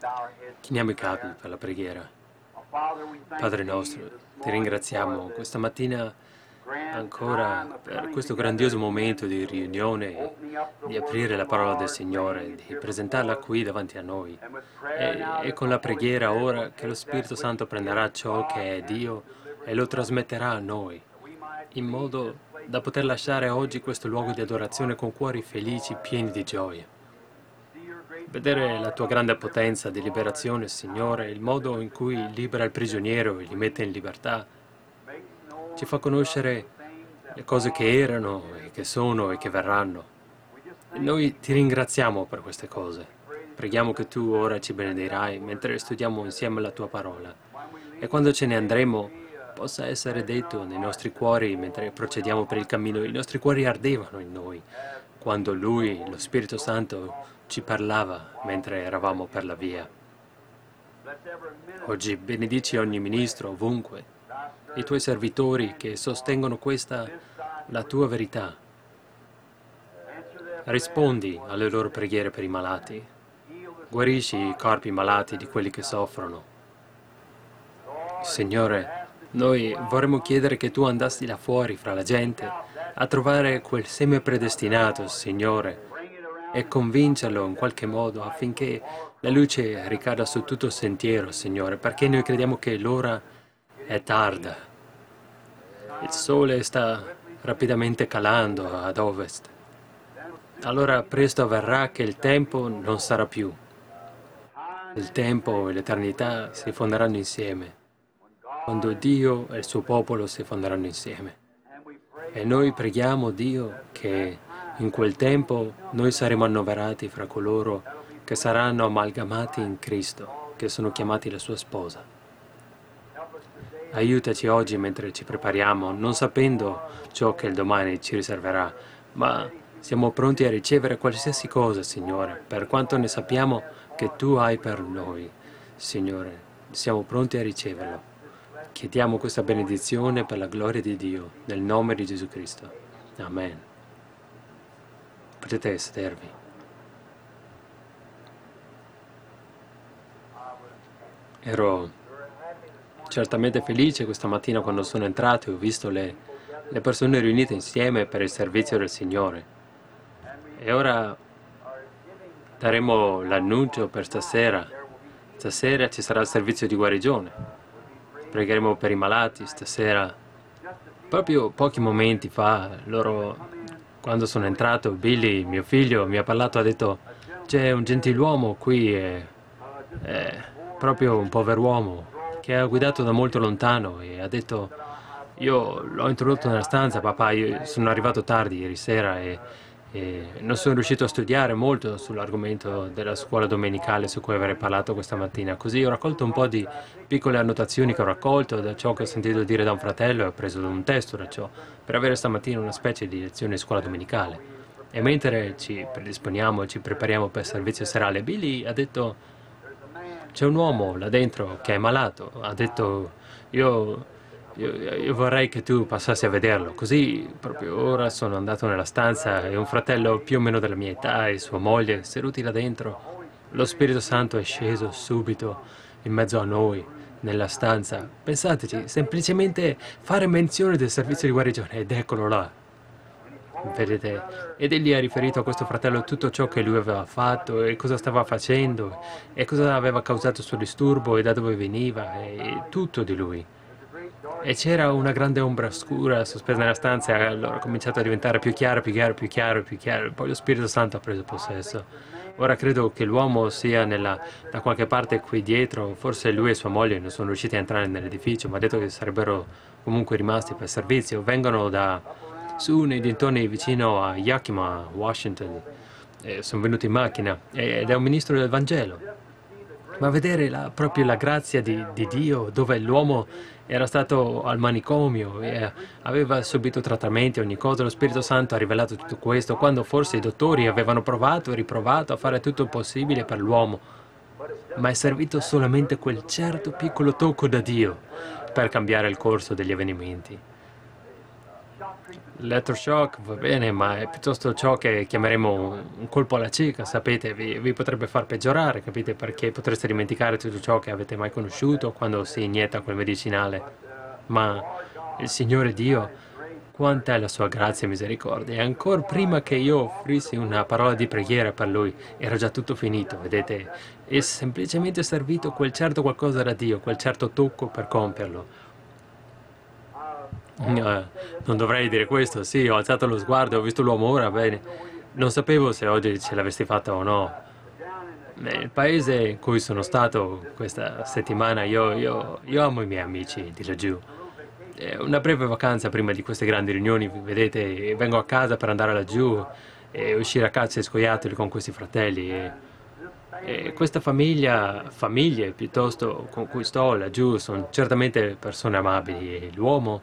Chiniamo i capi per la preghiera. Padre nostro, ti ringraziamo questa mattina ancora per questo grandioso momento di riunione, di aprire la parola del Signore, di presentarla qui davanti a noi. E con la preghiera ora che lo Spirito Santo prenderà ciò che è Dio e lo trasmetterà a noi, in modo da poter lasciare oggi questo luogo di adorazione con cuori felici, pieni di gioia. Vedere la tua grande potenza di liberazione, Signore, il modo in cui libera il prigioniero e li mette in libertà, ci fa conoscere le cose che erano e che sono e che verranno. E noi ti ringraziamo per queste cose. Preghiamo che tu ora ci benedirai mentre studiamo insieme la tua parola. E quando ce ne andremo, possa essere detto nei nostri cuori mentre procediamo per il cammino. I nostri cuori ardevano in noi quando Lui, lo Spirito Santo, ci parlava mentre eravamo per la via. Oggi benedici ogni ministro ovunque, i tuoi servitori che sostengono questa, la tua verità. Rispondi alle loro preghiere per i malati. Guarisci i corpi malati di quelli che soffrono. Signore, noi vorremmo chiedere che tu andassi là fuori fra la gente a trovare quel seme predestinato, Signore, e convincerlo in qualche modo affinché la luce ricada su tutto il sentiero, Signore, perché noi crediamo che l'ora è tarda. Il sole sta rapidamente calando ad ovest. Allora presto avverrà che il tempo non sarà più. Il tempo e l'eternità si fonderanno insieme, quando Dio e il suo popolo si fonderanno insieme. E noi preghiamo, Dio, che in quel tempo noi saremo annoverati fra coloro che saranno amalgamati in Cristo, che sono chiamati la sua sposa. Aiutaci oggi mentre ci prepariamo, non sapendo ciò che il domani ci riserverà, ma siamo pronti a ricevere qualsiasi cosa, Signore, per quanto ne sappiamo che Tu hai per noi. Signore, siamo pronti a riceverlo. Chiediamo questa benedizione per la gloria di Dio, nel nome di Gesù Cristo. Amen. Potete sedervi. Ero certamente felice questa mattina quando sono entrato e ho visto le persone riunite insieme per il servizio del Signore. E ora daremo l'annuncio per stasera. Stasera ci sarà il servizio di guarigione. Pregheremo per i malati stasera. Proprio pochi momenti fa, quando sono entrato, Billy, mio figlio, mi ha parlato, ha detto c'è un gentiluomo qui, è proprio un pover'uomo, che ha guidato da molto lontano e ha detto io l'ho introdotto nella stanza, papà, io sono arrivato tardi ieri sera e non sono riuscito a studiare molto sull'argomento della scuola domenicale su cui avrei parlato questa mattina. Così ho raccolto un po' di piccole annotazioni che ho raccolto da ciò che ho sentito dire da un fratello e ho preso un testo da ciò, per avere stamattina una specie di lezione di scuola domenicale. E mentre ci predisponiamo e ci prepariamo per il servizio serale, Billy ha detto c'è un uomo là dentro che è malato. Ha detto io vorrei che tu passassi a vederlo. Così proprio ora sono andato nella stanza e un fratello più o meno della mia età e sua moglie seduti là dentro. Lo Spirito Santo è sceso subito in mezzo a noi, nella stanza. Pensateci, semplicemente fare menzione del servizio di guarigione ed eccolo là. Vedete? Ed egli ha riferito a questo fratello tutto ciò che lui aveva fatto e cosa stava facendo e cosa aveva causato il suo disturbo e da dove veniva e tutto di lui. E c'era una grande ombra scura sospesa nella stanza e allora ha cominciato a diventare più chiaro, più chiaro, più chiaro, più chiaro. Poi lo Spirito Santo ha preso possesso. Ora credo che l'uomo sia da qualche parte qui dietro, forse lui e sua moglie non sono riusciti a entrare nell'edificio, ma ha detto che sarebbero comunque rimasti per servizio. Vengono da su nei dintorni vicino a Yakima, Washington. Sono venuti in macchina ed è un ministro del Vangelo. Ma vedere proprio la grazia di Dio, dove l'uomo era stato al manicomio e aveva subito trattamenti, ogni cosa, lo Spirito Santo ha rivelato tutto questo, quando forse i dottori avevano provato e riprovato a fare tutto il possibile per l'uomo, ma è servito solamente quel certo piccolo tocco da Dio per cambiare il corso degli avvenimenti. L'elettroshock va bene, ma è piuttosto ciò che chiameremo un colpo alla cieca, sapete, vi potrebbe far peggiorare, capite? Perché potreste dimenticare tutto ciò che avete mai conosciuto quando si inietta quel medicinale. Ma il Signore Dio, quanta è la sua grazia e misericordia, e ancora prima che io offrissi una parola di preghiera per lui, era già tutto finito, vedete? E semplicemente servito quel certo qualcosa da Dio, quel certo tocco per compierlo. Non dovrei dire questo, sì, ho alzato lo sguardo, ho visto l'uomo ora, bene. Non sapevo se oggi ce l'avessi fatta o no. Nel paese in cui sono stato questa settimana, io amo i miei amici di laggiù. È una breve vacanza prima di queste grandi riunioni, vedete, e vengo a casa per andare laggiù e uscire a caccia e scoiattoli con questi fratelli. E questa famiglie piuttosto con cui sto laggiù, sono certamente persone amabili e l'uomo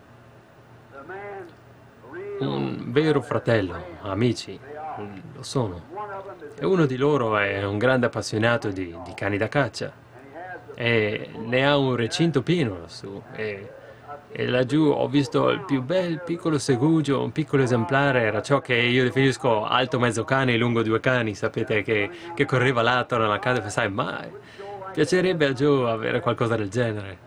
un vero fratello, amici, lo sono. E uno di loro è un grande appassionato di cani da caccia e ne ha un recinto pieno lassù. E laggiù ho visto il più bel piccolo segugio, un piccolo esemplare, era ciò che io definisco alto mezzo cane e lungo due cani, sapete, che correva là attorno alla casa e pensai, mai, piacerebbe a Joe avere qualcosa del genere.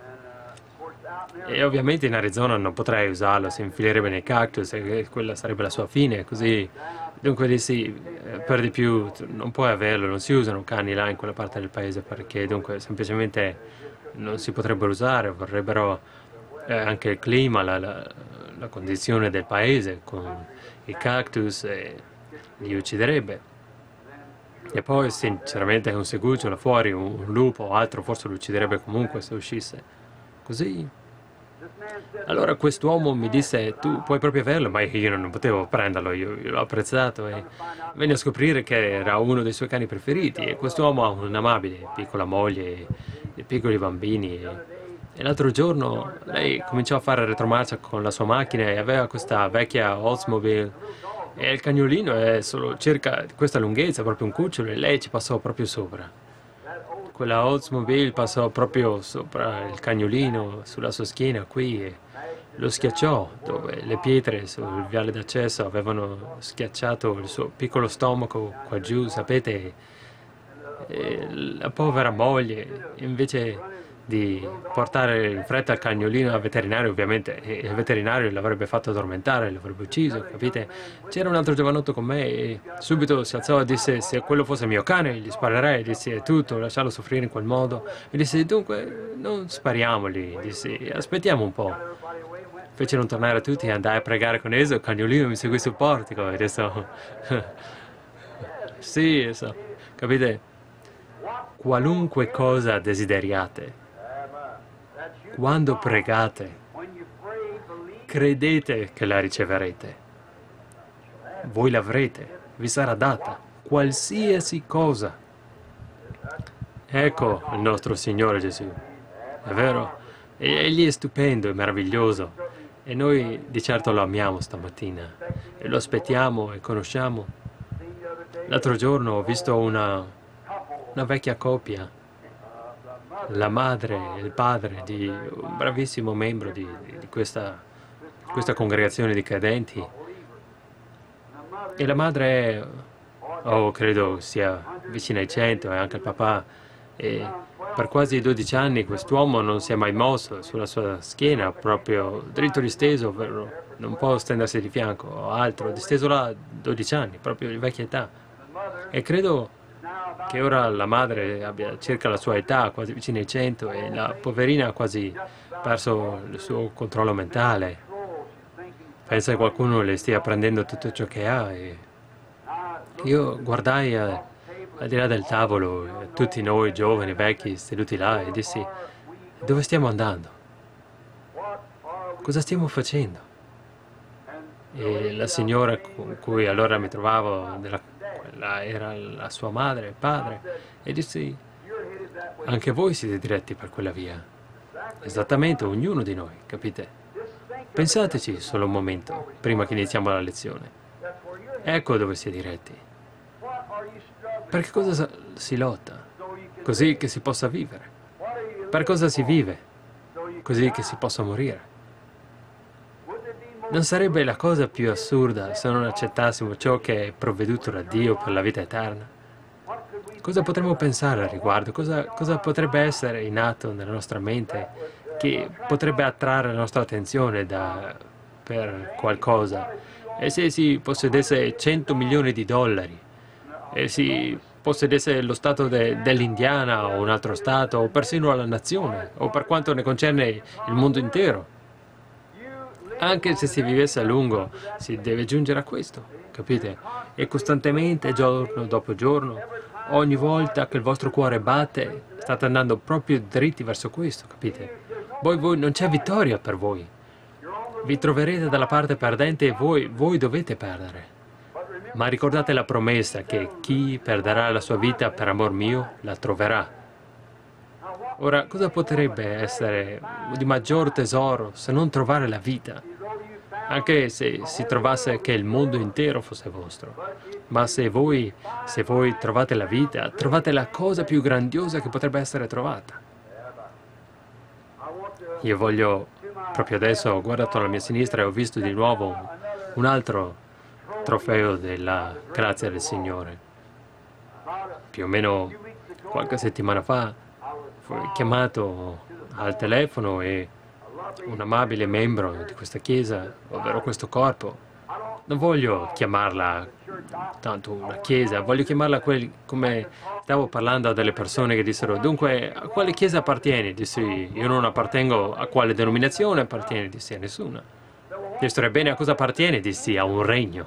E ovviamente in Arizona non potrei usarlo, si infilerebbe nei cactus e quella sarebbe la sua fine, così. Dunque dissi, per di più non puoi averlo, non si usano cani là in quella parte del paese perché dunque semplicemente non si potrebbero usare, vorrebbero anche il clima, la condizione del paese con i cactus li ucciderebbe. E poi sinceramente un seguccio là fuori, un lupo o altro forse lo ucciderebbe comunque se uscisse. Così allora quest'uomo mi disse, tu puoi proprio averlo, ma io non potevo prenderlo, io l'ho apprezzato e venne a scoprire che era uno dei suoi cani preferiti e quest'uomo ha un'amabile piccola moglie e piccoli bambini e l'altro giorno lei cominciò a fare retromarcia con la sua macchina e aveva questa vecchia Oldsmobile e il cagnolino è solo circa questa lunghezza, proprio un cucciolo e lei ci passò proprio sopra. Quella Oldsmobile passò proprio sopra il cagnolino, sulla sua schiena qui, e lo schiacciò, dove le pietre sul viale d'accesso avevano schiacciato il suo piccolo stomaco qua giù, sapete? E la povera moglie, invece di portare in fretta il cagnolino al veterinario, ovviamente, e il veterinario l'avrebbe fatto addormentare, l'avrebbe ucciso, capite? C'era un altro giovanotto con me e subito si alzò e disse se quello fosse mio cane gli sparerei, dissi è tutto, lasciarlo soffrire in quel modo. E dissi dunque non spariamogli, dissi aspettiamo un po'. Fecero tornare tutti e andai a pregare con esso, il cagnolino mi seguì sul portico e adesso... sì, so, capite? Qualunque cosa desideriate, quando pregate, credete che la riceverete. Voi l'avrete, vi sarà data, qualsiasi cosa. Ecco il nostro Signore Gesù, è vero? Egli è stupendo e meraviglioso e noi di certo lo amiamo stamattina e lo aspettiamo e conosciamo. L'altro giorno ho visto una vecchia coppia, la madre e il padre di un bravissimo membro di questa congregazione di credenti. E la madre è, oh, credo sia vicina ai 100 e anche il papà. E per quasi 12 anni quest'uomo non si è mai mosso sulla sua schiena, proprio dritto disteso, ovvero non può stendersi di fianco o altro, disteso là 12 anni, proprio di vecchia età. E credo che ora la madre abbia circa la sua età, quasi vicina ai 100, e la poverina ha quasi perso il suo controllo mentale. Pensa che qualcuno le stia prendendo tutto ciò che ha e io guardai al di là del tavolo, tutti noi giovani, vecchi, seduti là e dissi, dove stiamo andando? Cosa stiamo facendo? E la signora con cui allora mi trovavo, quella era la sua madre e padre, e dissi, anche voi siete diretti per quella via. Esattamente, ognuno di noi, capite? Pensateci solo un momento, prima che iniziamo la lezione. Ecco dove si è diretti. Per che cosa si lotta? Così che si possa vivere. Per cosa si vive? Così che si possa morire. Non sarebbe la cosa più assurda se non accettassimo ciò che è provveduto da Dio per la vita eterna? Cosa potremmo pensare al riguardo? Cosa potrebbe essere in atto nella nostra mente che potrebbe attrarre la nostra attenzione per qualcosa? E se si possedesse 100 milioni di dollari? E si possedesse lo Stato dell'Indiana o un altro Stato, o persino la nazione, o per quanto ne concerne il mondo intero? Anche se si vivesse a lungo, si deve giungere a questo, capite? E costantemente, giorno dopo giorno, ogni volta che il vostro cuore batte, state andando proprio dritti verso questo, capite? Voi non c'è vittoria per voi. Vi troverete dalla parte perdente e voi dovete perdere. Ma ricordate la promessa che chi perderà la sua vita per amor mio, la troverà. Ora, cosa potrebbe essere di maggior tesoro se non trovare la vita? Anche se si trovasse che il mondo intero fosse vostro. Ma se voi trovate la vita, trovate la cosa più grandiosa che potrebbe essere trovata. Io voglio, proprio adesso ho guardato alla mia sinistra e ho visto di nuovo un altro trofeo della grazia del Signore. Più o meno qualche settimana fa fui chiamato al telefono e un amabile membro di questa chiesa, ovvero questo corpo, non voglio chiamarla tanto una chiesa, voglio chiamarla come stavo parlando a delle persone che dissero, dunque, a quale chiesa appartieni? Dissi, io non appartengo a quale denominazione appartieni? Dissi, a nessuna. Dissero, bene, a cosa appartieni? Dissi, a un regno.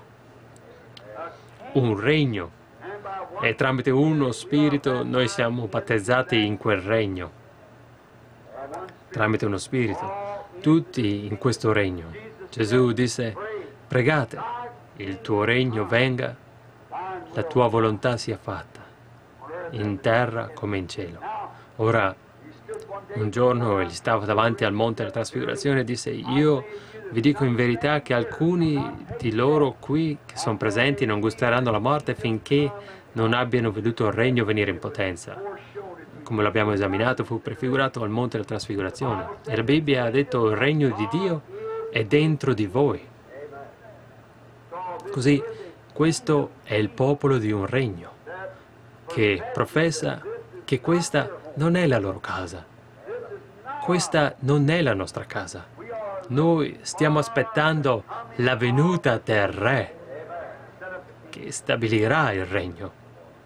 Un regno. E tramite uno spirito noi siamo battezzati in quel regno. Tramite uno spirito. Tutti in questo regno. Gesù disse, pregate, il tuo regno venga, la tua volontà sia fatta, in terra come in cielo. Ora, un giorno egli stava davanti al monte della trasfigurazione e disse, io vi dico in verità che alcuni di loro qui che sono presenti non gusteranno la morte finché non abbiano veduto il regno venire in potenza. Come l'abbiamo esaminato, fu prefigurato al monte della trasfigurazione. E la Bibbia ha detto il regno di Dio è dentro di voi. Così, questo è il popolo di un regno che professa che questa non è la loro casa. Questa non è la nostra casa. Noi stiamo aspettando la venuta del Re che stabilirà il regno.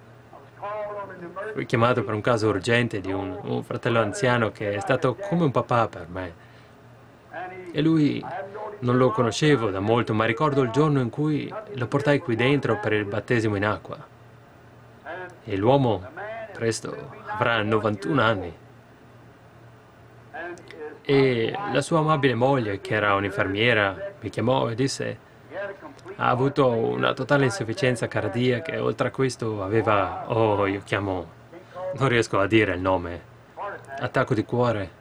Fui chiamato per un caso urgente di un fratello anziano che è stato come un papà per me. E lui non lo conoscevo da molto, ma ricordo il giorno in cui lo portai qui dentro per il battesimo in acqua. E l'uomo presto avrà 91 anni. E la sua amabile moglie, che era un'infermiera, mi chiamò e disse ha avuto una totale insufficienza cardiaca e oltre a questo aveva, non riesco a dire il nome, attacco di cuore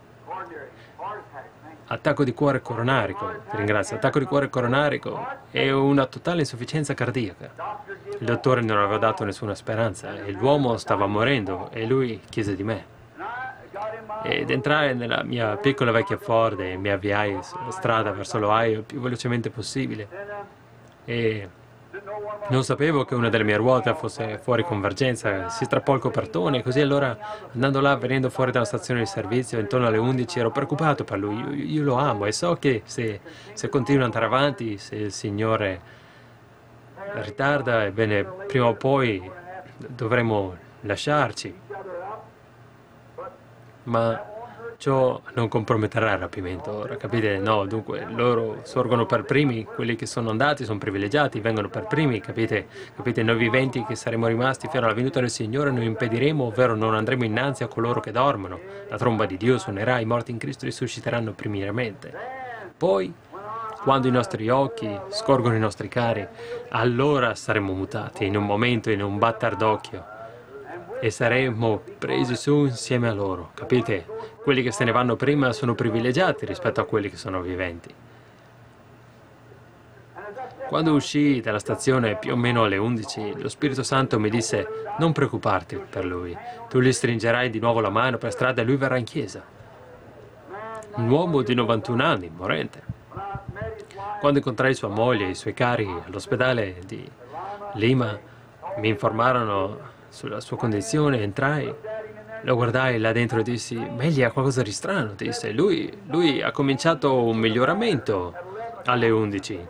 coronarico, ti ringrazio, attacco di cuore coronarico e una totale insufficienza cardiaca. Il dottore non aveva dato nessuna speranza e l'uomo stava morendo e lui chiese di me. Ed entrare nella mia piccola vecchia Ford e mi avviai sulla strada verso l'Ohio il più velocemente possibile. E non sapevo che una delle mie ruote fosse fuori convergenza, si strappò il copertone e così allora andando là, venendo fuori dalla stazione di servizio intorno alle 11 ero preoccupato per lui, io lo amo e so che se continua ad andare avanti, se il Signore ritarda, ebbene prima o poi dovremo lasciarci. Ma ciò non comprometterà il rapimento, ora capite? No, dunque loro sorgono per primi, quelli che sono andati sono privilegiati, vengono per primi, capite? Capite? Noi viventi che saremo rimasti fino alla venuta del Signore non impediremo, ovvero non andremo innanzi a coloro che dormono. La tromba di Dio suonerà, i morti in Cristo risusciteranno primariamente. Poi, quando i nostri occhi scorgono i nostri cari, allora saremo mutati in un momento, in un batter d'occhio. E saremo presi su insieme a loro, capite? Quelli che se ne vanno prima sono privilegiati rispetto a quelli che sono viventi. Quando uscii dalla stazione più o meno alle 11, lo Spirito Santo mi disse non preoccuparti per lui, tu gli stringerai di nuovo la mano per strada e lui verrà in chiesa. Un uomo di 91 anni, morente. Quando incontrai sua moglie e i suoi cari all'ospedale di Lima, mi informarono sulla sua condizione, entrai, lo guardai là dentro e dissi, Megli ha qualcosa di strano, disse. Lui ha cominciato un miglioramento alle 11.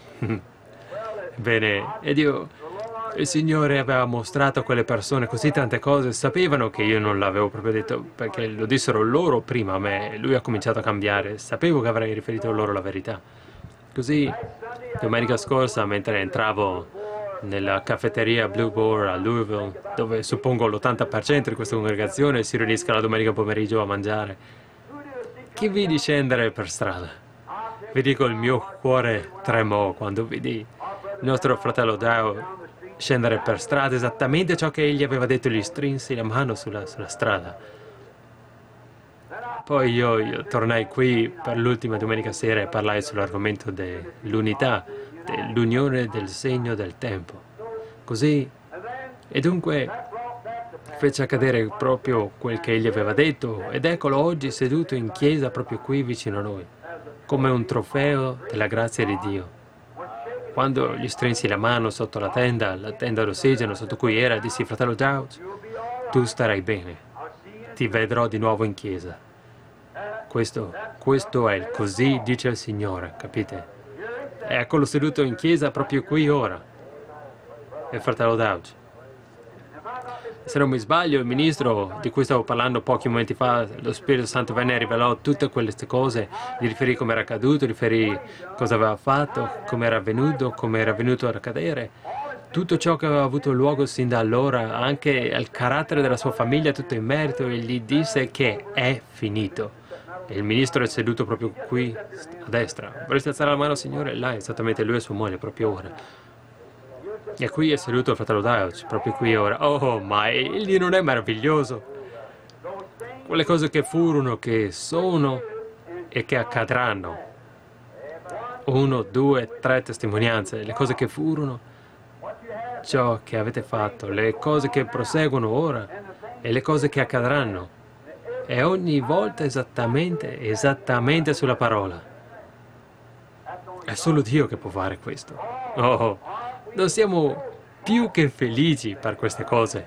Bene, ed il Signore aveva mostrato a quelle persone così tante cose, sapevano che io non l'avevo proprio detto, perché lo dissero loro prima a me, e lui ha cominciato a cambiare, sapevo che avrei riferito loro la verità. Così, domenica scorsa, mentre entravo nella caffetteria Blue Boar a Louisville, dove suppongo l'80% di questa congregazione si riunisca la domenica pomeriggio a mangiare, chi vidi scendere per strada? Vi dico, il mio cuore tremò quando vidi il nostro fratello Dow scendere per strada, esattamente ciò che egli aveva detto, gli strinsi la mano sulla strada. Poi io tornai qui per l'ultima domenica sera e parlai sull'argomento dell'unità, dell'unione del segno del tempo. Così, e dunque fece accadere proprio quel che egli aveva detto, ed eccolo oggi seduto in chiesa proprio qui vicino a noi, come un trofeo della grazia di Dio. Quando gli strinsi la mano sotto la tenda d'ossigeno sotto cui era, dissi, fratello Dowd, tu starai bene, ti vedrò di nuovo in chiesa. Questo è il così dice il Signore, capite? Eccolo seduto in chiesa proprio qui ora, il fratello Dowd. Se non mi sbaglio, il ministro di cui stavo parlando pochi momenti fa, lo Spirito Santo venne e rivelò tutte queste cose, gli riferì come era accaduto, riferì cosa aveva fatto, come era venuto ad accadere, tutto ciò che aveva avuto luogo sin da allora, anche al carattere della sua famiglia, tutto in merito, e gli disse che è finito. E il ministro è seduto proprio qui a destra. Vorresti alzare la mano, Signore? Là, esattamente lui e sua moglie, proprio ora. E qui è seduto il fratello Dioch, proprio qui ora. Oh, ma egli non è meraviglioso? Quelle cose che furono, che sono e che accadranno. 1, 2, 3 testimonianze. Le cose che furono, ciò che avete fatto, le cose che proseguono ora e le cose che accadranno. E ogni volta esattamente sulla parola. È solo Dio che può fare questo. Oh, noi siamo più che felici per queste cose.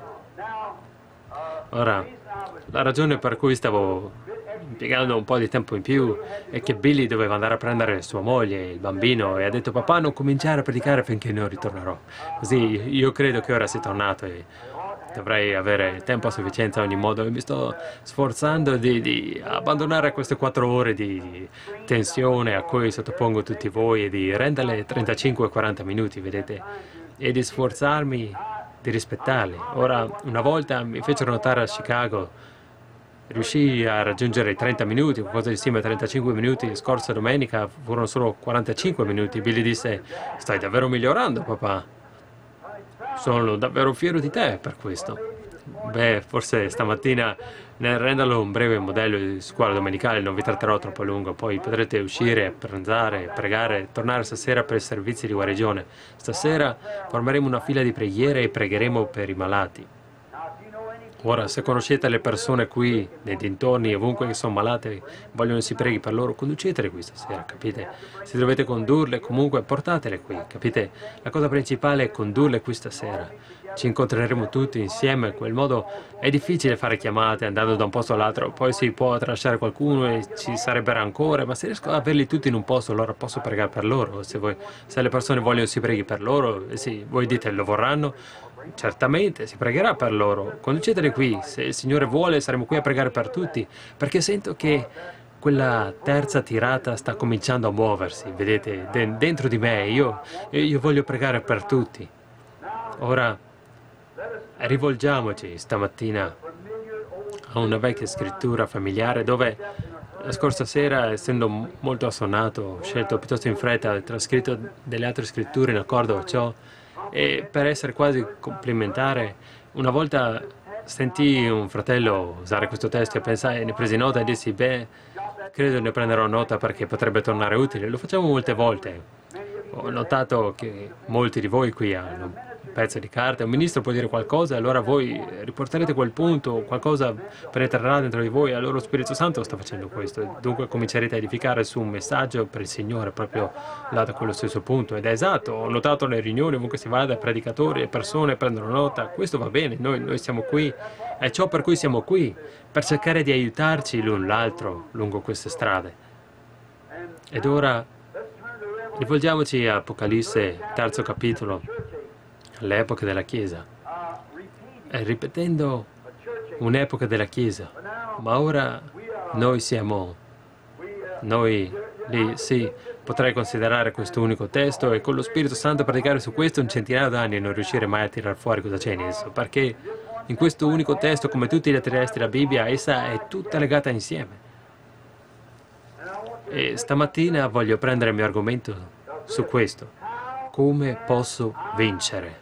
Ora, la ragione per cui stavo impiegando un po' di tempo in più è che Billy doveva andare a prendere sua moglie, il bambino, e ha detto, papà, non cominciare a predicare finché non ritornerò. Così io credo che ora sia tornato e dovrei avere tempo a sufficienza a ogni modo, e mi sto sforzando di abbandonare queste 4 ore di tensione a cui sottopongo tutti voi e di renderle 35-40 minuti, vedete, e di sforzarmi di rispettarli. Ora, una volta mi fecero notare a Chicago, riuscii a raggiungere i 30 minuti, qualcosa di simile a 35 minuti, scorsa domenica furono solo 45 minuti. Billy disse, stai davvero migliorando, papà. Sono davvero fiero di te per questo. Beh, forse stamattina, nel renderlo un breve modello di scuola domenicale, non vi tratterò troppo a lungo, poi potrete uscire, pranzare, pregare, tornare stasera per i servizi di guarigione. Stasera formeremo una fila di preghiere e pregheremo per i malati. Ora, se conoscete le persone qui, nei dintorni, ovunque che sono malate, vogliono si preghi per loro, conducetele qui stasera, capite? Se dovete condurle, comunque portatele qui, capite? La cosa principale è condurle qui stasera. Ci incontreremo tutti insieme, in quel modo è difficile fare chiamate andando da un posto all'altro, poi si può tralasciare qualcuno e ci sarebbe rancore, ma se riesco ad averli tutti in un posto, allora posso pregare per loro. Se le persone vogliono si preghi per loro, sì, voi dite lo vorranno, certamente si pregherà per loro. Conduceteli qui, se il Signore vuole saremo qui a pregare per tutti, perché sento che quella terza tirata sta cominciando a muoversi, vedete, dentro di me. Io voglio pregare per tutti. Ora, rivolgiamoci stamattina a una vecchia scrittura familiare dove la scorsa sera, essendo molto assonnato, ho scelto piuttosto in fretta, ho trascritto delle altre scritture in accordo a ciò, e per essere quasi complimentare, una volta sentii un fratello usare questo testo e pensai, ne presi nota e dissi, beh, credo ne prenderò nota perché potrebbe tornare utile. Lo facciamo molte volte. Ho notato che molti di voi qui hanno pezzo di carta, un ministro può dire qualcosa e allora voi riporterete quel punto, qualcosa penetrerà dentro di voi, allora lo Spirito Santo sta facendo questo. Dunque comincerete a edificare su un messaggio per il Signore, proprio là da quello stesso punto. Ed è esatto, ho notato nelle riunioni, ovunque si vada, predicatori e persone prendono nota, questo va bene, noi siamo qui, è ciò per cui siamo qui, per cercare di aiutarci l'un l'altro lungo queste strade. Ed ora rivolgiamoci a Apocalisse, terzo capitolo, alle epoche della Chiesa. E ripetendo un'epoca della Chiesa, ma ora noi lì, sì, potrei considerare questo unico testo e con lo Spirito Santo predicare su questo un centinaio d'anni e non riuscire mai a tirar fuori cosa c'è in esso, perché in questo unico testo, come tutti gli altri resti della Bibbia, essa è tutta legata insieme. E stamattina voglio prendere il mio argomento su questo. Come posso vincere?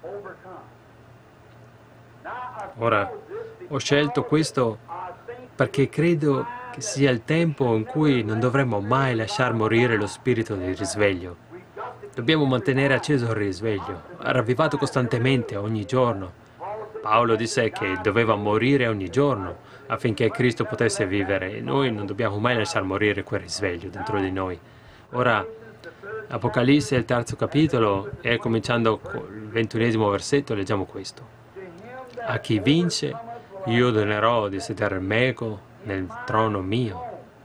Ora, ho scelto questo perché credo che sia il tempo in cui non dovremmo mai lasciar morire lo spirito di risveglio. Dobbiamo mantenere acceso il risveglio, ravvivato costantemente ogni giorno. Paolo disse che doveva morire ogni giorno affinché Cristo potesse vivere e noi non dobbiamo mai lasciar morire quel risveglio dentro di noi. Ora, Apocalisse, il terzo capitolo, e cominciando col 21° versetto, leggiamo questo. A chi vince, io donerò di sedere meco nel trono mio.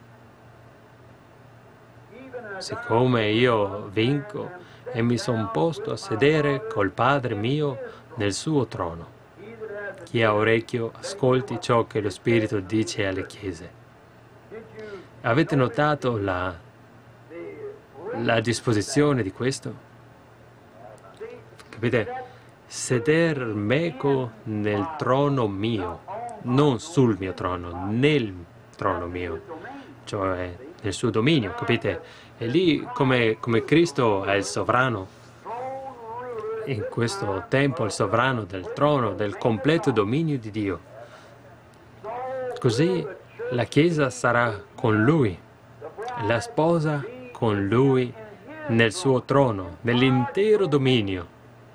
Siccome io vinco e mi son posto a sedere col Padre mio nel suo trono. Chi ha orecchio, ascolti ciò che lo Spirito dice alle chiese. Avete notato la disposizione di questo? Capite? Seder meco nel trono mio, non sul mio trono, nel trono mio, cioè nel suo dominio, capite? E lì come Cristo è il sovrano, in questo tempo il sovrano del trono, del completo dominio di Dio. Così la Chiesa sarà con Lui, la sposa con Lui nel suo trono, nell'intero dominio.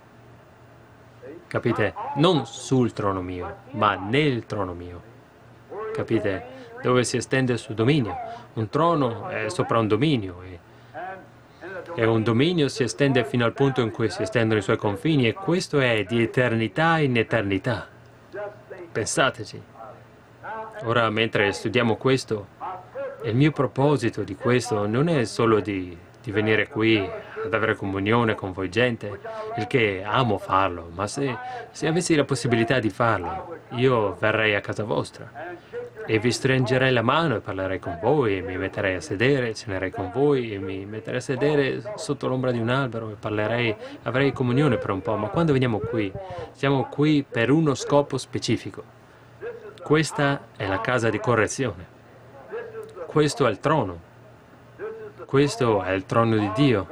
Capite? Non sul trono mio, ma nel trono mio. Capite? Dove si estende il suo dominio. Un trono è sopra un dominio e un dominio si estende fino al punto in cui si estendono i suoi confini e questo è di eternità in eternità. Pensateci. Ora, mentre studiamo questo, il mio proposito di questo non è solo di venire qui ad avere comunione con voi gente, il che amo farlo, ma se avessi la possibilità di farlo, io verrei a casa vostra e vi stringerei la mano e parlerei con voi e mi metterei a sedere, cenerei con voi e mi metterei a sedere sotto l'ombra di un albero e parlerei, avrei comunione per un po', ma quando veniamo qui, siamo qui per uno scopo specifico. Questa è la casa di correzione. Questo è il trono. Questo è il trono di Dio.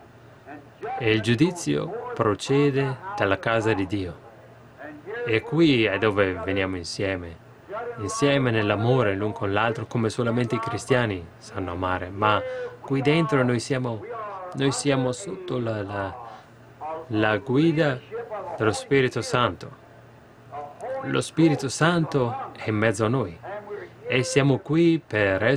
E il giudizio procede dalla casa di Dio. E qui è dove veniamo insieme nell'amore l'un con l'altro, come solamente i cristiani sanno amare. Ma qui dentro noi siamo sotto la guida dello Spirito Santo. Lo Spirito Santo è in mezzo a noi. E siamo qui per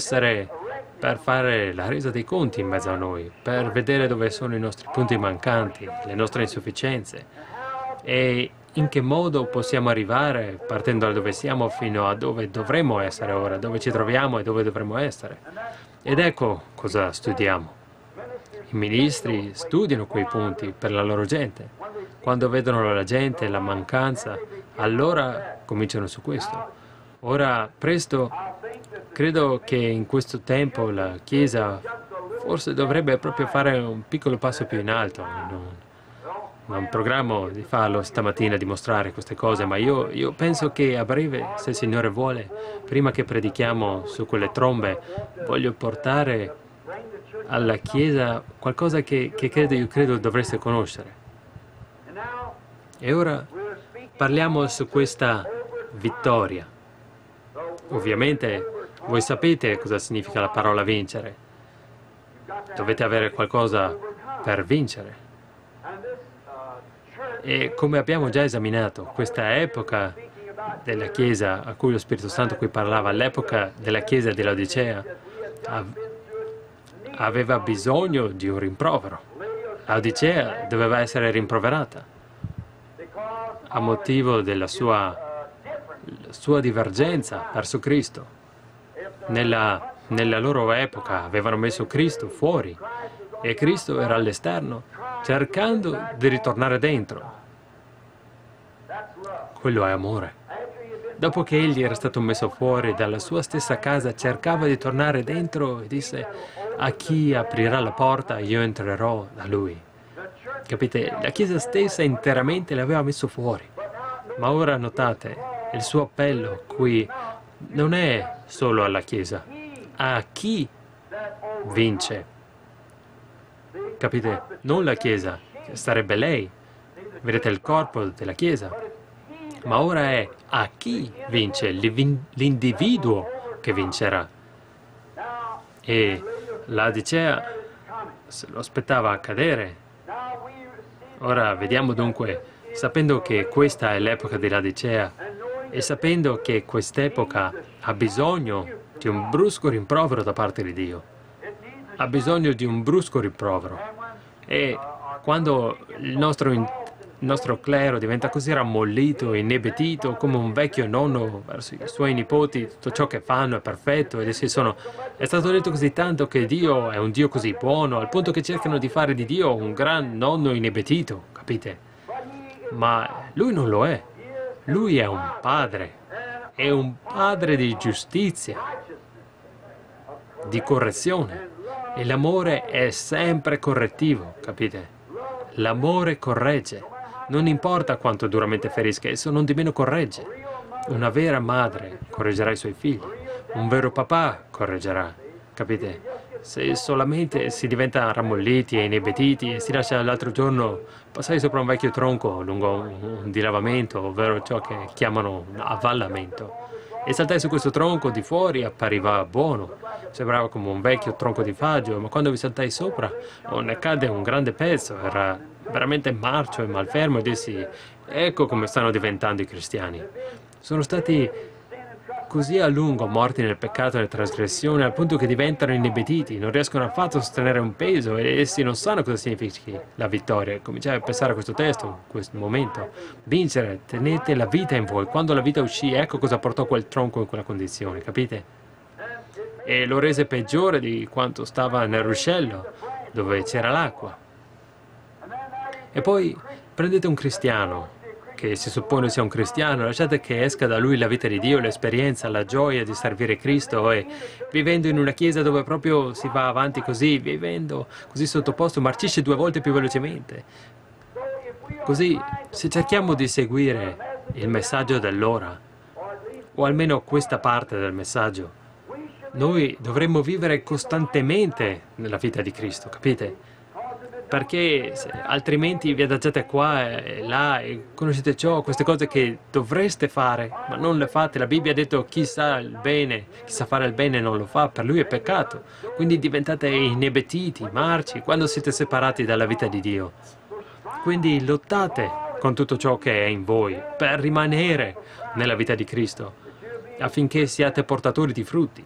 fare la resa dei conti in mezzo a noi, per vedere dove sono i nostri punti mancanti, le nostre insufficienze e in che modo possiamo arrivare partendo da dove siamo fino a dove dovremmo essere ora, dove ci troviamo e dove dovremmo essere. Ed ecco cosa studiamo. I ministri studiano quei punti per la loro gente. Quando vedono la gente, la mancanza, allora cominciano su questo. Ora, presto, credo che in questo tempo la Chiesa forse dovrebbe proprio fare un piccolo passo più in alto. Non programmo di farlo stamattina, di mostrare queste cose, ma io penso che a breve, se il Signore vuole, prima che predichiamo su quelle trombe, voglio portare alla Chiesa qualcosa che io credo dovreste conoscere. E ora parliamo su questa vittoria. Ovviamente voi sapete cosa significa la parola vincere. Dovete avere qualcosa per vincere. E come abbiamo già esaminato, questa epoca della Chiesa a cui lo Spirito Santo qui parlava, l'epoca della Chiesa di Laodicea, aveva bisogno di un rimprovero. Laodicea doveva essere rimproverata a motivo della sua divergenza verso Cristo. Nella loro epoca avevano messo Cristo fuori e Cristo era all'esterno, cercando di ritornare dentro. Quello è amore. Dopo che egli era stato messo fuori dalla sua stessa casa, cercava di tornare dentro e disse: a chi aprirà la porta io entrerò da lui. Capite? La Chiesa stessa interamente l'aveva messo fuori. Ma ora notate, il suo appello qui non è solo alla Chiesa, a chi vince. Capite? Non la Chiesa, che sarebbe lei. Vedete il corpo della Chiesa. Ma ora è a chi vince, l'individuo che vincerà. E Laodicea se lo aspettava accadere. Ora vediamo dunque, sapendo che questa è l'epoca di Laodicea e sapendo che quest'epoca ha bisogno di un brusco rimprovero da parte di Dio, ha bisogno di un brusco rimprovero. E quando il nostro clero diventa così rammollito e inebetito come un vecchio nonno verso i suoi nipoti, tutto ciò che fanno è perfetto ed essi è stato detto così tanto che Dio è un Dio così buono, al punto che cercano di fare di Dio un gran nonno inebetito, capite? Ma Lui non lo è. Lui è un padre di giustizia, di correzione. E l'amore è sempre correttivo, capite? L'amore corregge. Non importa quanto duramente ferisca, esso non di meno corregge. Una vera madre correggerà i suoi figli. Un vero papà correggerà, capite? Se solamente si diventa rammolliti e inebetiti e si lascia l'altro giorno passare sopra un vecchio tronco lungo un dilavamento, ovvero ciò che chiamano un avvallamento, e saltai su questo tronco di fuori appariva buono, sembrava come un vecchio tronco di faggio, ma quando vi saltai sopra ne cadde un grande pezzo, era veramente marcio e malfermo e dissi: ecco come stanno diventando i cristiani. Sono stati così a lungo morti nel peccato e nella trasgressione al punto che diventano inebetiti, non riescono affatto a sostenere un peso e essi non sanno cosa significhi la vittoria. Cominciai a pensare a questo testo in questo momento. Vincere, tenete la vita in voi. Quando la vita uscì, ecco cosa portò quel tronco in quella condizione, capite? E lo rese peggiore di quanto stava nel ruscello, dove c'era l'acqua. E poi prendete un cristiano, che si suppone sia un cristiano, lasciate che esca da lui la vita di Dio, l'esperienza, la gioia di servire Cristo e vivendo in una chiesa dove proprio si va avanti così, vivendo così sottoposto, marcisce 2 volte più velocemente. Così, se cerchiamo di seguire il messaggio dell'ora, o almeno questa parte del messaggio, noi dovremmo vivere costantemente nella vita di Cristo, capite? Perché altrimenti vi adagiate qua e là e conoscete ciò, queste cose che dovreste fare, ma non le fate. La Bibbia ha detto: chi sa il bene, chi sa fare il bene non lo fa, per lui è peccato. Quindi diventate inebetiti, marci, quando siete separati dalla vita di Dio. Quindi lottate con tutto ciò che è in voi per rimanere nella vita di Cristo, affinché siate portatori di frutti.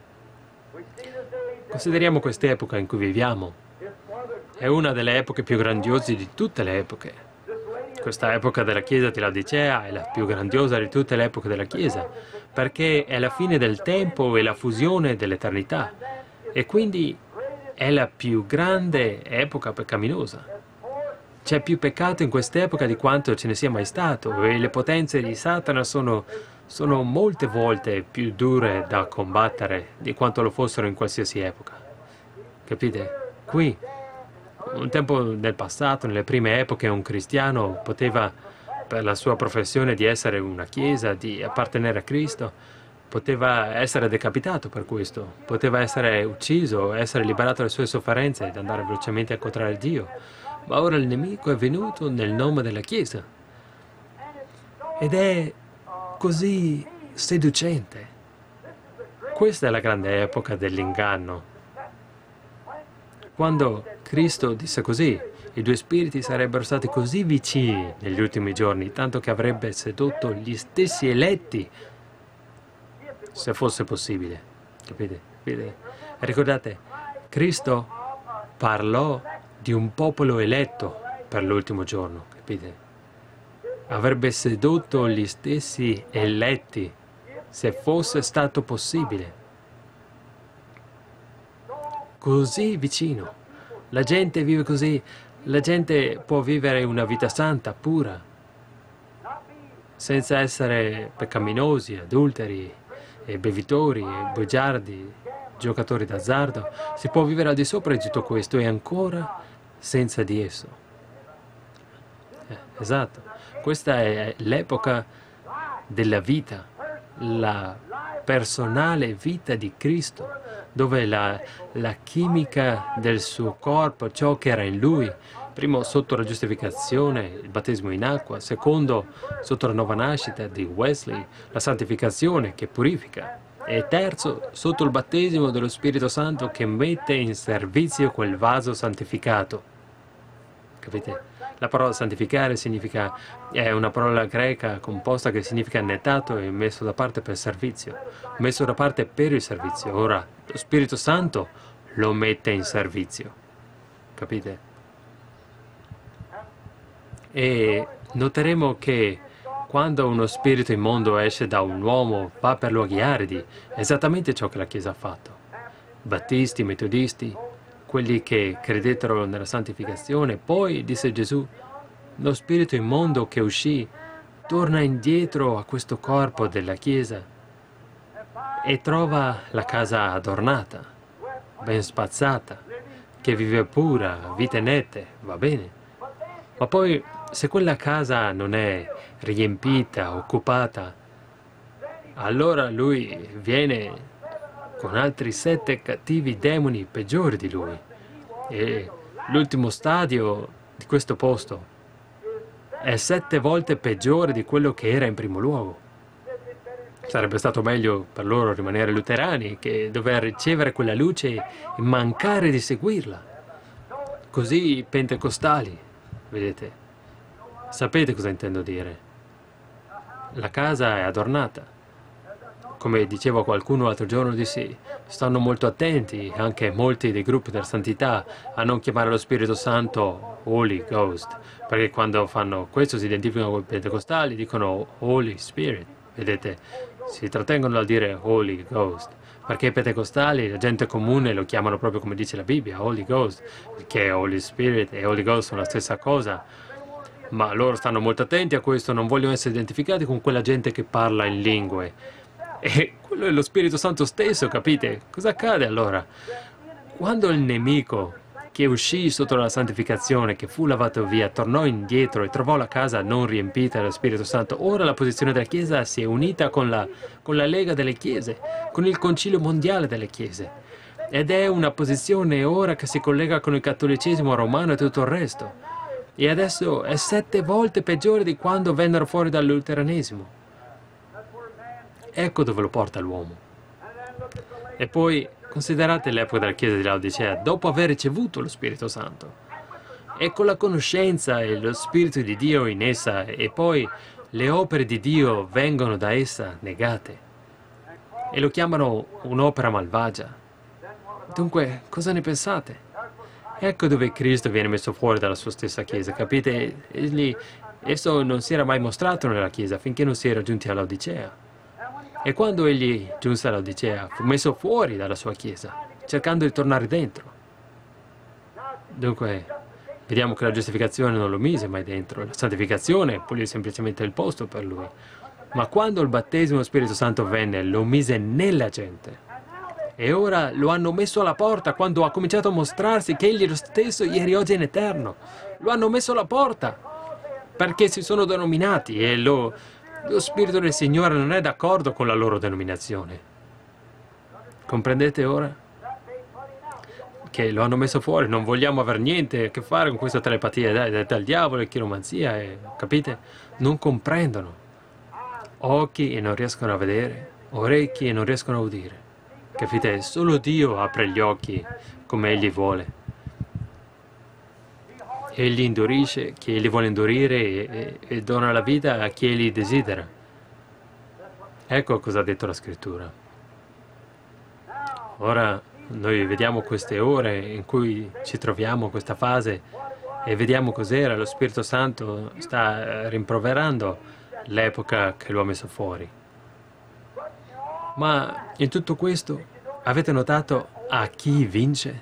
Consideriamo quest'epoca in cui viviamo. È una delle epoche più grandiose di tutte le epoche. Questa epoca della Chiesa di Laodicea è la più grandiosa di tutte le epoche della Chiesa, perché è la fine del tempo e la fusione dell'eternità. E quindi è la più grande epoca peccaminosa. C'è più peccato in quest'epoca di quanto ce ne sia mai stato, e le potenze di Satana sono molte volte più dure da combattere di quanto lo fossero in qualsiasi epoca. Capite? Qui, un tempo nel passato, nelle prime epoche, un cristiano poteva, per la sua professione di essere una chiesa, di appartenere a Cristo, poteva essere decapitato per questo, poteva essere ucciso, essere liberato dalle sue sofferenze ed andare velocemente a incontrare Dio. Ma ora il nemico è venuto nel nome della Chiesa. Ed è così seducente. Questa è la grande epoca dell'inganno. Quando Cristo disse così: I due spiriti sarebbero stati così vicini negli ultimi giorni, tanto che avrebbe sedotto gli stessi eletti, se fosse possibile. Capite? Capite? Ricordate, Cristo parlò di un popolo eletto per l'ultimo giorno, capite? Avrebbe sedotto gli stessi eletti, se fosse stato possibile. Così vicino. La gente vive così. La gente può vivere una vita santa, pura, senza essere peccaminosi, adulteri, e bevitori, e bugiardi, giocatori d'azzardo. Si può vivere al di sopra di tutto questo e ancora senza di esso. Esatto. Questa è l'epoca della vita, la personale vita di Cristo, dove la chimica del suo corpo, ciò che era in lui, primo sotto la giustificazione, il battesimo in acqua, secondo sotto la nuova nascita di Wesley, la santificazione che purifica, e terzo sotto il battesimo dello Spirito Santo che mette in servizio quel vaso santificato. Capite? La parola santificare è una parola greca composta che significa nettato e messo da parte per servizio, messo da parte per il servizio. Ora, lo Spirito Santo lo mette in servizio. Capite? E noteremo che quando uno spirito immondo esce da un uomo, va per luoghi aridi, è esattamente ciò che la Chiesa ha fatto. Battisti, metodisti, quelli che credettero nella santificazione, poi, disse Gesù, lo spirito immondo che uscì torna indietro a questo corpo della Chiesa e trova la casa adornata, ben spazzata, che vive pura, vite nette, va bene. Ma poi, se quella casa non è riempita, occupata, allora lui viene con altri 7 cattivi demoni peggiori di lui. E l'ultimo stadio di questo posto è 7 volte peggiore di quello che era in primo luogo. Sarebbe stato meglio per loro rimanere luterani che dover ricevere quella luce e mancare di seguirla. Così i pentecostali, vedete? Sapete cosa intendo dire? La casa è adornata. Come dicevo a qualcuno l'altro giorno, dissi, stanno molto attenti, anche molti dei gruppi della santità, a non chiamare lo Spirito Santo Holy Ghost, perché quando fanno questo si identificano con i pentecostali, dicono Holy Spirit, vedete? Si trattengono dal dire Holy Ghost, perché i pentecostali, la gente comune, lo chiamano proprio come dice la Bibbia, Holy Ghost, che Holy Spirit e Holy Ghost sono la stessa cosa. Ma loro stanno molto attenti a questo, non vogliono essere identificati con quella gente che parla in lingue. E quello è lo Spirito Santo stesso, capite? Cosa accade allora? Quando il nemico che uscì sotto la santificazione, che fu lavato via, tornò indietro e trovò la casa non riempita dallo Spirito Santo, ora la posizione della Chiesa si è unita con la Lega delle Chiese, con il Concilio Mondiale delle Chiese. Ed è una posizione ora che si collega con il cattolicesimo romano e tutto il resto. E adesso è 7 volte peggiore di quando vennero fuori dal luteranesimo. Ecco dove lo porta l'uomo. E poi considerate l'epoca della Chiesa di Laodicea, dopo aver ricevuto lo Spirito Santo, e con la conoscenza e lo Spirito di Dio in essa, e poi le opere di Dio vengono da essa negate, e lo chiamano un'opera malvagia. Dunque, cosa ne pensate? Ecco dove Cristo viene messo fuori dalla sua stessa Chiesa, capite? Esso non si era mai mostrato nella Chiesa finché non si era giunti a Laodicea. E quando egli giunse a Laodicea, fu messo fuori dalla sua Chiesa, cercando di tornare dentro. Dunque, vediamo che la giustificazione non lo mise mai dentro, la santificazione pulì semplicemente il posto per lui. Ma quando il battesimo dello Spirito Santo venne, lo mise nella gente. E ora lo hanno messo alla porta quando ha cominciato a mostrarsi che egli è lo stesso ieri, oggi e in eterno. Lo hanno messo alla porta perché si sono denominati e lo Spirito del Signore non è d'accordo con la loro denominazione. Comprendete ora? Che lo hanno messo fuori, non vogliamo avere niente a che fare con questa telepatia dal diavolo e chiromanzia, capite? Non comprendono. Occhi e non riescono a vedere, orecchi e non riescono a udire. Capite? Solo Dio apre gli occhi come Egli vuole. Egli indurisce chi egli vuole indurire e dona la vita a chi egli desidera. Ecco cosa ha detto la Scrittura. Ora noi vediamo queste ore in cui ci troviamo, questa fase, e vediamo cos'era. Lo Spirito Santo sta rimproverando l'epoca che lo ha messo fuori. Ma in tutto questo avete notato a chi vince?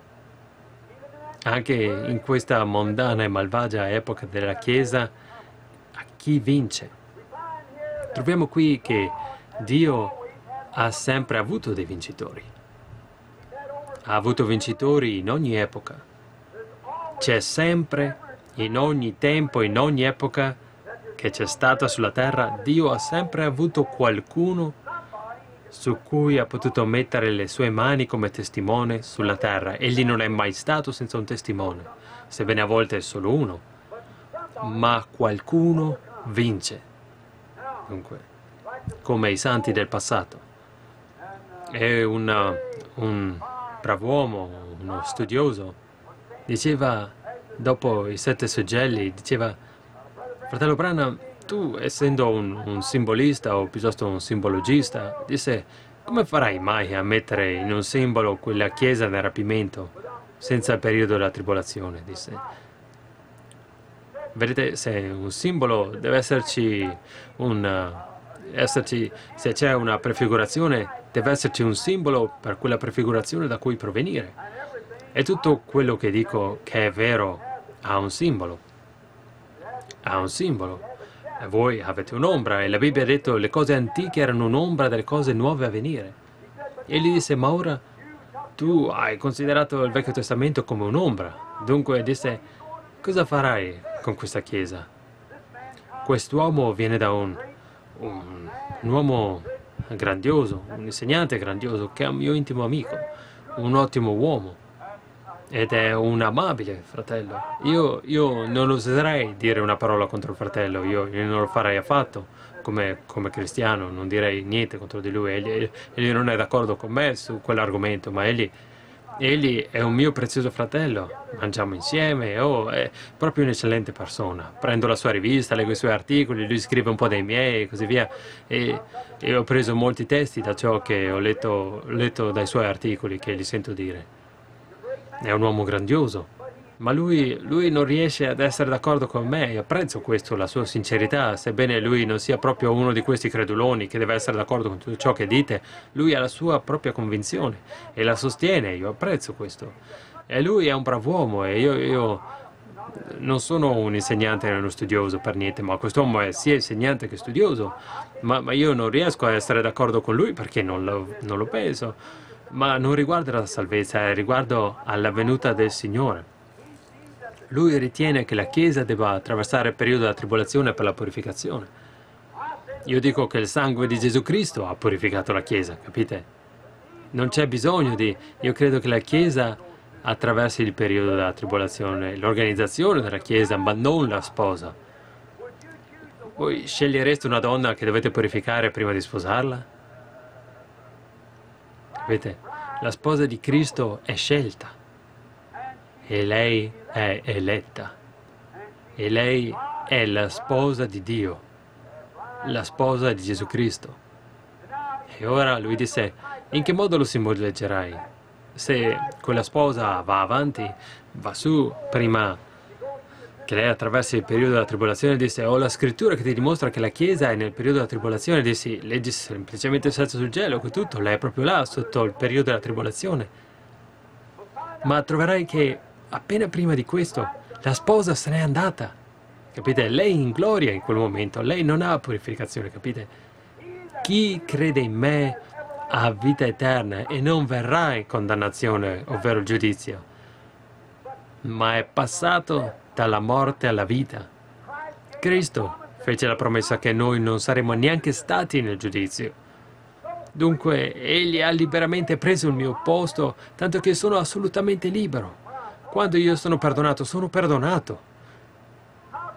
Anche in questa mondana e malvagia epoca della Chiesa, a chi vince? Troviamo qui che Dio ha sempre avuto dei vincitori. Ha avuto vincitori in ogni epoca. C'è sempre, in ogni tempo, in ogni epoca che c'è stata sulla terra, Dio ha sempre avuto qualcuno su cui ha potuto mettere le sue mani come testimone sulla terra. Egli non è mai stato senza un testimone, sebbene a volte è solo uno, ma qualcuno vince. Dunque, come i santi del passato. E un brav'uomo, uno studioso, diceva, dopo i 7 suggelli, diceva: fratello Branham, tu, essendo un simbolista o piuttosto un simbologista, disse: come farai mai a mettere in un simbolo quella chiesa nel rapimento senza il periodo della tribolazione? Disse. Vedete, se un simbolo deve se c'è una prefigurazione, deve esserci un simbolo per quella prefigurazione da cui provenire. E tutto quello che dico che è vero ha un simbolo. Ha un simbolo. E voi avete un'ombra, e la Bibbia ha detto le cose antiche erano un'ombra delle cose nuove a venire. E gli disse: ma ora tu hai considerato il Vecchio Testamento come un'ombra. Dunque disse: cosa farai con questa Chiesa? Quest'uomo viene da un uomo grandioso, un insegnante grandioso, che è un mio intimo amico, un ottimo uomo. Ed è un amabile fratello. Io non oserei dire una parola contro il fratello, io non lo farei affatto. Come cristiano non direi niente contro di lui. Egli non è d'accordo con me su quell'argomento, ma egli è un mio prezioso fratello. Mangiamo insieme, è proprio un'eccellente persona. Prendo la sua rivista, leggo i suoi articoli, lui scrive un po' dei miei e così via. E ho preso molti testi da ciò che ho letto dai suoi articoli, che gli sento dire. È un uomo grandioso, ma lui non riesce ad essere d'accordo con me. Io apprezzo questo, la sua sincerità, sebbene lui non sia proprio uno di questi creduloni che deve essere d'accordo con tutto ciò che dite. Lui ha la sua propria convinzione e la sostiene. Io apprezzo questo. E lui è un brav'uomo e io non sono un insegnante né uno studioso per niente, ma quest'uomo è sia insegnante che studioso. Ma io non riesco a essere d'accordo con lui perché non lo penso. Ma non riguarda la salvezza, è riguardo alla venuta del Signore. Lui ritiene che la Chiesa debba attraversare il periodo della tribolazione per la purificazione. Io dico che il sangue di Gesù Cristo ha purificato la Chiesa, capite? Non c'è bisogno Io credo che la Chiesa attraversi il periodo della tribolazione. L'organizzazione della Chiesa, ma non la sposa. Voi scegliereste una donna che dovete purificare prima di sposarla? Vedete, la sposa di Cristo è scelta e lei è eletta e lei è la sposa di Dio, la sposa di Gesù Cristo. E ora lui disse: in che modo lo simboleggerai? Se quella sposa va avanti, va su, prima che lei attraversi il periodo della tribolazione, disse: ho la scrittura che ti dimostra che la Chiesa è nel periodo della tribolazione. Dissi: leggi semplicemente il Salmo sul gelo, che tutto, lei è proprio là, sotto il periodo della tribolazione. Ma troverai che appena prima di questo la sposa se n'è andata, capite? Lei in gloria in quel momento, lei non ha purificazione, capite? Chi crede in me ha vita eterna e non verrà in condannazione, ovvero il giudizio, ma è passato dalla morte alla vita. Cristo fece la promessa che noi non saremmo neanche stati nel giudizio. Dunque, Egli ha liberamente preso il mio posto, tanto che sono assolutamente libero. Quando io sono perdonato, sono perdonato.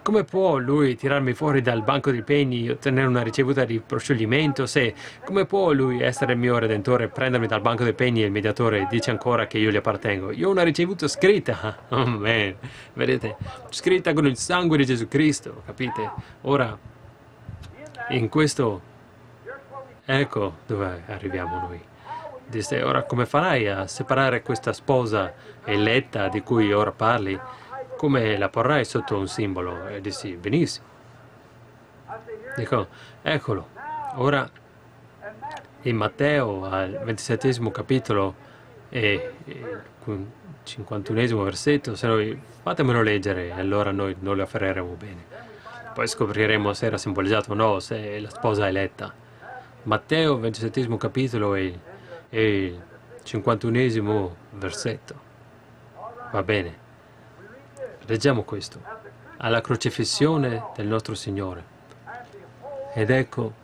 Come può lui tirarmi fuori dal banco dei pegni e ottenere una ricevuta di proscioglimento se... Come può lui essere il mio redentore, prendermi dal banco dei pegni e il mediatore dice ancora che io gli appartengo? Io ho una ricevuta scritta. Oh man, vedete? Scritta con il sangue di Gesù Cristo, capite? Ora, in questo... Ecco dove arriviamo noi. Disse, ora come farai a separare questa sposa eletta di cui ora parli? Come la porrai sotto un simbolo? E dissi, benissimo. Dico, eccolo. Ora, in Matteo, al 27 capitolo e il 51 versetto, se noi fatemelo leggere, e allora noi non lo afferreremo bene. Poi scopriremo se era simboleggiato o no, se è la sposa eletta. Matteo, 27 capitolo e il 51 versetto. Va bene. Leggiamo questo. Alla crocifissione del nostro Signore. Ed ecco,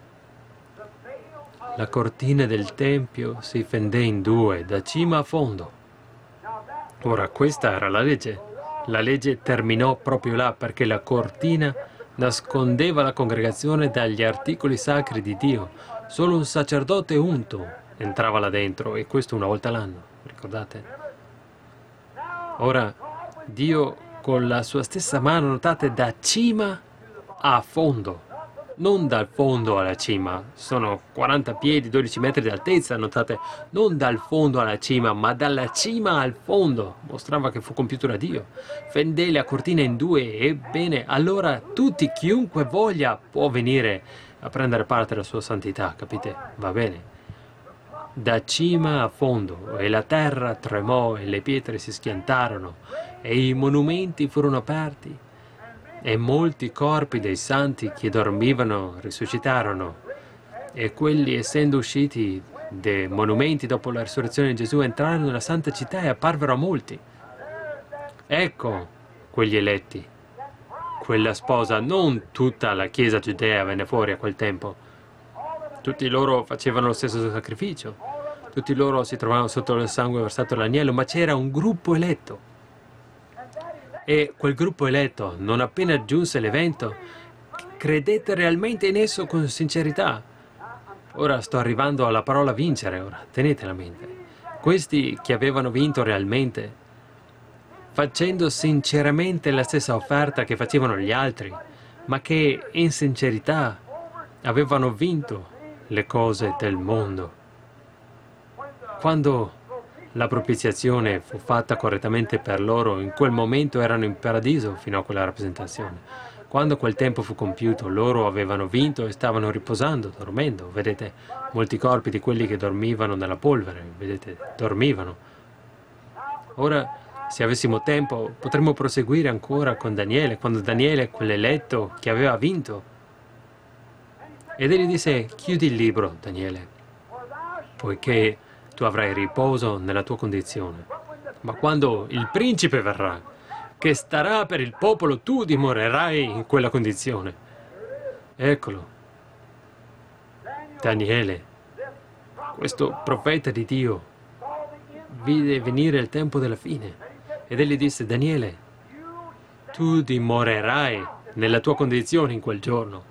la cortina del Tempio si fendé in due, da cima a fondo. Ora, questa era la legge. La legge terminò proprio là, perché la cortina nascondeva la congregazione dagli articoli sacri di Dio. Solo un sacerdote unto entrava là dentro, e questo una volta l'anno, ricordate? Ora, Dio con la sua stessa mano, notate, da cima a fondo, non dal fondo alla cima, sono 40 piedi, 12 metri di altezza, notate, non dal fondo alla cima, ma dalla cima al fondo, mostrava che fu compiuto da Dio. Fendé la cortina in due, ebbene, allora tutti, chiunque voglia, può venire a prendere parte alla sua santità, capite? Va bene? Da cima a fondo, e la terra tremò, e le pietre si schiantarono, e i monumenti furono aperti, e molti corpi dei santi che dormivano risuscitarono, e quelli, essendo usciti dai monumenti dopo la risurrezione di Gesù, entrarono nella santa città e apparvero a molti. Ecco quegli eletti, quella sposa. Non tutta la chiesa giudea venne fuori a quel tempo. Tutti loro facevano lo stesso sacrificio, tutti loro si trovavano sotto il sangue versato dall'agnello, ma c'era un gruppo eletto. E quel gruppo eletto, non appena giunse l'evento, credette realmente in esso con sincerità. Ora sto arrivando alla parola vincere, ora tenetela a mente. Questi che avevano vinto realmente, facendo sinceramente la stessa offerta che facevano gli altri, ma che in sincerità avevano vinto le cose del mondo. Quando la propiziazione fu fatta correttamente per loro, in quel momento erano in paradiso fino a quella rappresentazione. Quando quel tempo fu compiuto, loro avevano vinto e stavano riposando, dormendo. Vedete, molti corpi di quelli che dormivano nella polvere, vedete, dormivano. Ora, se avessimo tempo, potremmo proseguire ancora con Daniele, quando Daniele, quell'eletto che aveva vinto. Ed egli disse, chiudi il libro, Daniele, poiché tu avrai riposo nella tua condizione. Ma quando il principe verrà, che starà per il popolo, tu dimorerai in quella condizione. Eccolo. Daniele, questo profeta di Dio, vide venire il tempo della fine. Ed egli disse, Daniele, tu dimorerai nella tua condizione in quel giorno.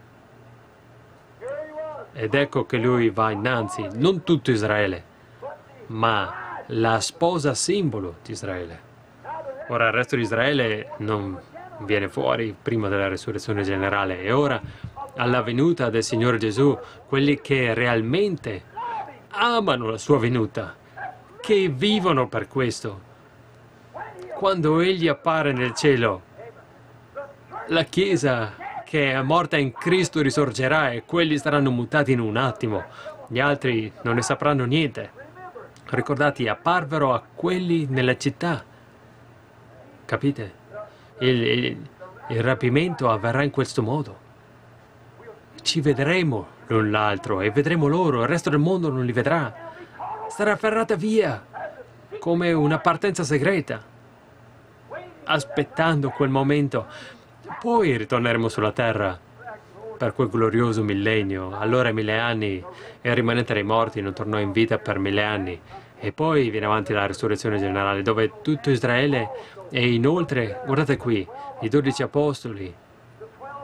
Ed ecco che lui va innanzi, non tutto Israele, ma la sposa simbolo di Israele. Ora il resto di Israele non viene fuori prima della risurrezione generale, e ora, alla venuta del Signore Gesù, quelli che realmente amano la sua venuta, che vivono per questo, quando Egli appare nel cielo, la Chiesa che è morta in Cristo risorgerà, e quelli saranno mutati in un attimo. Gli altri non ne sapranno niente. Ricordate, apparvero a quelli nella città. Capite? Il rapimento avverrà in questo modo. Ci vedremo l'un l'altro e vedremo loro, il resto del mondo non li vedrà. Sarà afferrata via come una partenza segreta, aspettando quel momento. Poi ritorneremo sulla terra per quel glorioso millennio. Allora 1000 anni e il rimanente dei morti non tornò in vita per 1000 anni. E poi viene avanti la risurrezione generale, dove tutto Israele, e inoltre, guardate qui, i 12 apostoli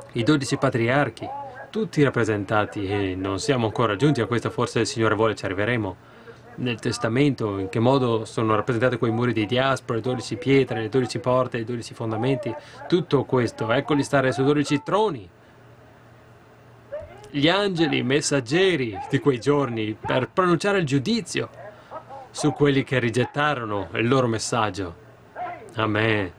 i 12 patriarchi, tutti rappresentati, e non siamo ancora giunti a questo, forse il Signore vuole ci arriveremo. Nel Testamento, in che modo sono rappresentati quei muri di diaspora, le 12 pietre, le 12 porte, i 12 fondamenti, tutto questo, eccoli stare su 12 troni. Gli angeli messaggeri di quei giorni per pronunciare il giudizio su quelli che rigettarono il loro messaggio. Amen.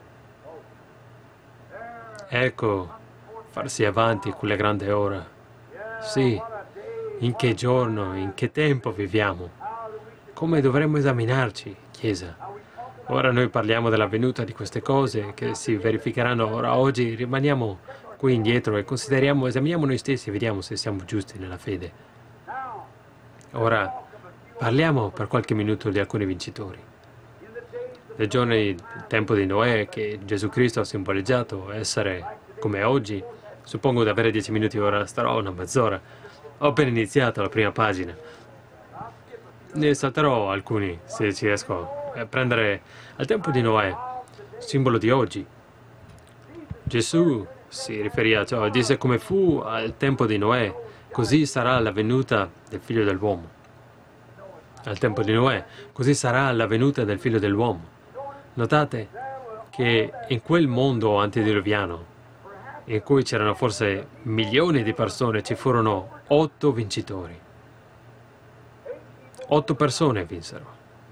Ecco, farsi avanti quella grande ora. Sì, in che giorno, in che tempo viviamo? Come dovremmo esaminarci, Chiesa? Ora noi parliamo della venuta di queste cose che si verificheranno. Ora oggi rimaniamo qui indietro e consideriamo, esaminiamo noi stessi e vediamo se siamo giusti nella fede. Ora parliamo per qualche minuto di alcuni vincitori. Nei giorni del tempo di Noè, che Gesù Cristo ha simboleggiato essere come oggi, suppongo di avere 10 minuti, ora starò una mezz'ora. Ho appena iniziato la prima pagina. Ne salterò alcuni, se ci riesco a prendere al tempo di Noè, simbolo di oggi. Gesù si riferì a ciò, disse come fu al tempo di Noè, così sarà la venuta del figlio dell'uomo. Al tempo di Noè, così sarà la venuta del figlio dell'uomo. Notate che in quel mondo antediluviano, in cui c'erano forse milioni di persone, ci furono 8 vincitori. 8 persone vinsero,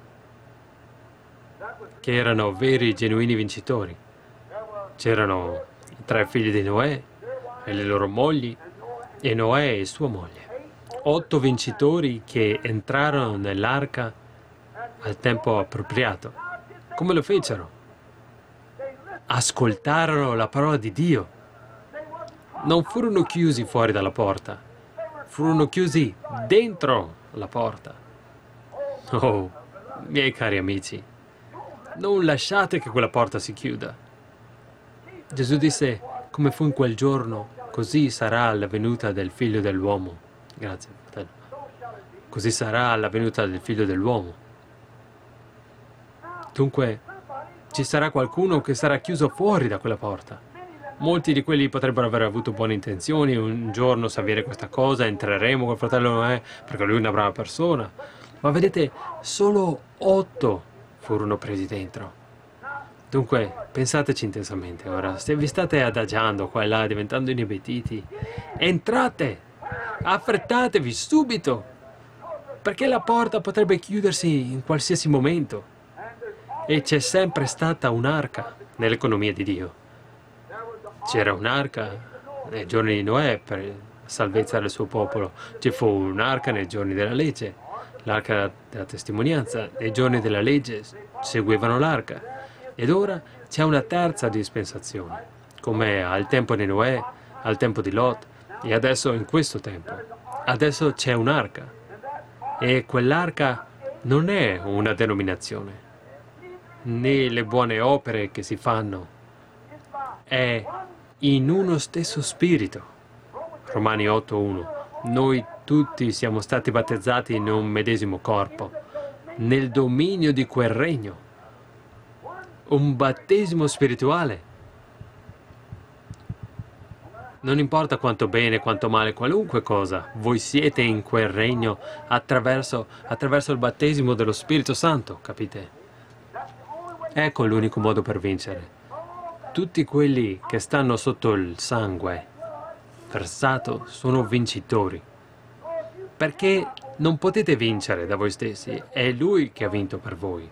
che erano veri, genuini vincitori. C'erano i 3 figli di Noè e le loro mogli, e Noè e sua moglie. 8 vincitori che entrarono nell'arca al tempo appropriato. Come lo fecero? Ascoltarono la parola di Dio. Non furono chiusi fuori dalla porta, furono chiusi dentro la porta. Oh, miei cari amici, non lasciate che quella porta si chiuda. Gesù disse, come fu in quel giorno, così sarà la venuta del figlio dell'uomo. Grazie, fratello. Così sarà la venuta del figlio dell'uomo. Dunque, ci sarà qualcuno che sarà chiuso fuori da quella porta. Molti di quelli potrebbero aver avuto buone intenzioni, un giorno sa avere questa cosa, entreremo col fratello Noè, perché lui è una brava persona. Ma vedete, solo 8 furono presi dentro. Dunque, pensateci intensamente ora. Se vi state adagiando qua e là, diventando inebetiti, entrate! Affrettatevi subito! Perché la porta potrebbe chiudersi in qualsiasi momento. E c'è sempre stata un'arca nell'economia di Dio. C'era un'arca nei giorni di Noè per la salvezza del suo popolo. Ci fu un'arca nei giorni della legge, l'arca della testimonianza. Nei giorni della legge seguivano l'arca. Ed ora c'è una terza dispensazione, come al tempo di Noè, al tempo di Lot, e adesso in questo tempo. Adesso c'è un'arca. E quell'arca non è una denominazione, né le buone opere che si fanno. È in uno stesso spirito. Romani 8:1. Noi tutti siamo stati battezzati in un medesimo corpo, nel dominio di quel regno. Un battesimo spirituale. Non importa quanto bene, quanto male, qualunque cosa, voi siete in quel regno attraverso il battesimo dello Spirito Santo, capite? Ecco l'unico modo per vincere. Tutti quelli che stanno sotto il sangue versato sono vincitori. Perché non potete vincere da voi stessi, è Lui che ha vinto per voi.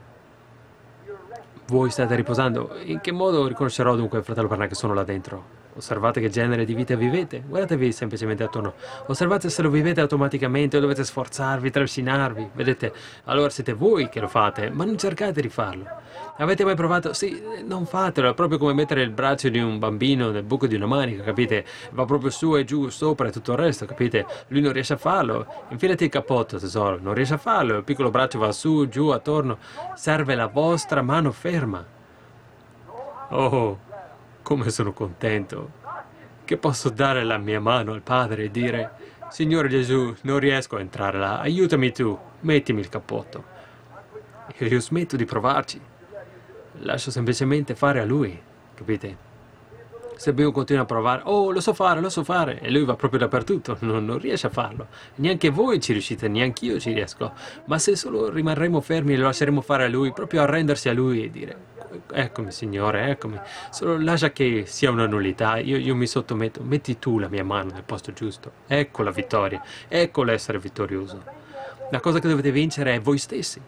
Voi state riposando. In che modo riconoscerò dunque, fratello Parnà, che sono là dentro? Osservate che genere di vita vivete. Guardatevi semplicemente attorno. Osservate se lo vivete automaticamente o dovete sforzarvi, trascinarvi. Vedete? Allora siete voi che lo fate, ma non cercate di farlo. Avete mai provato? Sì, non fatelo. È proprio come mettere il braccio di un bambino nel buco di una manica, capite? Va proprio su e giù, sopra e tutto il resto, capite? Lui non riesce a farlo. Infilati il cappotto, tesoro. Non riesce a farlo. Il piccolo braccio va su, giù, attorno. Serve la vostra mano ferma. Oh, come sono contento che posso dare la mia mano al Padre e dire: Signore Gesù, non riesco a entrare là, aiutami tu, mettimi il cappotto. Io smetto di provarci, lascio semplicemente fare a Lui, capite? Se Bill continua a provare, oh, lo so fare, e lui va proprio dappertutto, non riesce a farlo. Neanche voi ci riuscite, neanche io ci riesco. Ma se solo rimarremo fermi e lo lasceremo fare a lui, proprio arrendersi a lui e dire, eccomi signore, eccomi, solo lascia che sia una nullità, io mi sottometto, metti tu la mia mano nel posto giusto. Ecco la vittoria, ecco l'essere vittorioso. La cosa che dovete vincere è voi stessi.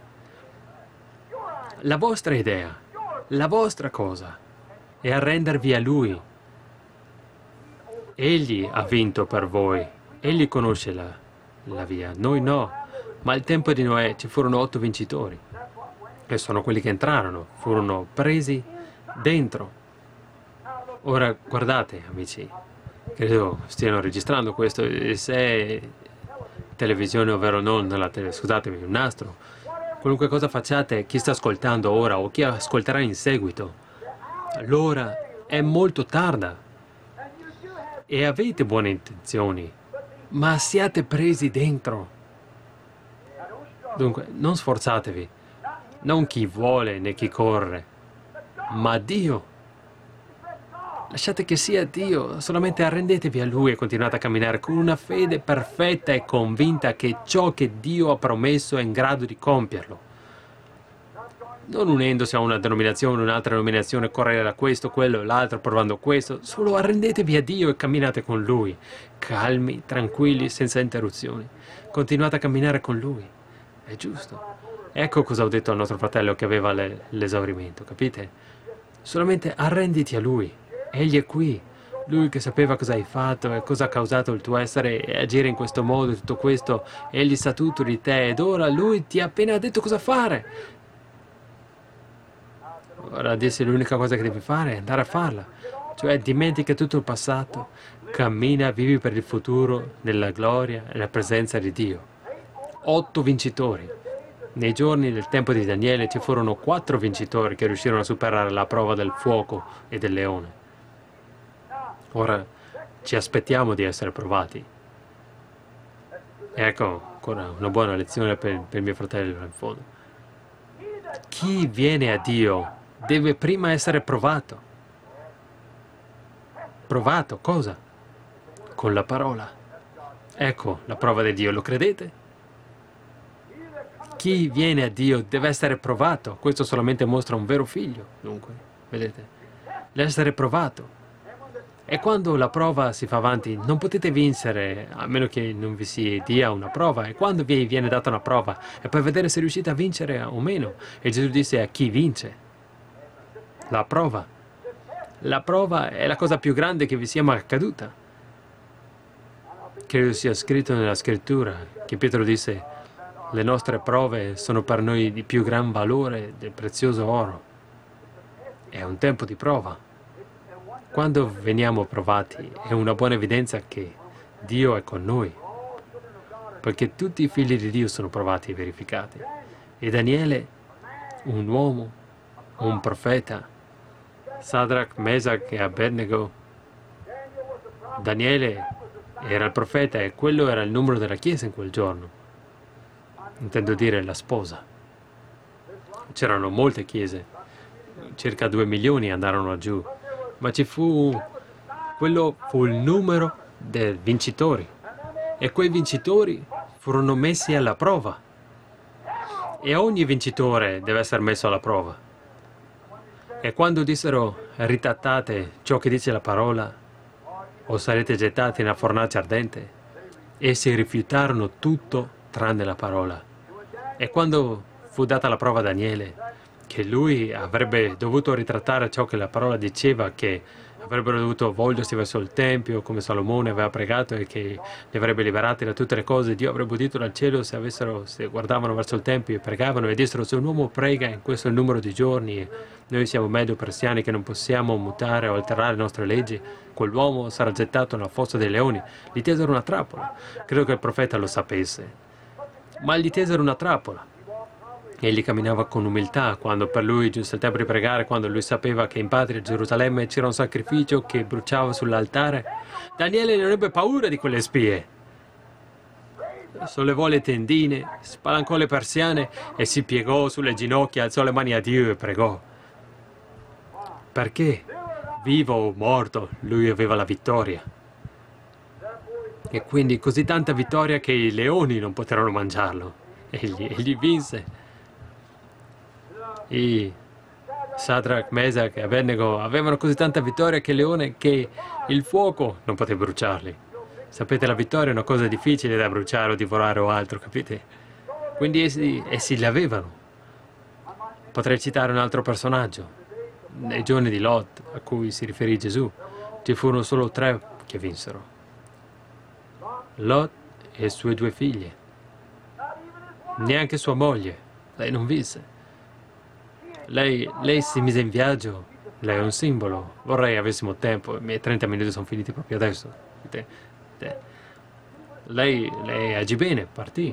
La vostra idea, la vostra cosa, è arrendervi a lui. Egli ha vinto per voi, egli conosce la via, noi no. Ma al tempo di Noè ci furono 8 vincitori, e sono quelli che entrarono, furono presi dentro. Ora guardate, amici, credo stiano registrando questo, e se è televisione ovvero non nella scusatemi, un nastro, qualunque cosa facciate, chi sta ascoltando ora o chi ascolterà in seguito, l'ora è molto tarda. E avete buone intenzioni, ma siate presi dentro. Dunque, non sforzatevi, non chi vuole né chi corre, ma Dio. Lasciate che sia Dio, solamente arrendetevi a Lui e continuate a camminare con una fede perfetta e convinta che ciò che Dio ha promesso è in grado di compierlo. Non unendosi a una denominazione, un'altra denominazione, correre da questo, quello, l'altro, provando questo. Solo arrendetevi a Dio e camminate con Lui. Calmi, tranquilli, senza interruzioni. Continuate a camminare con Lui. È giusto. Ecco cosa ho detto al nostro fratello che aveva l'esaurimento, capite? Solamente arrenditi a Lui. Egli è qui. Lui che sapeva cosa hai fatto e cosa ha causato il tuo essere e agire in questo modo e tutto questo. Egli sa tutto di te ed ora Lui ti ha appena detto cosa fare. Ora adesso l'unica cosa che devi fare è andare a farla. Cioè dimentica tutto il passato, cammina, vivi per il futuro, nella gloria e nella presenza di Dio. 8 vincitori. Nei giorni del tempo di Daniele ci furono 4 vincitori che riuscirono a superare la prova del fuoco e del leone. Ora ci aspettiamo di essere provati. Ecco, ancora una buona lezione per mio fratello in fondo. Chi viene a Dio deve prima essere provato. Provato cosa? Con la parola. Ecco la prova di Dio, lo credete? Chi viene a Dio deve essere provato. Questo solamente mostra un vero figlio, dunque, vedete? L'essere provato. E quando la prova si fa avanti, non potete vincere a meno che non vi si dia una prova. E quando vi viene data una prova, è per vedere se riuscite a vincere o meno. E Gesù disse a chi vince. La prova. La prova è la cosa più grande che vi sia mai accaduta. Credo sia scritto nella scrittura che Pietro disse: le nostre prove sono per noi di più gran valore del prezioso oro. È un tempo di prova. Quando veniamo provati è una buona evidenza che Dio è con noi, perché tutti i figli di Dio sono provati e verificati. E Daniele, un uomo, un profeta, Sadrach, Mesach e Abednego. Daniele era il profeta e quello era il numero della chiesa in quel giorno. Intendo dire la sposa. C'erano molte chiese, circa 2 milioni andarono laggiù, ma quello fu il numero dei vincitori. E quei vincitori furono messi alla prova. E ogni vincitore deve essere messo alla prova. E quando dissero ritattate ciò che dice la parola, o sarete gettati nella fornace ardente, essi rifiutarono tutto tranne la parola. E quando fu data la prova a Daniele, che lui avrebbe dovuto ritrattare ciò che la parola diceva, che avrebbero dovuto volgersi verso il Tempio, come Salomone aveva pregato, e che li avrebbe liberati da tutte le cose. Dio avrebbe udito dal cielo se guardavano verso il Tempio e pregavano e dissero: se un uomo prega in questo numero di giorni, noi siamo medio persiani che non possiamo mutare o alterare le nostre leggi, quell'uomo sarà gettato nella fossa dei leoni. Gli tesero una trappola. Credo che il profeta lo sapesse, ma gli tesero una trappola. Egli camminava con umiltà quando per lui giunse il tempo di pregare, quando lui sapeva che in patria Gerusalemme c'era un sacrificio che bruciava sull'altare. Daniele non ebbe paura di quelle spie. Sollevò le tendine, spalancò le persiane e si piegò sulle ginocchia, alzò le mani a Dio e pregò. Perché? vivo o morto, lui aveva la vittoria. E quindi così tanta vittoria che i leoni non poterono mangiarlo. Egli vinse. I Shadrach, Mesach e Abednego avevano così tanta vittoria che il fuoco non poté bruciarli. Sapete, la vittoria è una cosa difficile da bruciare o divorare o altro, capite? Quindi essi l'avevano. Potrei citare un altro personaggio. Nei giorni di Lot, a cui si riferì Gesù, ci furono solo 3 che vinsero. Lot e le sue 2 figlie. Neanche sua moglie. Lei non vinse. Lei si mise in viaggio. Lei è un simbolo. Vorrei avessimo tempo. I miei 30 minuti sono finiti proprio adesso. Lei agì bene, partì.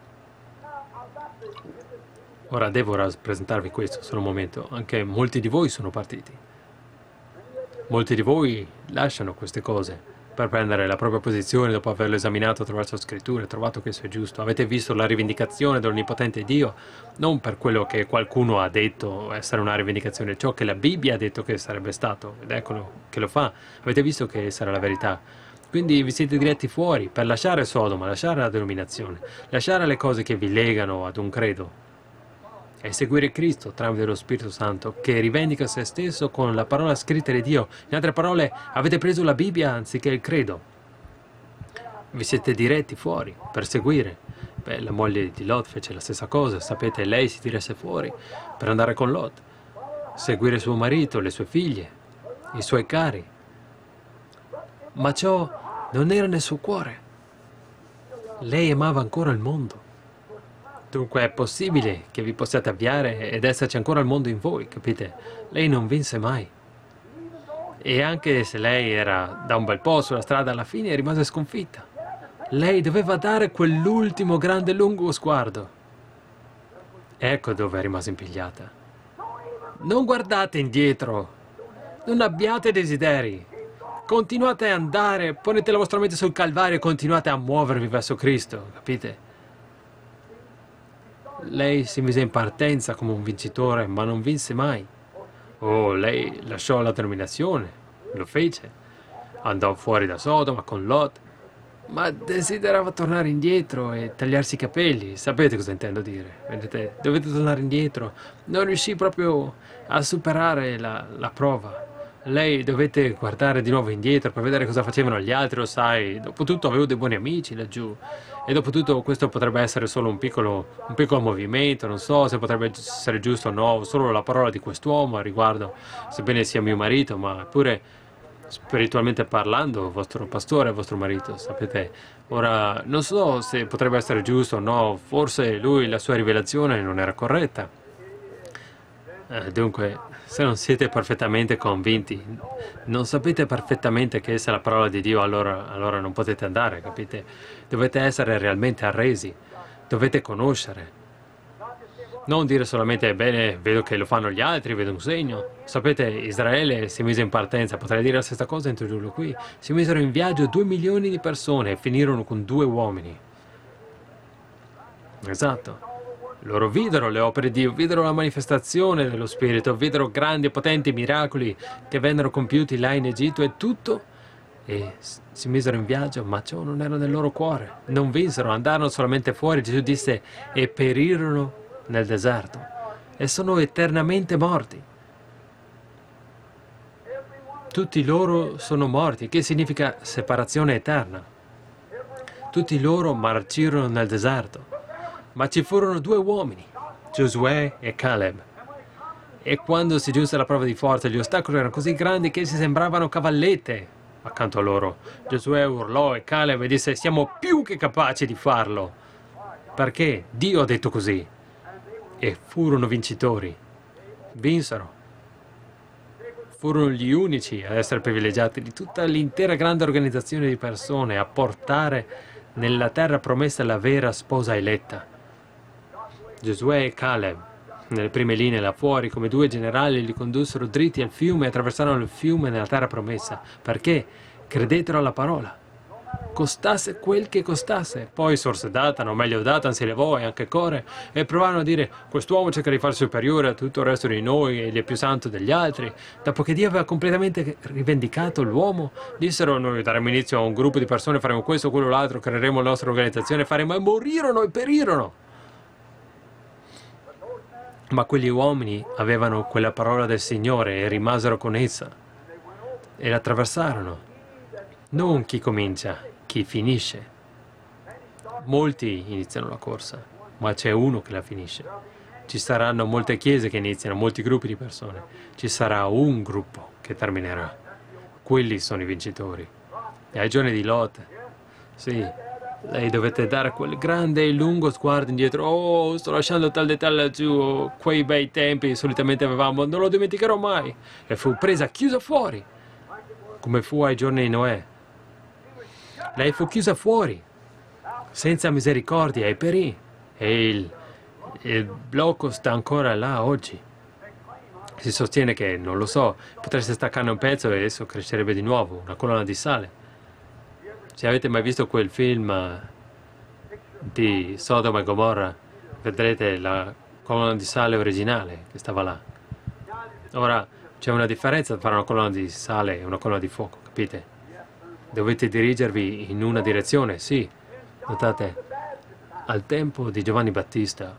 Ora devo rappresentarvi questo, solo un momento. Anche molti di voi sono partiti. Molti di voi lasciano queste cose per prendere la propria posizione dopo averlo esaminato attraverso le scritture, trovato che esso è giusto. Avete visto la rivendicazione dell'Onnipotente Dio, non per quello che qualcuno ha detto essere una rivendicazione, ciò che la Bibbia ha detto che sarebbe stato, ed eccolo che lo fa. Avete visto che sarà la verità. Quindi vi siete diretti fuori per lasciare Sodoma, lasciare la denominazione, lasciare le cose che vi legano ad un credo e seguire Cristo tramite lo Spirito Santo che rivendica se stesso con la parola scritta di Dio. In altre parole, avete preso la Bibbia anziché il credo. Vi siete diretti fuori per seguire. Beh, la moglie di Lot fece la stessa cosa, sapete, lei si diresse fuori per andare con Lot, seguire suo marito, le sue figlie, i suoi cari. Ma ciò non era nel suo cuore. Lei amava ancora il mondo. Dunque è possibile che vi possiate avviare ed esserci ancora il mondo in voi, capite? Lei non vinse mai. E anche se lei era da un bel po' sulla strada, alla fine rimase sconfitta. Lei doveva dare quell'ultimo grande lungo sguardo. Ecco dove rimase impigliata. Non guardate indietro. Non abbiate desideri. Continuate ad andare, ponete la vostra mente sul Calvario e continuate a muovervi verso Cristo, capite? Lei si mise in partenza come un vincitore, ma non vinse mai. Oh, lei lasciò la denominazione, lo fece. Andò fuori da Sodoma con Lot, ma desiderava tornare indietro e tagliarsi i capelli. Sapete cosa intendo dire? Vedete, dovete tornare indietro. Non riuscì proprio a superare la prova. Lei dovete guardare di nuovo indietro per vedere cosa facevano gli altri, lo sai. Dopotutto avevo dei buoni amici laggiù. E dopotutto questo potrebbe essere solo un piccolo movimento, non so se potrebbe essere giusto o no, solo la parola di quest'uomo a riguardo, sebbene sia mio marito, ma eppure spiritualmente parlando, vostro pastore è vostro marito, sapete. Ora, non so se potrebbe essere giusto o no, forse lui, la sua rivelazione non era corretta. Dunque, se non siete perfettamente convinti, non sapete perfettamente che essa è la parola di Dio, allora non potete andare, capite? Dovete essere realmente arresi, dovete conoscere. Non dire solamente, bene, vedo che lo fanno gli altri, vedo un segno. Sapete, Israele si mise in partenza, potrei dire la stessa cosa, introdurlo qui. Si misero in viaggio 2 milioni di persone e finirono con 2 uomini. Esatto. Loro videro le opere di Dio, videro la manifestazione dello Spirito, videro grandi e potenti miracoli che vennero compiuti là in Egitto e tutto, e si misero in viaggio, ma ciò non era nel loro cuore. Non vinsero, andarono solamente fuori. Gesù disse, e perirono nel deserto, e sono eternamente morti. Tutti loro sono morti, che significa separazione eterna. Tutti loro marcirono nel deserto. Ma ci furono 2 uomini, Giosuè e Caleb. E quando si giunse alla prova di forza, gli ostacoli erano così grandi che si sembravano cavallette accanto a loro. Giosuè urlò e Caleb disse, siamo più che capaci di farlo. Perché Dio ha detto così. E furono vincitori. Vinsero. Furono gli unici ad essere privilegiati di tutta l'intera grande organizzazione di persone a portare nella terra promessa la vera sposa eletta. Giosuè e Caleb, nelle prime linee là fuori, come 2 generali, li condussero dritti al fiume e attraversarono il fiume nella terra promessa. Perché? Credettero alla parola. costasse quel che costasse. Poi sorse Datan, o meglio Datan si levò e anche Core, e provarono a dire: quest'uomo cerca di farsi superiore a tutto il resto di noi, egli è più santo degli altri. Dopo che Dio aveva completamente rivendicato l'uomo, dissero: noi daremo inizio a un gruppo di persone, faremo questo, quello, l'altro, creeremo la nostra organizzazione, faremo, e morirono e perirono. Ma quegli uomini avevano quella parola del Signore e rimasero con essa e la attraversarono. Non chi comincia, chi finisce. Molti iniziano la corsa, ma c'è uno che la finisce. Ci saranno molte chiese che iniziano, molti gruppi di persone. Ci sarà un gruppo che terminerà. Quelli sono i vincitori. E ai giorni di Lot, sì, lei dovette dare quel grande e lungo sguardo indietro. Oh, sto lasciando tal dettaglio laggiù. Oh, quei bei tempi solitamente avevamo, non lo dimenticherò mai. E fu presa, chiusa fuori, come fu ai giorni di Noè. Lei fu chiusa fuori, senza misericordia, e perì. E il blocco sta ancora là oggi. Si sostiene che, non lo so, potreste staccarne un pezzo e esso crescerebbe di nuovo, una colonna di sale. Se avete mai visto quel film di Sodoma e Gomorra, vedrete la colonna di sale originale che stava là. Ora, c'è una differenza tra una colonna di sale e una colonna di fuoco, capite? Dovete dirigervi in una direzione, sì. Notate, al tempo di Giovanni Battista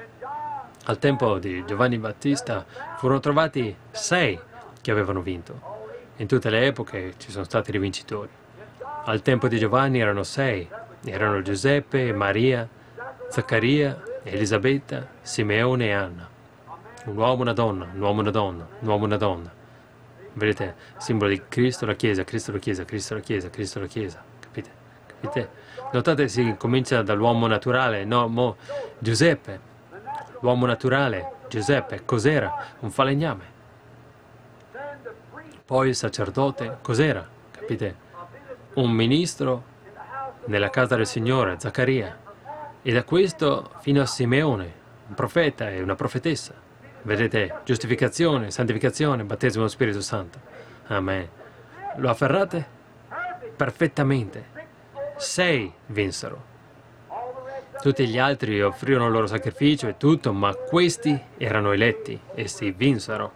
furono trovati 6 che avevano vinto. In tutte le epoche ci sono stati dei vincitori. Al tempo di Giovanni erano 6. Erano Giuseppe, Maria, Zaccaria, Elisabetta, Simeone e Anna. Un uomo, una donna, un uomo, una donna, un uomo, una donna. Vedete, simbolo di Cristo, la Chiesa, Cristo, la Chiesa, Cristo, la Chiesa, Cristo, la Chiesa. Capite? Capite? Notate, si comincia dall'uomo naturale. No, Giuseppe, l'uomo naturale, Giuseppe, cos'era? Un falegname. Poi il sacerdote, cos'era? Capite? Un ministro nella casa del Signore, Zaccaria. E da questo fino a Simeone, un profeta e una profetessa. Vedete, giustificazione, santificazione, battesimo dello Spirito Santo. Amen. Lo afferrate? Perfettamente. 6 vinsero. Tutti gli altri offrirono il loro sacrificio e tutto, ma questi erano eletti e si vinsero.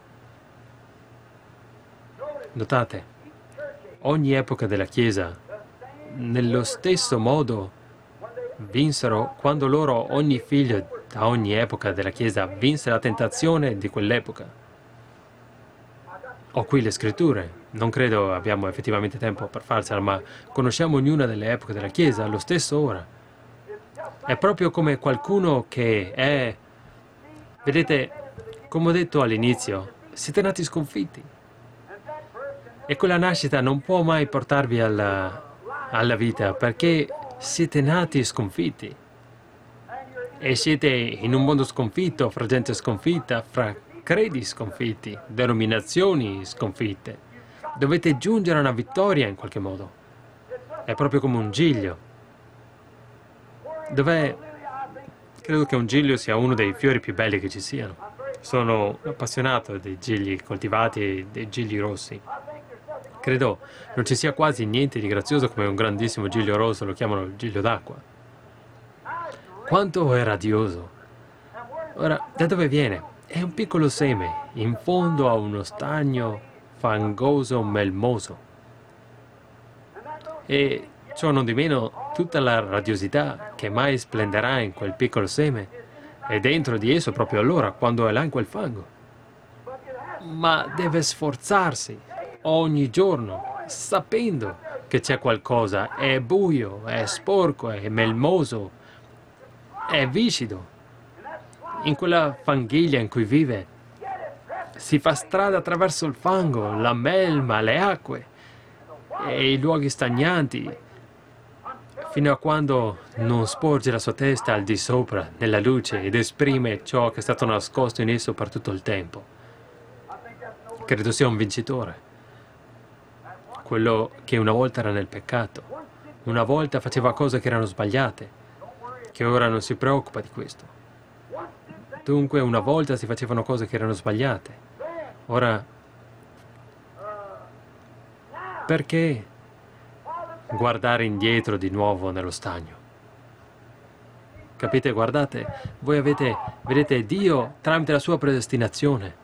Notate, ogni epoca della Chiesa, nello stesso modo, vinsero quando loro, ogni figlio da ogni epoca della Chiesa, vinse la tentazione di quell'epoca. Ho qui le scritture. Non credo abbiamo effettivamente tempo per farsela, ma conosciamo ognuna delle epoche della Chiesa allo stesso ora. È proprio come qualcuno che è... Vedete, come ho detto all'inizio, siete nati sconfitti. E quella nascita non può mai portarvi alla vita, perché siete nati sconfitti. E siete in un mondo sconfitto, fra gente sconfitta, fra credi sconfitti, denominazioni sconfitte. Dovete giungere a una vittoria in qualche modo. È proprio come un giglio. Credo che un giglio sia uno dei fiori più belli che ci siano. Sono appassionato dei gigli coltivati e dei gigli rossi. Credo non ci sia quasi niente di grazioso come un grandissimo giglio rosso, lo chiamano il giglio d'acqua. Quanto è radioso! Ora, da dove viene? È un piccolo seme, in fondo a uno stagno fangoso, melmoso. E ciò non di meno, tutta la radiosità che mai splenderà in quel piccolo seme è dentro di esso proprio allora, quando è là in quel fango. Ma deve sforzarsi ogni giorno, sapendo che c'è qualcosa, è buio, è sporco, è melmoso, è viscido. In quella fanghiglia in cui vive, si fa strada attraverso il fango, la melma, le acque e i luoghi stagnanti, fino a quando non sporge la sua testa al di sopra, nella luce, ed esprime ciò che è stato nascosto in esso per tutto il tempo. Credo sia un vincitore. Quello che una volta era nel peccato, una volta faceva cose che erano sbagliate, che ora non si preoccupa di questo. Dunque una volta si facevano cose che erano sbagliate. Ora, perché guardare indietro di nuovo nello stagno. Capite? Guardate, voi vedete, Dio, tramite la sua predestinazione,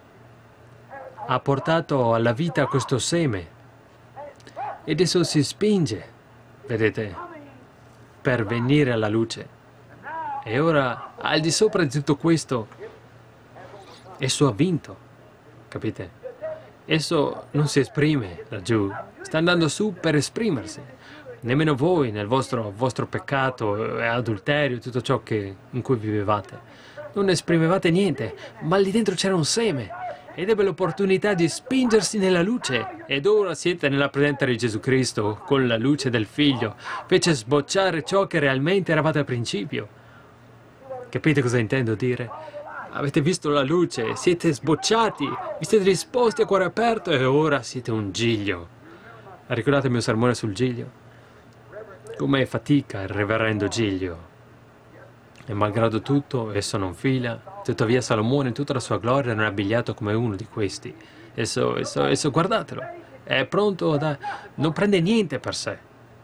ha portato alla vita questo seme ed esso si spinge, vedete, per venire alla luce. E ora, al di sopra di tutto questo, esso ha vinto, capite? Esso non si esprime laggiù, sta andando su per esprimersi. Nemmeno voi, nel vostro peccato e adulterio, tutto ciò in cui vivevate, non esprimevate niente, ma lì dentro c'era un seme ed ebbe l'opportunità di spingersi nella luce. Ed ora siete nella presenza di Gesù Cristo, con la luce del Figlio, fece sbocciare ciò che realmente eravate al principio. Capite cosa intendo dire? Avete visto la luce, siete sbocciati, vi siete disposti a cuore aperto e ora siete un giglio. Ricordate il mio sermone sul giglio? Come fatica il reverendo Giglio. E malgrado tutto, esso non fila. Tuttavia Salomone in tutta la sua gloria non è abbigliato come uno di questi. Esso, guardatelo, è pronto non prende niente per sé.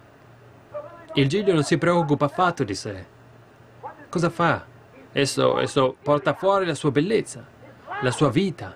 Il Giglio non si preoccupa affatto di sé. Cosa fa? Esso porta fuori la sua bellezza, la sua vita,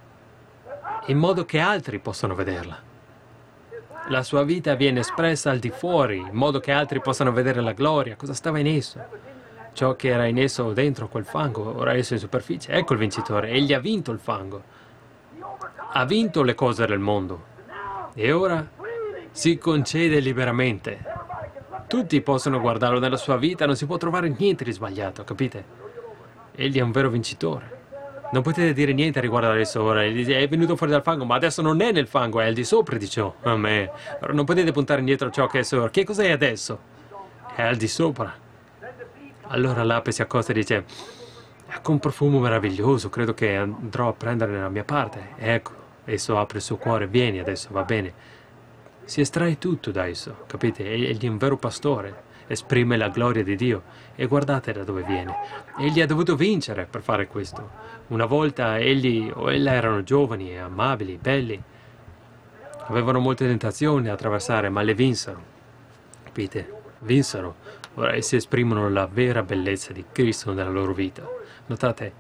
in modo che altri possano vederla. La sua vita viene espressa al di fuori, in modo che altri possano vedere la gloria. Cosa stava in esso? Ciò che era in esso dentro quel fango, ora esso è in superficie. Ecco il vincitore. Egli ha vinto il fango. Ha vinto le cose del mondo. E ora si concede liberamente. Tutti possono guardarlo nella sua vita, non si può trovare niente di sbagliato, capite? Egli è un vero vincitore. Non potete dire niente riguardo ad esso ora. È venuto fuori dal fango, ma adesso non è nel fango, è al di sopra di ciò. Amen. Ora non potete puntare indietro ciò che è esso ora. Che cos'è adesso? È al di sopra. Allora l'ape si accosta e dice: ecco un profumo meraviglioso, credo che andrò a prendere nella mia parte. Ecco, esso apre il suo cuore, vieni adesso, va bene. Si estrae tutto da esso, capite? Egli è un vero pastore, esprime la gloria di Dio. E guardate da dove viene. Egli ha dovuto vincere per fare questo. Una volta egli o ella erano giovani, amabili, belli. Avevano molte tentazioni da attraversare, ma le vinsero. Capite? Vinsero. Ora essi esprimono la vera bellezza di Cristo nella loro vita. Notate?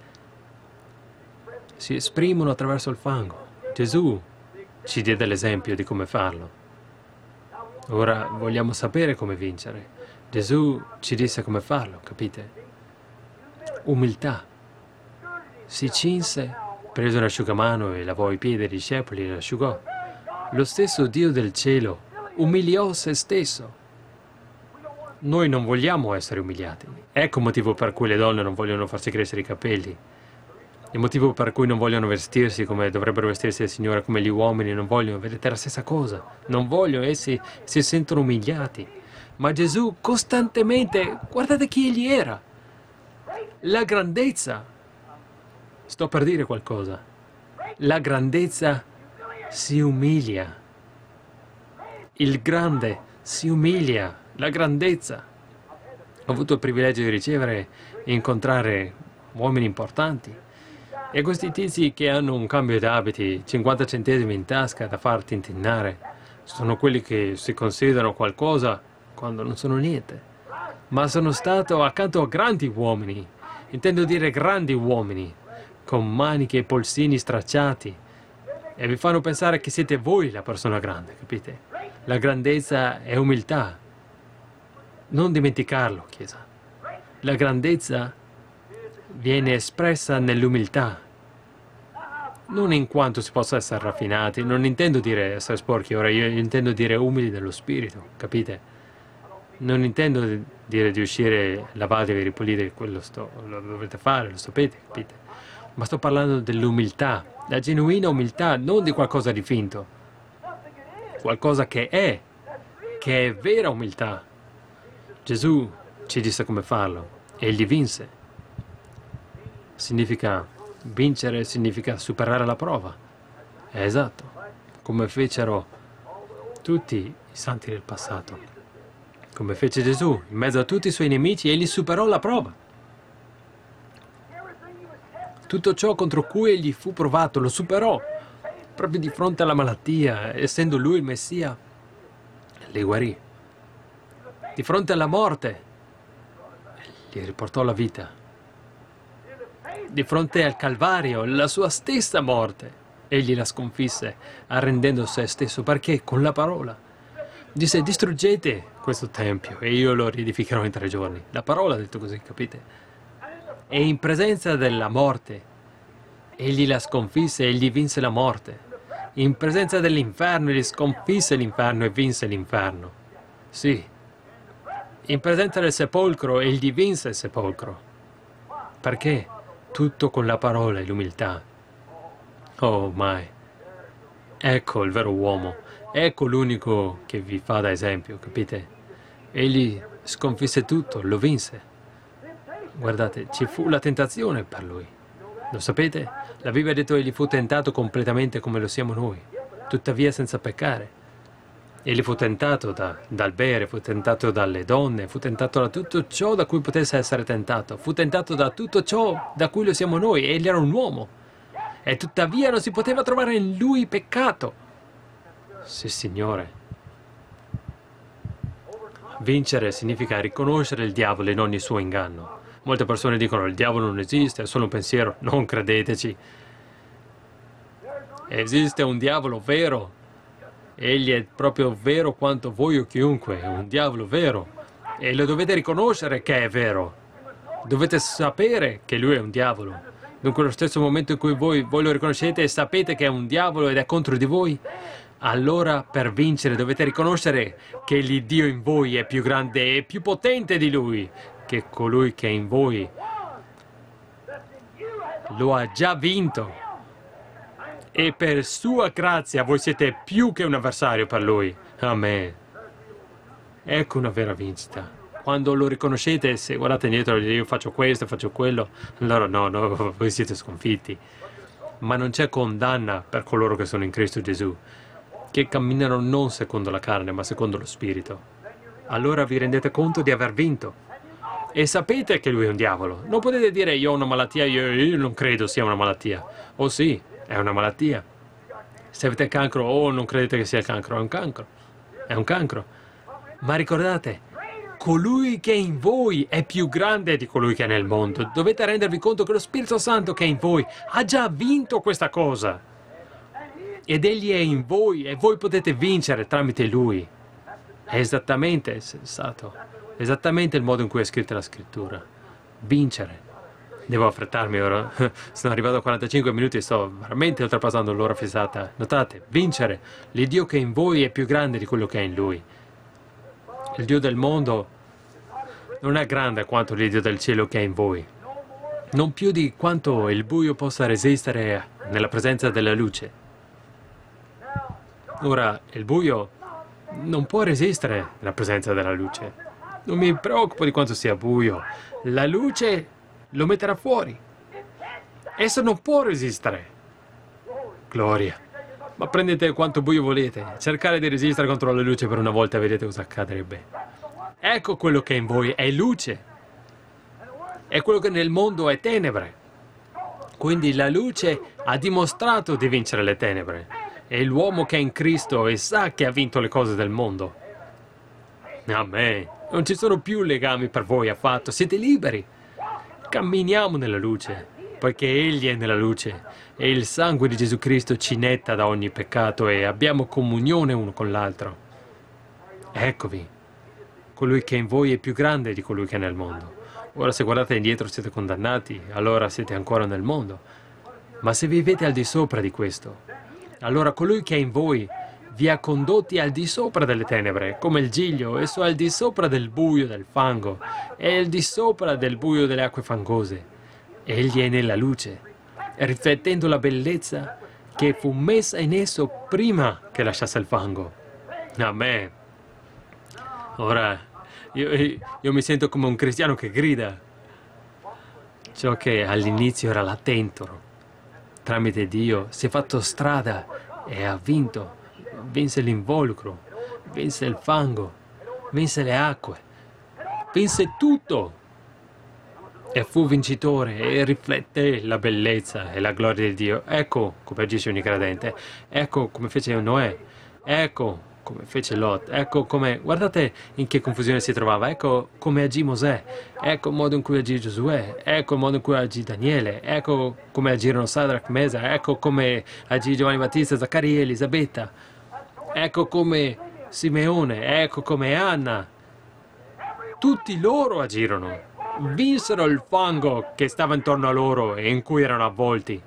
Si esprimono attraverso il fango. Gesù ci diede l'esempio di come farlo. Ora vogliamo sapere come vincere. Gesù ci disse come farlo, capite? Umiltà. Si cinse, prese un asciugamano e lavò i piedi dei discepoli e li asciugò. Lo stesso Dio del cielo umiliò se stesso. Noi non vogliamo essere umiliati. Ecco il motivo per cui le donne non vogliono farsi crescere i capelli. Il motivo per cui non vogliono vestirsi come dovrebbero vestirsi le signore, come gli uomini non vogliono. Vedete, la stessa cosa. Non vogliono, essi si sentono umiliati. Ma Gesù costantemente, guardate chi egli era. La grandezza. Sto per dire qualcosa. La grandezza si umilia. Il grande si umilia. La grandezza. Ho avuto il privilegio di ricevere e incontrare uomini importanti. E questi tizi che hanno un cambio d'abiti, 50 centesimi in tasca da far tintinnare, sono quelli che si considerano qualcosa quando non sono niente. Ma sono stato accanto a grandi uomini, intendo dire grandi uomini, con maniche e polsini stracciati, e vi fanno pensare che siete voi la persona grande, capite? La grandezza è umiltà. Non dimenticarlo, Chiesa. La grandezza viene espressa nell'umiltà. Non in quanto si possa essere raffinati, non intendo dire essere sporchi, ora io intendo dire umili dello spirito, capite? Non intendo dire di uscire lavati e ripuliti, quello lo dovete fare, lo sapete, capite? Ma sto parlando dell'umiltà, la genuina umiltà, non di qualcosa di finto, qualcosa che è vera umiltà. Gesù ci disse come farlo, e egli vinse. Significa vincere, significa superare la prova. È esatto, come fecero tutti i santi del passato. Come fece Gesù, in mezzo a tutti i suoi nemici, egli superò la prova. Tutto ciò contro cui egli fu provato, lo superò. Proprio di fronte alla malattia, essendo lui il Messia, li guarì. Di fronte alla morte, gli riportò la vita. Di fronte al Calvario, la sua stessa morte, egli la sconfisse, arrendendo se stesso, perché con la parola disse: distruggete questo tempio e io lo riedificherò in 3 giorni. La parola ha detto così, capite? E in presenza della morte, egli la sconfisse e egli vinse la morte. In presenza dell'inferno, egli sconfisse l'inferno e vinse l'inferno. Sì. In presenza del sepolcro, egli vinse il sepolcro. Perché? Tutto con la parola e l'umiltà. Oh, mai. Ecco il vero uomo. Ecco l'unico che vi fa da esempio, capite? Egli sconfisse tutto, lo vinse. Guardate, ci fu la tentazione per lui. Lo sapete? La Bibbia ha detto che egli fu tentato completamente come lo siamo noi, tuttavia senza peccare. Egli fu tentato dal bere, fu tentato dalle donne, fu tentato da tutto ciò da cui potesse essere tentato, fu tentato da tutto ciò da cui lo siamo noi. Egli era un uomo e tuttavia non si poteva trovare in lui peccato. Sì, Signore. Vincere significa riconoscere il diavolo in ogni suo inganno. Molte persone dicono: il diavolo non esiste, è solo un pensiero. Non credeteci. Esiste un diavolo vero. Egli è proprio vero quanto voi o chiunque. È un diavolo vero. E lo dovete riconoscere che è vero. Dovete sapere che lui è un diavolo. Dunque, allo stesso momento in cui voi lo riconoscete e sapete che è un diavolo ed è contro di voi, allora per vincere dovete riconoscere che l'Iddio in voi è più grande e più potente di lui, che colui che è in voi lo ha già vinto. E per sua grazia voi siete più che un avversario per lui. Amen. Ecco una vera vincita. Quando lo riconoscete, se guardate indietro e io faccio questo, faccio quello, allora no, voi siete sconfitti. Ma non c'è condanna per coloro che sono in Cristo Gesù, che camminano non secondo la carne, ma secondo lo Spirito. Allora vi rendete conto di aver vinto. E sapete che lui è un diavolo. Non potete dire: io ho una malattia, io non credo sia una malattia. Oh sì, è una malattia. Se avete cancro, non credete che sia il cancro, è un cancro. È un cancro. Ma ricordate, colui che è in voi è più grande di colui che è nel mondo. Dovete rendervi conto che lo Spirito Santo che è in voi ha già vinto questa cosa. Ed egli è in voi e voi potete vincere tramite lui. È esattamente sensato. Esattamente il modo in cui è scritta la scrittura. Vincere. Devo affrettarmi ora. Sono arrivato a 45 minuti e sto veramente oltrepassando l'ora fissata. Notate, vincere. L'Iddio che è in voi è più grande di quello che è in lui. Il Dio del mondo non è grande quanto l'Iddio del cielo che è in voi. Non più di quanto il buio possa resistere nella presenza della luce. Ora, il buio non può resistere nella presenza della luce. Non mi preoccupo di quanto sia buio. La luce lo metterà fuori. Esso non può resistere. Gloria. Ma prendete quanto buio volete. Cercare di resistere contro la luce per una volta, vedete cosa accadrebbe. Ecco quello che in voi è luce. E quello che nel mondo è tenebre. Quindi la luce ha dimostrato di vincere le tenebre. È l'uomo che è in Cristo e sa che ha vinto le cose del mondo. Amen. Non ci sono più legami per voi affatto. Siete liberi. Camminiamo nella luce, poiché Egli è nella luce e il sangue di Gesù Cristo ci netta da ogni peccato e abbiamo comunione uno con l'altro. Eccovi. Colui che è in voi è più grande di colui che è nel mondo. Ora se guardate indietro siete condannati, allora siete ancora nel mondo. Ma se vivete al di sopra di questo, allora colui che è in voi vi ha condotti al di sopra delle tenebre, come il giglio, esso è al di sopra del buio del fango, è al di sopra del buio delle acque fangose. Egli è nella luce, riflettendo la bellezza che fu messa in esso prima che lasciasse il fango. Amen. Ora, io mi sento come un cristiano che grida. Ciò che all'inizio era latente, tramite Dio, si è fatto strada e ha vinto. Vinse l'involucro, vinse il fango, vinse le acque, vinse tutto. E fu vincitore e riflette la bellezza e la gloria di Dio. Ecco come agisce ogni credente. Ecco come fece Noè. Ecco come fece Lot, ecco come, guardate in che confusione si trovava, ecco come agì Mosè, ecco il modo in cui agì Giosuè, ecco il modo in cui agì Daniele, ecco come agirono Sadrach, Mesa, ecco come agì Giovanni Battista, Zaccaria e Elisabetta, ecco come Simeone, ecco come Anna. Tutti loro agirono, vinsero il fango che stava intorno a loro e in cui erano avvolti.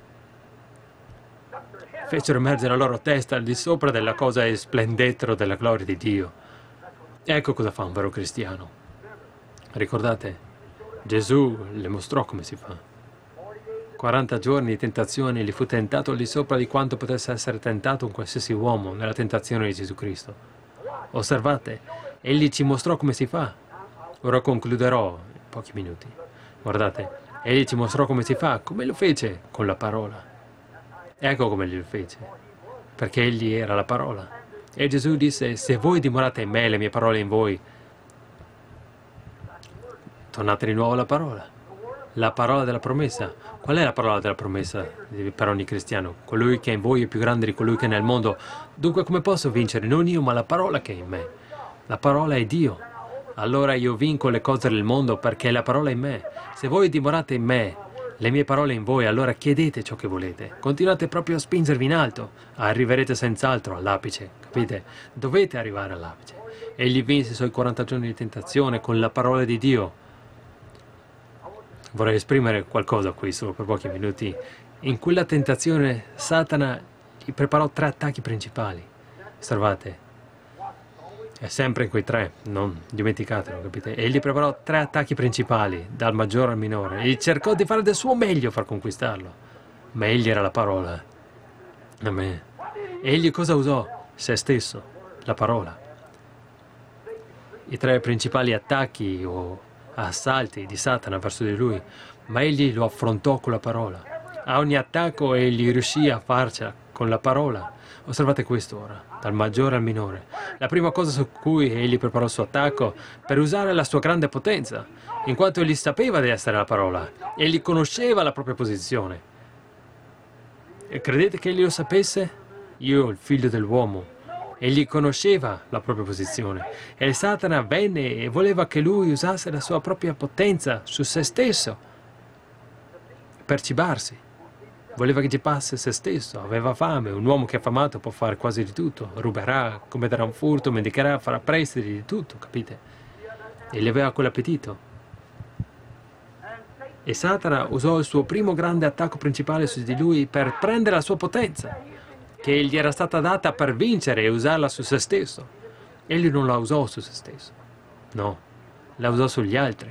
Fecero emergere la loro testa al di sopra della cosa e splendettero della gloria di Dio. Ecco cosa fa un vero cristiano. Ricordate, Gesù le mostrò come si fa. 40 giorni di tentazione gli fu tentato al di sopra di quanto potesse essere tentato un qualsiasi uomo nella tentazione di Gesù Cristo. Osservate, egli ci mostrò come si fa. Ora concluderò in pochi minuti. Guardate, egli ci mostrò come si fa. Come lo fece? Con la parola. Ecco come lo fece, perché egli era la parola. E Gesù disse, se voi dimorate in me, le mie parole in voi, tornate di nuovo alla parola. La parola della promessa. Qual è la parola della promessa per ogni cristiano? Colui che è in voi è più grande di colui che è nel mondo. Dunque come posso vincere? Non io, ma la parola che è in me. La parola è Dio. Allora io vinco le cose del mondo perché la parola è in me. Se voi dimorate in me, le mie parole in voi, allora chiedete ciò che volete. Continuate proprio a spingervi in alto. Arriverete senz'altro all'apice, capite? Dovete arrivare all'apice. Egli vinse i suoi 40 giorni di tentazione con la parola di Dio. Vorrei esprimere qualcosa qui solo per pochi minuti. In quella tentazione Satana gli preparò 3 attacchi principali. Osservate. È sempre in quei 3, non dimenticatelo, capite? Egli preparò 3 attacchi principali, dal maggiore al minore, e cercò di fare del suo meglio per conquistarlo. Ma egli era la parola. Amen. Egli cosa usò? Se stesso, la parola. I 3 principali attacchi o assalti di Satana verso di lui, ma egli lo affrontò con la parola. A ogni attacco egli riuscì a farcela con la parola. Osservate questo ora, dal maggiore al minore. La prima cosa su cui egli preparò il suo attacco per usare la sua grande potenza, in quanto egli sapeva di essere la parola, egli conosceva la propria posizione. E credete che egli lo sapesse? Io, il figlio dell'uomo. Egli conosceva la propria posizione. E Satana venne e voleva che lui usasse la sua propria potenza su se stesso per cibarsi. Voleva che cibasse se stesso, aveva fame, un uomo che è affamato può fare quasi di tutto, ruberà, commetterà un furto, mendicherà, farà prestiti di tutto, capite? E gli aveva quell'appetito. E Satana usò il suo primo grande attacco principale su di lui per prendere la sua potenza, che gli era stata data per vincere e usarla su se stesso. Egli non la usò su se stesso, no, la usò sugli altri.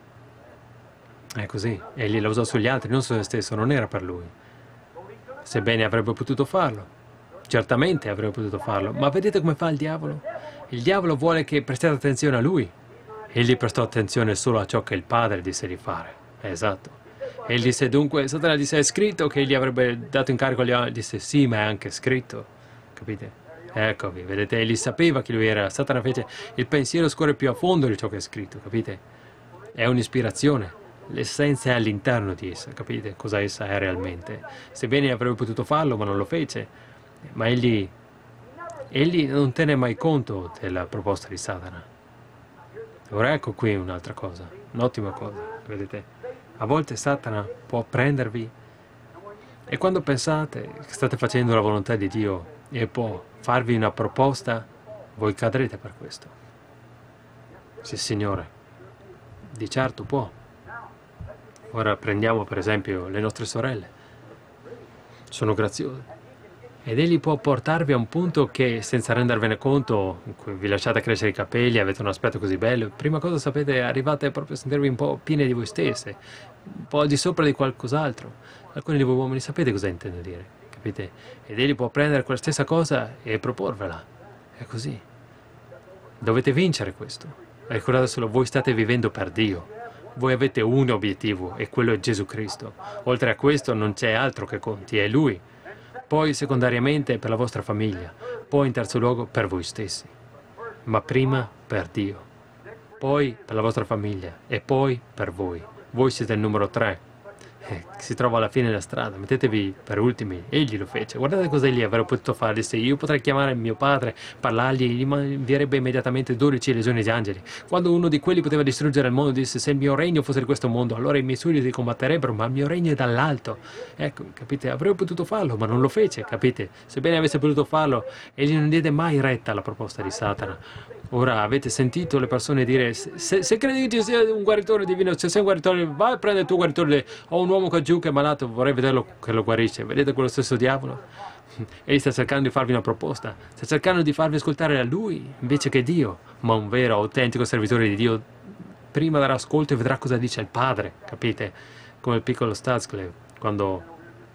È così, egli la usò sugli altri, non su se stesso, non era per lui. Sebbene avrebbe potuto farlo, certamente avrebbe potuto farlo, ma vedete come fa il diavolo? Il diavolo vuole che prestiate attenzione a lui. Egli prestò attenzione solo a ciò che il padre disse di fare. Esatto. Egli disse dunque, Satana disse, è scritto che egli avrebbe dato incarico agli altri. Disse, sì, ma è anche scritto. Capite? Eccovi, vedete, egli sapeva chi lui era. Satana fece il pensiero scorre più a fondo di ciò che è scritto, capite? È un'ispirazione. L'essenza è all'interno di essa, capite cosa essa è realmente? Sebbene avrebbe potuto farlo, ma non lo fece. Ma egli non tenne mai conto della proposta di Satana. Ora ecco qui un'altra cosa, un'ottima cosa, vedete? A volte Satana può prendervi e quando pensate che state facendo la volontà di Dio e può farvi una proposta, voi cadrete per questo. Sì, Signore, di certo può. Ora prendiamo per esempio le nostre sorelle. Sono graziose. Ed egli può portarvi a un punto che, senza rendervene conto, in cui vi lasciate crescere i capelli, avete un aspetto così bello, prima cosa sapete, arrivate proprio a sentirvi un po' piene di voi stesse, un po' al di sopra di qualcos'altro. Alcuni di voi uomini sapete cosa intendo dire, capite? Ed egli può prendere quella stessa cosa e proporvela. È così. Dovete vincere questo. Ricordate solo, voi state vivendo per Dio. Voi avete un obiettivo e quello è Gesù Cristo. Oltre a questo non c'è altro che conti, è Lui. Poi secondariamente per la vostra famiglia, poi in terzo luogo per voi stessi, ma prima per Dio, poi per la vostra famiglia e poi per voi. Voi siete il numero 3. si trova alla fine della strada, mettetevi per ultimi. Egli lo fece. Guardate cosa egli avrebbe potuto fare. Disse, io potrei chiamare mio padre, parlargli, gli invierebbe immediatamente 12 legioni di angeli. Quando uno di quelli poteva distruggere il mondo, disse, se il mio regno fosse di questo mondo, allora i miei sudditi combatterebbero, ma il mio regno è dall'alto. Ecco, capite? Avrebbe potuto farlo, ma non lo fece, capite? Sebbene avesse potuto farlo, egli non diede mai retta alla proposta di Satana. Ora avete sentito le persone dire, se credi che ci sia un guaritore divino, se sei un guaritore, vai a prendere il tuo guaritore, ho un uomo qua giù che è malato, vorrei vederlo che lo guarisce. Vedete quello stesso diavolo? Egli sta cercando di farvi una proposta, sta cercando di farvi ascoltare a lui invece che Dio, ma un vero, autentico servitore di Dio prima darà ascolto e vedrà cosa dice il Padre, capite? Come il piccolo Starsclave, quando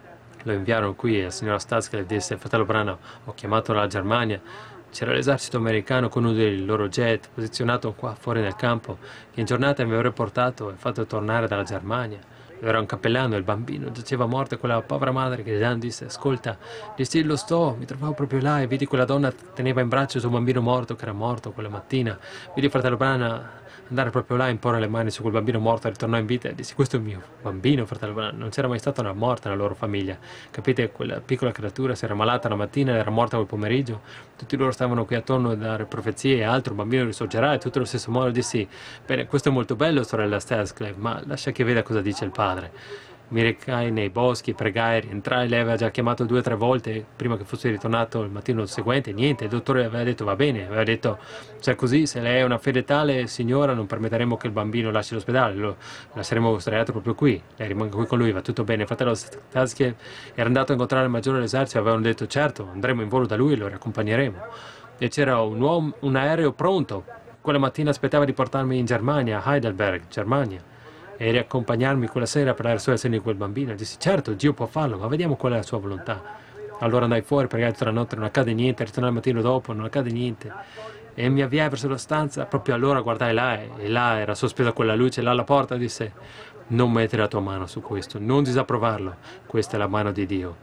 lo inviarono qui e la signora Starsclave disse, fratello Branham, ho chiamato la Germania. C'era l'esercito americano con uno dei loro jet posizionato qua fuori nel campo, che in giornata mi avrebbe portato e fatto tornare dalla Germania. Lo era un cappellano e il bambino giaceva morto e quella povera madre che Dan disse, ascolta, dissi lo sto, mi trovavo proprio là e vidi quella donna teneva in braccio il suo bambino morto che era morto quella mattina. Vidi fratello Branham andare proprio là a imporre le mani su quel bambino morto e ritornò in vita e dissi, questo è il mio bambino, fratello Branham. Non c'era mai stata una morte nella loro famiglia. Capite, quella piccola creatura si era malata la mattina e era morta quel pomeriggio. Tutti loro stavano qui attorno a dare profezie e altro, il bambino risorgerà e tutto allo stesso modo dissi, bene, questo è molto bello, sorella Starsclave, ma lascia che veda cosa dice il padre. Mi recai nei boschi, pregai, rientrai, lei aveva già chiamato 2 o 3 volte prima che fosse ritornato il mattino seguente, niente, il dottore aveva detto va bene, aveva detto se è così, se lei è una fede tale signora non permetteremo che il bambino lasci l'ospedale, lo lasceremo sdraiato proprio qui, lei rimanga qui con lui, va tutto bene. Il fratello Starsky era andato a incontrare il maggiore dell'esercito, avevano detto certo, andremo in volo da lui e lo riaccompagneremo. E c'era un aereo pronto, quella mattina aspettava di portarmi in Germania, a Heidelberg, Germania e riaccompagnarmi quella sera per la resurrezione di quel bambino. Dissi, certo, Dio può farlo, ma vediamo qual è la sua volontà. Allora andai fuori, pregai tutta la notte, non accade niente, ritornai il mattino dopo, non accade niente. E mi avviai verso la stanza, proprio allora guardai là, e là era sospesa quella luce, là alla porta, disse, non mettere la tua mano su questo, non disapprovarlo, questa è la mano di Dio.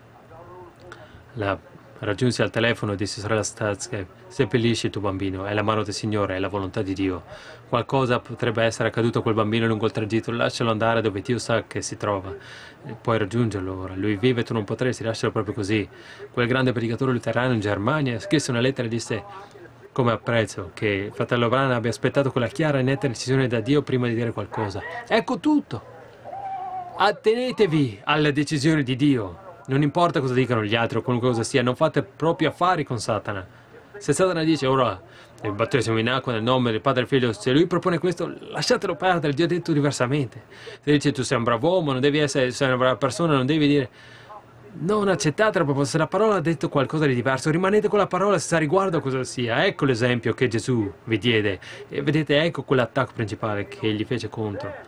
La raggiunsi al telefono e dissi, sorella Starsky, seppellisci il tuo bambino, è la mano del Signore, è la volontà di Dio. Qualcosa potrebbe essere accaduto a quel bambino lungo il tragitto, lascialo andare dove Dio sa che si trova. E puoi raggiungerlo ora, lui vive e tu non potresti, lascialo proprio così. Quel grande predicatore luterano in Germania scrisse una lettera e disse, come apprezzo che il fratello Branham abbia aspettato quella chiara e netta decisione da Dio prima di dire qualcosa. Ecco tutto! Attenetevi alle decisioni di Dio. Non importa cosa dicano gli altri o qualunque cosa sia, non fate propri affari con Satana. Se Satana dice, ora, il battesimo in acqua nel nome del Padre e Figlio, se lui propone questo, lasciatelo perdere, Dio ha detto diversamente. Se dice, tu sei un bravo uomo, non devi essere, sei una brava persona, non devi dire, non accettate la proposta, se la parola ha detto qualcosa di diverso, rimanete con la parola senza riguardo a cosa sia. Ecco l'esempio che Gesù vi diede. E vedete, ecco quell'attacco principale che gli fece contro.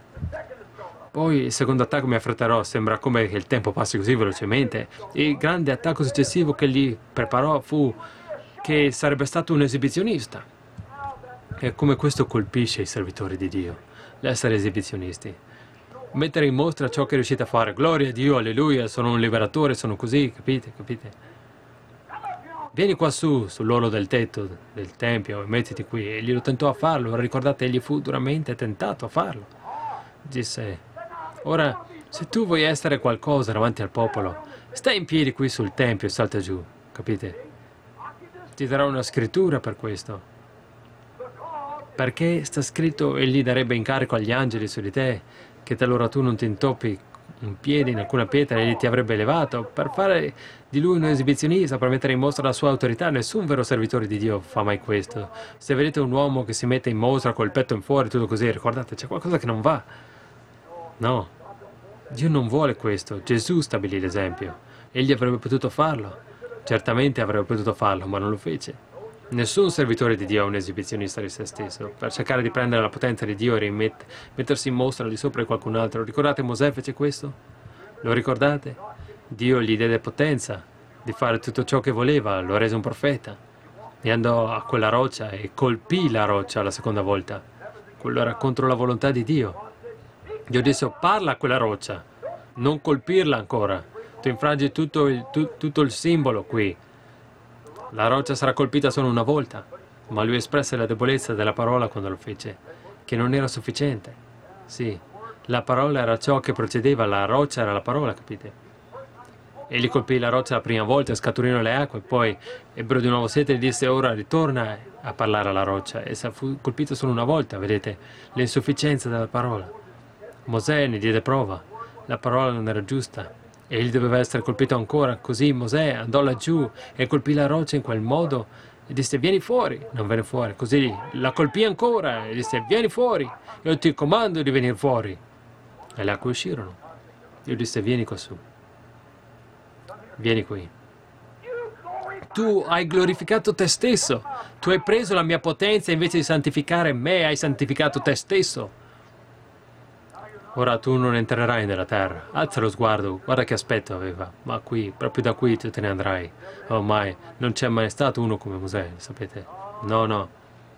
Poi il secondo attacco mi affretterò, sembra come che il tempo passi così velocemente. Il grande attacco successivo che gli preparò fu che sarebbe stato un esibizionista. E come questo colpisce i servitori di Dio, l'essere esibizionisti. Mettere in mostra ciò che riuscite a fare. Gloria a Dio, alleluia, sono un liberatore, sono così, capite, capite? Vieni qua su, sull'orlo del tetto del tempio e mettiti qui. Egli lo tentò a farlo, ricordate, egli fu duramente tentato a farlo. Disse, ora, se tu vuoi essere qualcosa davanti al popolo, stai in piedi qui sul tempio e salta giù, capite? Ti darò una scrittura per questo. Perché sta scritto, egli darebbe incarico agli angeli su di te, che talora tu non ti intoppi un piede in alcuna pietra, egli ti avrebbe elevato, per fare di lui un esibizionista, per mettere in mostra la sua autorità. Nessun vero servitore di Dio fa mai questo. Se vedete un uomo che si mette in mostra col petto in fuori, tutto così, ricordate, c'è qualcosa che non va. No, Dio non vuole questo. Gesù stabilì l'esempio. Egli avrebbe potuto farlo. Certamente avrebbe potuto farlo, ma non lo fece. Nessun servitore di Dio è un esibizionista di se stesso, per cercare di prendere la potenza di Dio e mettersi in mostra al di sopra di qualcun altro. Ricordate Mosè fece questo? Lo ricordate? Dio gli diede potenza di fare tutto ciò che voleva, lo rese un profeta. E andò a quella roccia e colpì la roccia la seconda volta. Quello era contro la volontà di Dio. Dio disse, parla a quella roccia, non colpirla ancora. Tu infrangi tutto il simbolo qui. La roccia sarà colpita solo una volta, ma lui espresse la debolezza della parola quando lo fece, che non era sufficiente. Sì, La parola era ciò che procedeva, la roccia era la parola, capite? Egli colpì la roccia la prima volta, scaturirono le acque, poi ebbero di nuovo sete e disse: ora ritorna a parlare alla roccia. Essa fu colpita solo una volta, vedete l'insufficienza della parola. Mosè ne diede prova, la parola non era giusta, egli doveva essere colpito ancora. Così Mosè andò laggiù e colpì la roccia in quel modo e disse: vieni fuori. Non venne fuori. Così la colpì ancora e disse: vieni fuori, io ti comando di venire fuori. E le acque uscirono. Io disse: vieni quassù, vieni qui. Tu hai glorificato te stesso, tu hai preso la mia potenza invece di santificare me, hai santificato te stesso. Ora tu non entrerai nella terra. Alza lo sguardo, guarda che aspetto aveva. Ma qui, proprio da qui tu te ne andrai. Ormai non c'è mai stato uno come Mosè, sapete? No, no.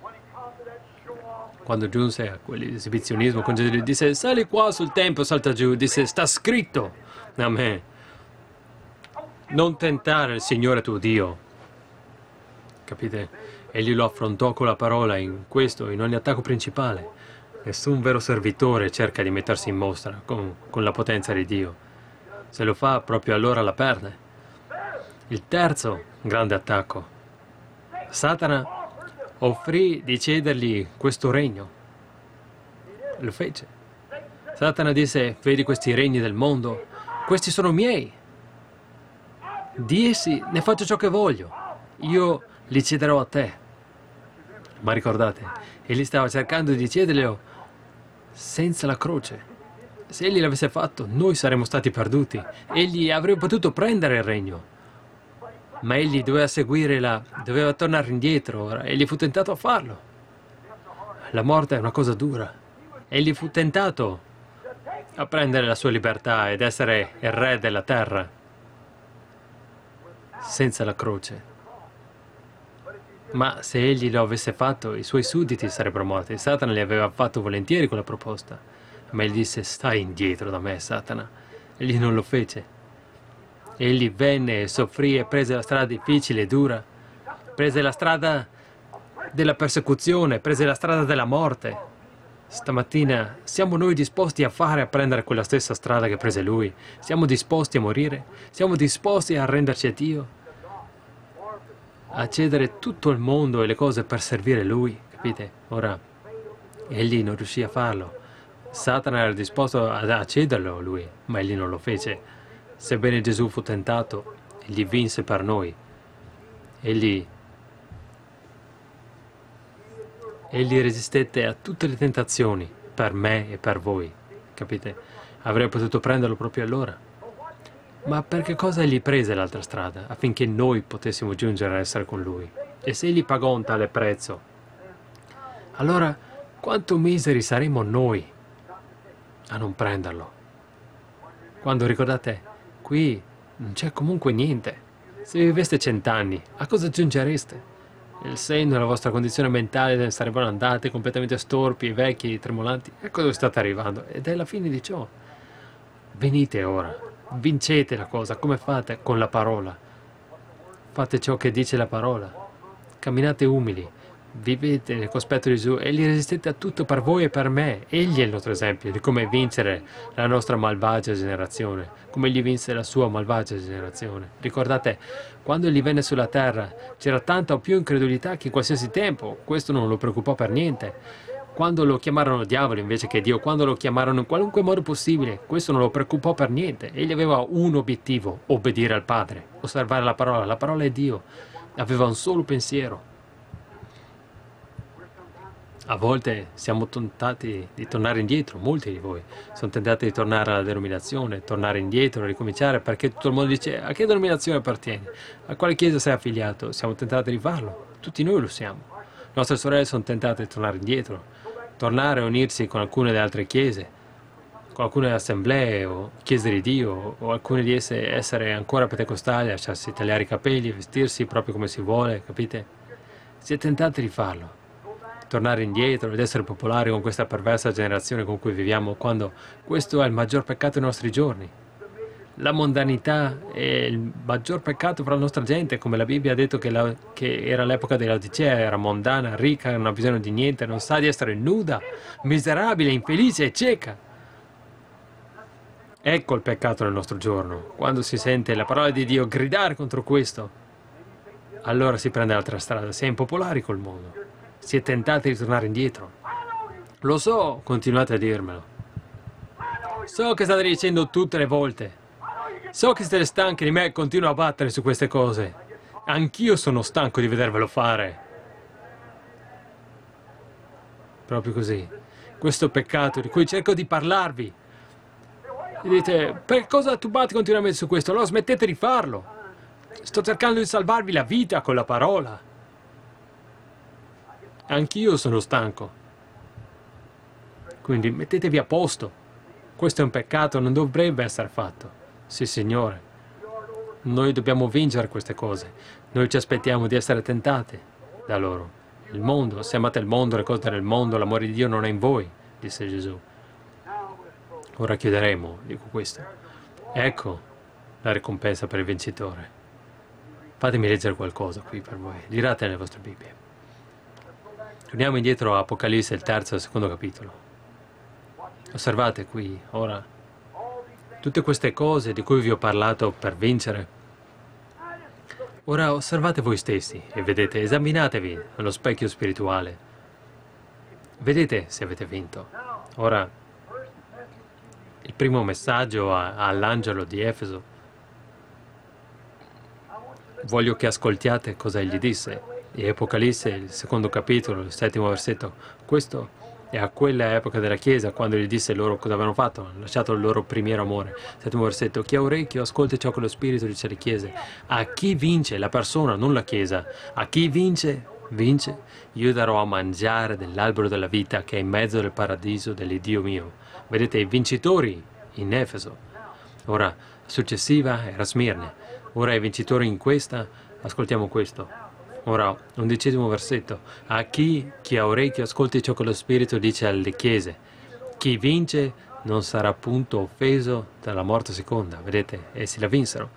Quando giunse a quell'esibizionismo con Gesù, disse: sali qua sul tempio, salta giù. Disse: sta scritto. Amen. Non tentare il Signore tuo Dio. Capite? Egli lo affrontò con la parola in questo, in ogni attacco principale. Nessun vero servitore cerca di mettersi in mostra con la potenza di Dio. Se lo fa, proprio allora la perde. Il terzo grande attacco. Satana offrì di cedergli questo regno. Lo fece. Satana disse: vedi questi regni del mondo? Questi sono miei. Di essi ne faccio ciò che voglio. Io li cederò a te. Ma ricordate, egli stava cercando di cederglielo senza la croce. Se egli l'avesse fatto, noi saremmo stati perduti. Egli avrebbe potuto prendere il regno. Ma egli doveva tornare indietro ora. Egli fu tentato a farlo. La morte è una cosa dura. Egli fu tentato a prendere la sua libertà ed essere il re della terra senza la croce. Ma se egli lo avesse fatto, i suoi sudditi sarebbero morti. Satana li aveva fatto volentieri quella proposta. Ma egli disse: stai indietro da me, Satana. Egli non lo fece. Egli venne e soffrì e prese la strada difficile e dura. Prese la strada della persecuzione, prese la strada della morte. Stamattina siamo noi disposti a prendere quella stessa strada che prese lui? Siamo disposti a morire? Siamo disposti a arrenderci a Dio? A cedere tutto il mondo e le cose per servire lui, capite? Ora, egli non riuscì a farlo. Satana era disposto a cederlo a lui, ma egli non lo fece. Sebbene Gesù fu tentato, egli vinse per noi. Egli resistette a tutte le tentazioni per me e per voi, capite? Avrei potuto prenderlo proprio allora. Ma per che cosa egli prese l'altra strada? Affinché noi potessimo giungere a essere con lui. E se egli pagò un tale prezzo, allora quanto miseri saremmo noi a non prenderlo? Quando ricordate, qui non c'è comunque niente. Se viveste 100 anni, a cosa giungereste? Il senno e la vostra condizione mentale sarebbero andate completamente storpi, vecchi, tremolanti. Ecco dove state arrivando. Ed è la fine di ciò. Venite ora. Vincete la cosa. Come fate? Con la parola. Fate ciò che dice la parola. Camminate umili. Vivete nel cospetto di Gesù e gli resistete a tutto per voi e per me. Egli è il nostro esempio di come vincere la nostra malvagia generazione, come egli vinse la sua malvagia generazione. Ricordate, quando egli venne sulla terra c'era tanta o più incredulità che in qualsiasi tempo. Questo non lo preoccupò per niente. Quando lo chiamarono diavolo invece che Dio, quando lo chiamarono in qualunque modo possibile, questo non lo preoccupò per niente. Egli aveva un obiettivo: obbedire al Padre, osservare la parola. La parola è Dio. Aveva un solo pensiero. A volte siamo tentati di tornare indietro, molti di voi sono tentati di tornare alla denominazione, tornare indietro, ricominciare, perché tutto il mondo dice: a che denominazione appartieni? A quale chiesa sei affiliato? Siamo tentati di farlo, tutti noi lo siamo. Le nostre sorelle sono tentate di tornare indietro, tornare a unirsi con alcune delle altre chiese, con alcune assemblee o chiese di Dio, o alcune di esse essere ancora pentecostali, lasciarsi tagliare i capelli, vestirsi proprio come si vuole, capite? Siete tentati di farlo. Tornare indietro ed essere popolari con questa perversa generazione con cui viviamo, quando questo è il maggior peccato dei nostri giorni. La mondanità è il maggior peccato fra la nostra gente, come la Bibbia ha detto che era l'epoca dell'Odicea, era mondana, ricca, non ha bisogno di niente, non sa di essere nuda, miserabile, infelice e cieca. Ecco il peccato nel nostro giorno. Quando si sente la parola di Dio gridare contro questo, allora si prende l'altra strada. Si è impopolari col mondo. Si è tentati di tornare indietro. Lo so, continuate a dirmelo. So che state dicendo tutte le volte. So che siete stanchi di me e continuo a battere su queste cose. Anch'io sono stanco di vedervelo fare. Proprio così. Questo peccato di cui cerco di parlarvi. E dite, per cosa tubate continuamente su questo? Allora smettete di farlo. Sto cercando di salvarvi la vita con la parola. Anch'io sono stanco. Quindi mettetevi a posto. Questo è un peccato, non dovrebbe essere fatto. Sì, Signore. Noi dobbiamo vincere queste cose. Noi ci aspettiamo di essere tentati da loro. Il mondo, se amate il mondo, le cose del mondo, l'amore di Dio non è in voi, disse Gesù. Ora chiuderemo, dico questo. Ecco la ricompensa per il vincitore. Fatemi leggere qualcosa qui per voi. Girate nelle vostre Bibbie. Torniamo indietro a Apocalisse, il terzo e il secondo capitolo. Osservate qui, ora, tutte queste cose di cui vi ho parlato per vincere. Ora osservate voi stessi e vedete, esaminatevi nello specchio spirituale. Vedete se avete vinto. Ora, il primo messaggio all'angelo di Efeso. Voglio che ascoltiate cosa egli disse. E Apocalisse, il secondo capitolo, il settimo versetto. Questo è a quella epoca della Chiesa, quando gli disse loro cosa avevano fatto. Hanno lasciato il loro primo amore. Settimo versetto. Chi ha orecchio ascolti ciò che lo Spirito dice alle Chiese. A chi vince, la persona, non la Chiesa. A chi vince, io darò a mangiare dell'albero della vita che è in mezzo del paradiso dell'Iddio mio. Vedete, i vincitori in Efeso. Ora, la successiva era Smirne. Ora i vincitori in questa, ascoltiamo questo. Ora, 11° versetto. A chi ha orecchio ascolti ciò che lo Spirito dice alle chiese. Chi vince non sarà appunto offeso dalla morte seconda. Vedete, essi la vinsero.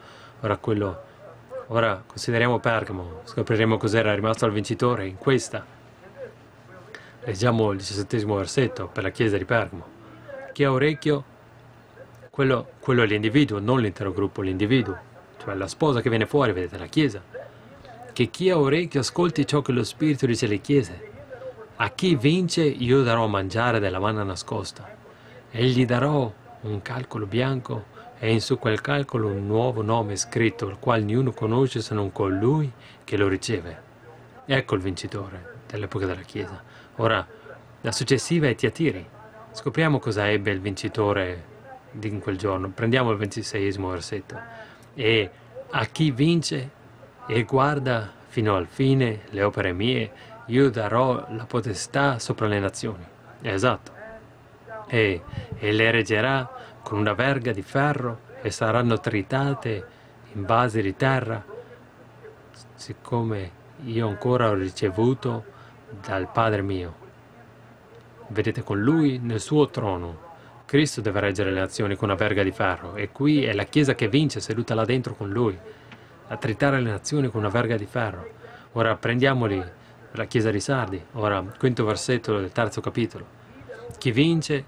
Ora consideriamo Pergamo. Scopriremo cos'era rimasto al vincitore in questa. Leggiamo il 17° versetto per la chiesa di Pergamo. Chi ha orecchio, quello è l'individuo, non l'intero gruppo, l'individuo, cioè la sposa che viene fuori, vedete, la chiesa. Che chi ha orecchio ascolti ciò che lo Spirito dice alle chiese. A chi vince io darò a mangiare della manna nascosta e gli darò un calcolo bianco e in su quel calcolo un nuovo nome scritto, il quale nessuno conosce se non colui che lo riceve. Ecco il vincitore dell'epoca della Chiesa. Ora, la successiva è Tiatiri. Scopriamo cosa ebbe il vincitore in quel giorno. Prendiamo il 26° versetto. E a chi vince e guarda fino al fine le opere mie, io darò la potestà sopra le nazioni. Esatto. E le reggerà con una verga di ferro e saranno tritate in base di terra, siccome io ancora ho ricevuto dal Padre mio. Vedete, con lui nel suo trono Cristo deve reggere le nazioni con una verga di ferro, e qui è la Chiesa che vince seduta là dentro con lui a tritare le nazioni con una verga di ferro. Ora prendiamoli per la Chiesa di Sardi. Ora, 5° versetto del 3° capitolo. Chi vince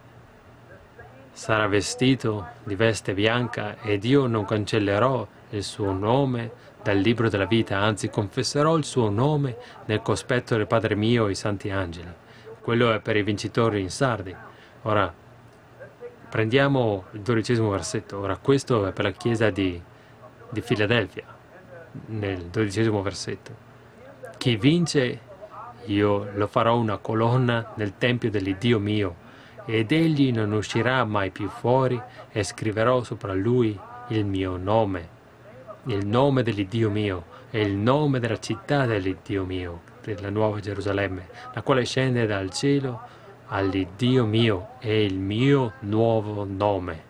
sarà vestito di veste bianca ed io non cancellerò il suo nome dal libro della vita, anzi confesserò il suo nome nel cospetto del Padre mio e i santi angeli. Quello è per i vincitori in Sardi. Ora, prendiamo il 12° versetto. Ora, questo è per la chiesa di Filadelfia, nel 12° versetto. Chi vince, io lo farò una colonna nel tempio dell'Iddio mio, ed egli non uscirà mai più fuori, e scriverò sopra lui il mio nome, il nome dell'Iddio mio, e il nome della città dell'Iddio mio, della Nuova Gerusalemme, la quale scende dal cielo all'Iddio mio, e il mio nuovo nome.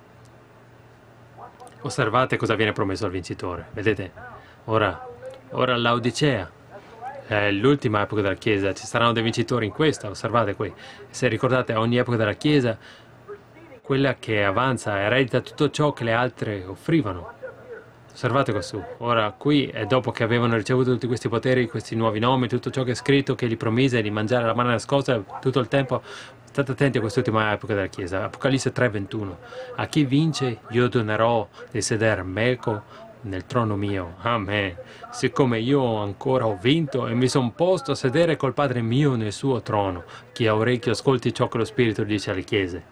Osservate cosa viene promesso al vincitore, vedete? Ora l'Odicea è l'ultima epoca della Chiesa, ci saranno dei vincitori in questa, osservate qui. Se ricordate, a ogni epoca della Chiesa, quella che avanza eredita tutto ciò che le altre offrivano. Osservate quassù. Ora, qui è dopo che avevano ricevuto tutti questi poteri, questi nuovi nomi, tutto ciò che è scritto, che gli promise di mangiare la manna nascosta tutto il tempo. State attenti a quest'ultima epoca della Chiesa. Apocalisse 3:21. A chi vince io donerò di sedere meco nel trono mio. Amen. Siccome io ancora ho vinto e mi sono posto a sedere col Padre mio nel suo trono. Chi ha orecchio ascolti ciò che lo Spirito dice alle chiese.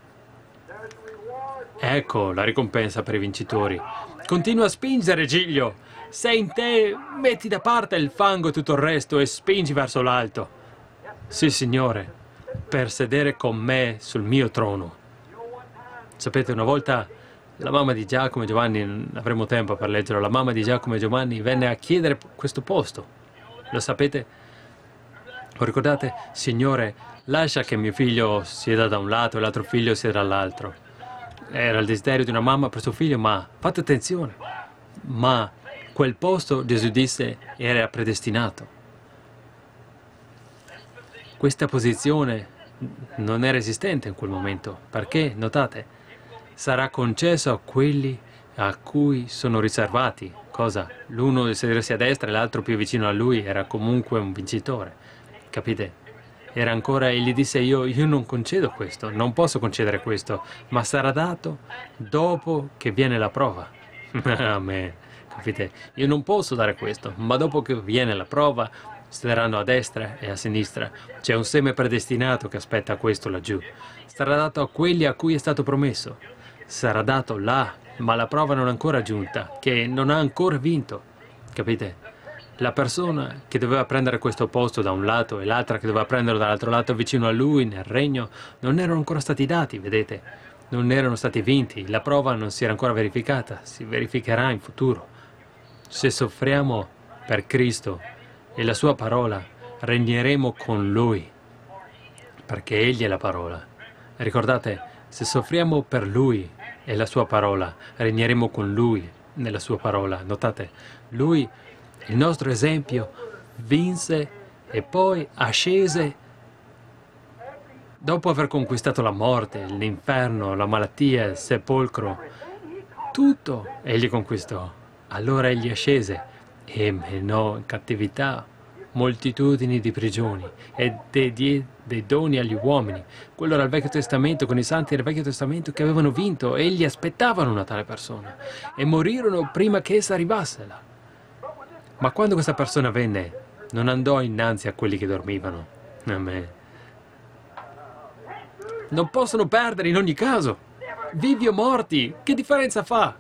Ecco la ricompensa per i vincitori. Continua a spingere, Giglio. Se in te, metti da parte il fango e tutto il resto e spingi verso l'alto. Sì, Signore, per sedere con me sul mio trono. Sapete, una volta la mamma di Giacomo e Giovanni, non avremo tempo per leggerlo, la mamma di Giacomo e Giovanni venne a chiedere questo posto. Lo sapete? Lo ricordate? Signore, lascia che mio figlio sieda da un lato e l'altro figlio sieda dall'altro. Era il desiderio di una mamma per suo figlio, ma fate attenzione. Ma quel posto, Gesù disse, era predestinato. Questa posizione non era esistente in quel momento, perché, notate, sarà concesso a quelli a cui sono riservati. Cosa? L'uno di sedersi a destra e l'altro più vicino a lui era comunque un vincitore. Capite? Era ancora, e gli disse io non concedo questo, non posso concedere questo, ma sarà dato dopo che viene la prova. Amen. Capite? Io non posso dare questo, ma dopo che viene la prova, sederanno a destra e a sinistra. C'è un seme predestinato che aspetta questo laggiù. Sarà dato a quelli a cui è stato promesso. Sarà dato là, ma la prova non è ancora giunta, che non ha ancora vinto. Capite? La persona che doveva prendere questo posto da un lato e l'altra che doveva prenderlo dall'altro lato vicino a lui nel regno non erano ancora stati dati, vedete? Non erano stati vinti, la prova non si era ancora verificata, si verificherà in futuro. Se soffriamo per Cristo e la sua parola, regneremo con Lui, perché Egli è la parola. Ricordate, se soffriamo per Lui e la sua parola, regneremo con Lui nella sua parola. Notate, Lui, il nostro esempio, vinse e poi ascese dopo aver conquistato la morte, l'inferno, la malattia, il sepolcro. Tutto Egli conquistò. Allora Egli ascese e menò in cattività moltitudini di prigioni e dei doni agli uomini. Quello era il Vecchio Testamento, con i santi del Vecchio Testamento che avevano vinto e egli aspettavano una tale persona e morirono prima che essa arrivasse là. Ma quando questa persona venne, non andò innanzi a quelli che dormivano. Amen. Non possono perdere in ogni caso. Vivi o morti, che differenza fa?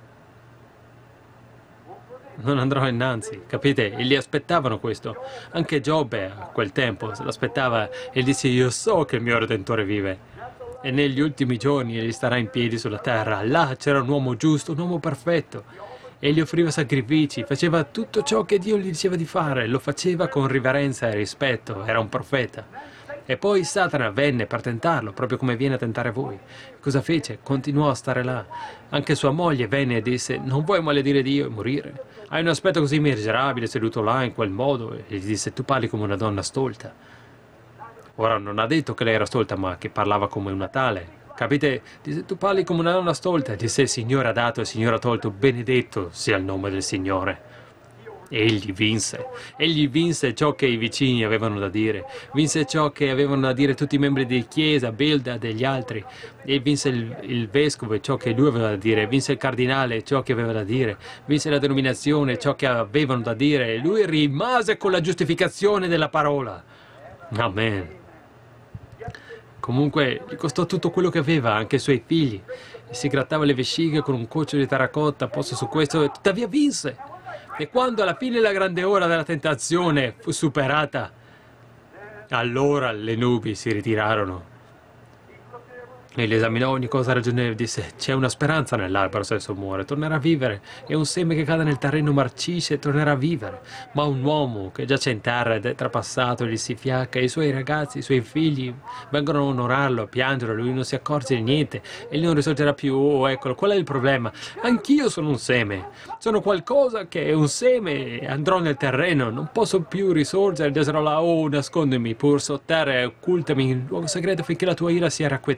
Non andrò innanzi, capite? E li aspettavano questo. Anche Giobbe a quel tempo se l'aspettava e disse io so che il mio Redentore vive. E negli ultimi giorni egli starà in piedi sulla terra. Là c'era un uomo giusto, un uomo perfetto. Egli offriva sacrifici, faceva tutto ciò che Dio gli diceva di fare. Lo faceva con riverenza e rispetto, era un profeta. E poi Satana venne per tentarlo, proprio come viene a tentare voi. Cosa fece? Continuò a stare là. Anche sua moglie venne e disse, non vuoi maledire Dio e morire? Hai un aspetto così miserabile seduto là in quel modo. E gli disse, tu parli come una donna stolta. Ora non ha detto che lei era stolta, ma che parlava come una tale. Capite? Disse, tu parli come una donna stolta. Disse, il Signore ha dato e il Signore ha tolto. Benedetto sia il nome del Signore. Egli vinse. Egli vinse ciò che i vicini avevano da dire. Vinse ciò che avevano da dire tutti i membri di chiesa, Bildad e gli altri. E vinse il vescovo ciò che lui aveva da dire. Vinse il cardinale ciò che aveva da dire. Vinse la denominazione ciò che avevano da dire. E lui rimase con la giustificazione della parola. Amen. Comunque gli costò tutto quello che aveva, anche i suoi figli. E si grattava le vesciche con un coccio di terracotta posto su questo e tuttavia vinse. E quando alla fine la grande ora della tentazione fu superata, allora le nubi si ritirarono. Egli esaminò ogni cosa ragionevole e disse, c'è una speranza nell'albero se esso muore, tornerà a vivere, e un seme che cade nel terreno marcisce e tornerà a vivere. Ma un uomo che giace in terra ed è trapassato, gli si fiacca, e i suoi ragazzi, i suoi figli vengono a onorarlo, a piangerlo, lui non si accorge di niente, e lui non risorgerà più. Oh, eccolo, qual è il problema? Anch'io sono un seme, sono qualcosa che è un seme, e andrò nel terreno, non posso più risorgere, deserò là, oh, nascondimi pur sotterra e occultami in luogo segreto finché la tua ira sia racquietata.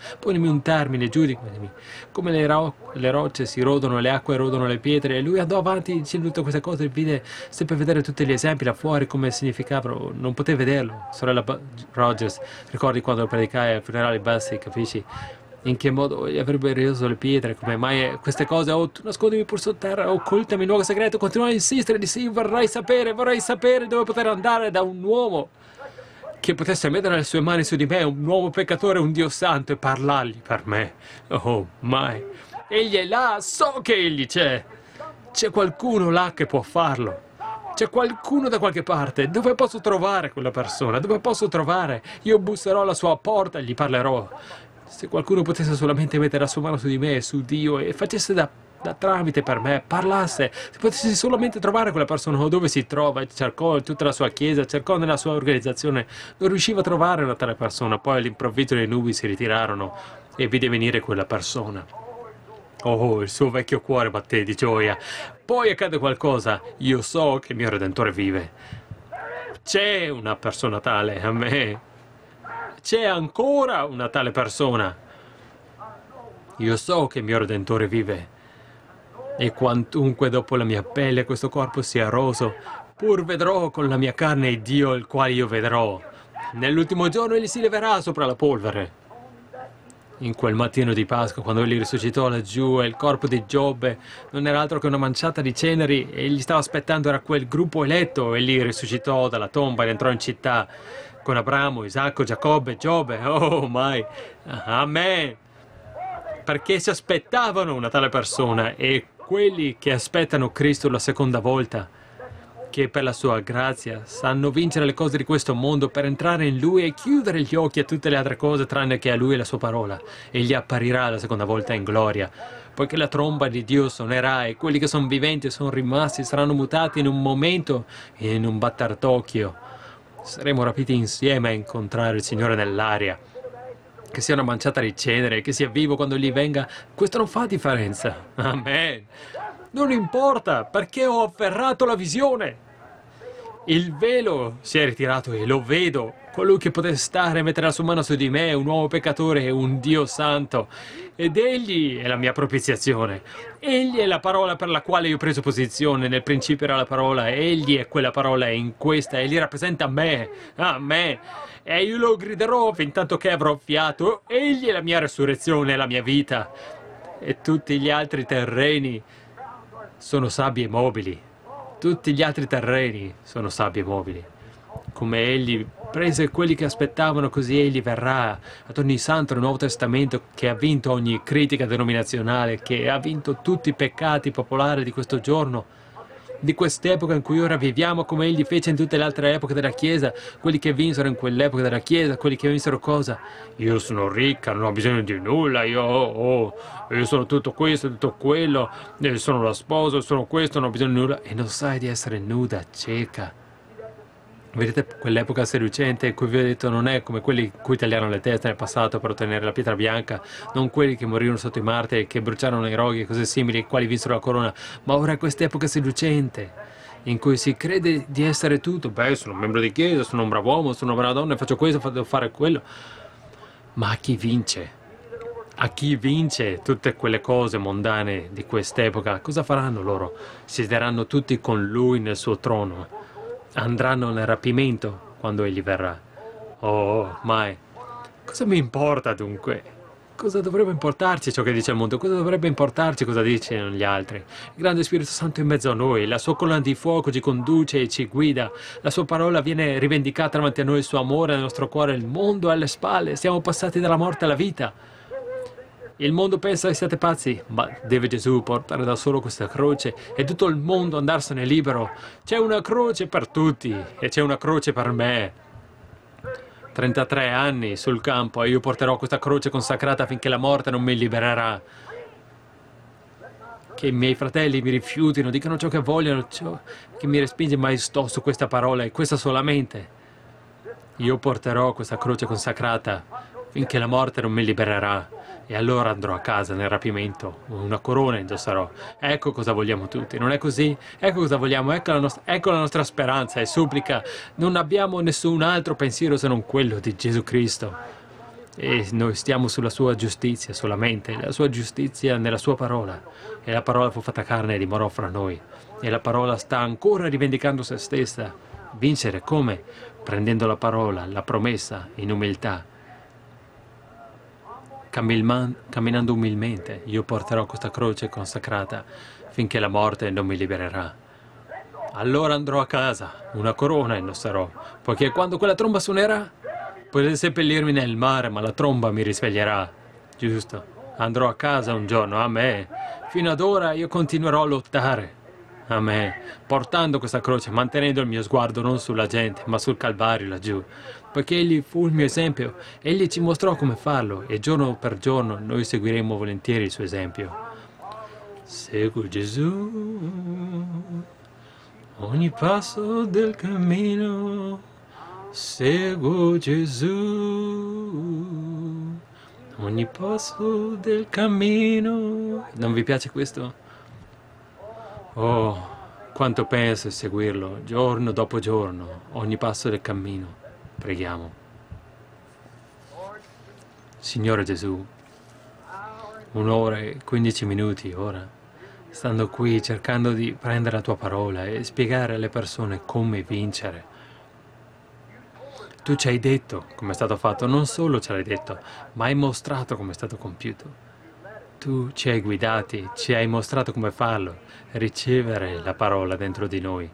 ponimi un termine, giudicami. Come le rocce si rodono, le acque erodono le pietre. E lui andò avanti dicendo tutte queste cose e vide, seppe vedere tutti gli esempi là fuori, come significavano. Non poté vederlo. Sorella Rogers, ricordi quando predicai al funerale Bassi, capisci? In che modo gli avrebbe reso le pietre, come mai queste cose, oh, tu nascondimi pur sotterra, occultami il luogo segreto, continuò a insistere di sì, vorrei sapere dove poter andare da un uomo che potesse mettere le sue mani su di me, un uomo peccatore, un Dio santo, e parlargli per me. Oh, mai. Egli è là, so che egli c'è. C'è qualcuno là che può farlo. C'è qualcuno da qualche parte. Dove posso trovare quella persona? Dove posso trovare? Io busserò alla sua porta e gli parlerò. Se qualcuno potesse solamente mettere la sua mano su di me, su Dio, e facesse da tramite per me, parlasse, se potessi solamente trovare quella persona o dove si trova, cercò in tutta la sua chiesa, cercò nella sua organizzazione, non riusciva a trovare una tale persona. Poi all'improvviso le nubi si ritirarono e vide venire quella persona. Oh, il suo vecchio cuore batté di gioia. Poi accade qualcosa. Io so che il mio Redentore vive. C'è una persona tale a me. C'è ancora una tale persona. Io so che il mio Redentore vive. E quantunque dopo la mia pelle questo corpo sia roso, pur vedrò con la mia carne il Dio il quale io vedrò. Nell'ultimo giorno egli si leverà sopra la polvere. In quel mattino di Pasqua, quando egli risuscitò laggiù e il corpo di Giobbe non era altro che una manciata di ceneri, e egli stava aspettando era quel gruppo eletto, egli risuscitò dalla tomba ed entrò in città con Abramo, Isacco, Giacobbe e Giobbe. Oh, mai! Amen! Perché si aspettavano una tale persona, e quelli che aspettano Cristo la seconda volta, che per la sua grazia sanno vincere le cose di questo mondo per entrare in Lui e chiudere gli occhi a tutte le altre cose tranne che a Lui e la sua parola. Egli apparirà la seconda volta in gloria, poiché la tromba di Dio suonerà e quelli che sono viventi e sono rimasti saranno mutati in un momento e in un batter d'occhio. Saremo rapiti insieme a incontrare il Signore nell'aria. Che sia una manciata di cenere, che sia vivo quando Egli venga, questo non fa differenza. Amen. Non importa, perché ho afferrato la visione. Il velo si è ritirato e lo vedo. Colui che poté stare e mettere la sua mano su di me è un uomo peccatore e un Dio santo. Ed egli è la mia propiziazione. Egli è la parola per la quale io ho preso posizione. Nel principio era la parola, egli è quella parola, e in questa egli rappresenta me. Me. E io lo griderò fin tanto che avrò fiato. Egli è la mia resurrezione e la mia vita. E tutti gli altri terreni sono sabbie mobili. Tutti gli altri terreni sono sabbie mobili. Come egli prese quelli che aspettavano, così egli verrà ad ogni santo nel Nuovo Testamento, che ha vinto ogni critica denominazionale, che ha vinto tutti i peccati popolari di questo giorno, di quest'epoca in cui ora viviamo, come egli fece in tutte le altre epoche della Chiesa, quelli che vinsero in quell'epoca della Chiesa, quelli che vinsero cosa? Io sono ricca, non ho bisogno di nulla, io sono tutto questo, tutto quello, sono la sposa, sono questo, non ho bisogno di nulla, e non sai di essere nuda, cieca. Vedete quell'epoca seducente in cui vi ho detto non è come quelli cui tagliarono le teste nel passato per ottenere la pietra bianca, non quelli che morirono sotto i martiri, che bruciarono i roghi e cose simili, i quali vinsero la corona, ma ora è quest'epoca seducente in cui si crede di essere tutto. Beh, sono un membro di chiesa, sono un bravo uomo, sono una brava donna, faccio questo, devo fare quello. Ma a chi vince? A chi vince tutte quelle cose mondane di quest'epoca, cosa faranno loro? Siederanno tutti con lui nel suo trono. Andranno nel rapimento quando egli verrà. Oh, mai. Cosa mi importa dunque? Cosa dovrebbe importarci ciò che dice il mondo? Cosa dovrebbe importarci cosa dicono gli altri? Il grande Spirito Santo è in mezzo a noi, la sua colonna di fuoco ci conduce e ci guida, la sua parola viene rivendicata davanti a noi, il suo amore nel nostro cuore, il mondo è alle spalle, siamo passati dalla morte alla vita. Il mondo pensa che siate pazzi, ma deve Gesù portare da solo questa croce e tutto il mondo andarsene libero. C'è una croce per tutti e c'è una croce per me. 33 anni sul campo e io porterò questa croce consacrata finché la morte non mi libererà. Che i miei fratelli mi rifiutino, dicano ciò che vogliono, ciò che mi respinge, ma io sto su questa parola e questa solamente. Io porterò questa croce consacrata finché la morte non mi libererà. E allora andrò a casa nel rapimento, una corona indosserò. Ecco cosa vogliamo tutti, non è così? Ecco cosa vogliamo, ecco la nostra speranza e supplica. Non abbiamo nessun altro pensiero se non quello di Gesù Cristo. E noi stiamo sulla sua giustizia solamente, la sua giustizia nella sua parola. E la parola fu fatta carne e dimorò fra noi. E la parola sta ancora rivendicando se stessa. Vincere come? Prendendo la parola, la promessa, in umiltà. Camminando umilmente, io porterò questa croce consacrata finché la morte non mi libererà. Allora andrò a casa, una corona indosserò, poiché quando quella tromba suonerà, potete seppellirmi nel mare, ma la tromba mi risveglierà. Giusto. Andrò a casa un giorno, a me. Fino ad ora io continuerò a lottare. A me, portando questa croce, mantenendo il mio sguardo non sulla gente, ma sul Calvario laggiù. Poiché egli fu il mio esempio, egli ci mostrò come farlo, e giorno per giorno noi seguiremo volentieri il suo esempio. Seguo Gesù, ogni passo del cammino. Seguo Gesù, ogni passo del cammino. Non vi piace questo? Oh, quanto penso di seguirlo, giorno dopo giorno, ogni passo del cammino. Preghiamo. Signore Gesù, 1 ora e 15 minuti ora, stando qui cercando di prendere la tua parola e spiegare alle persone come vincere. Tu ci hai detto come è stato fatto, non solo ce l'hai detto, ma hai mostrato come è stato compiuto. Tu ci hai guidati, ci hai mostrato come farlo, ricevere la parola dentro di noi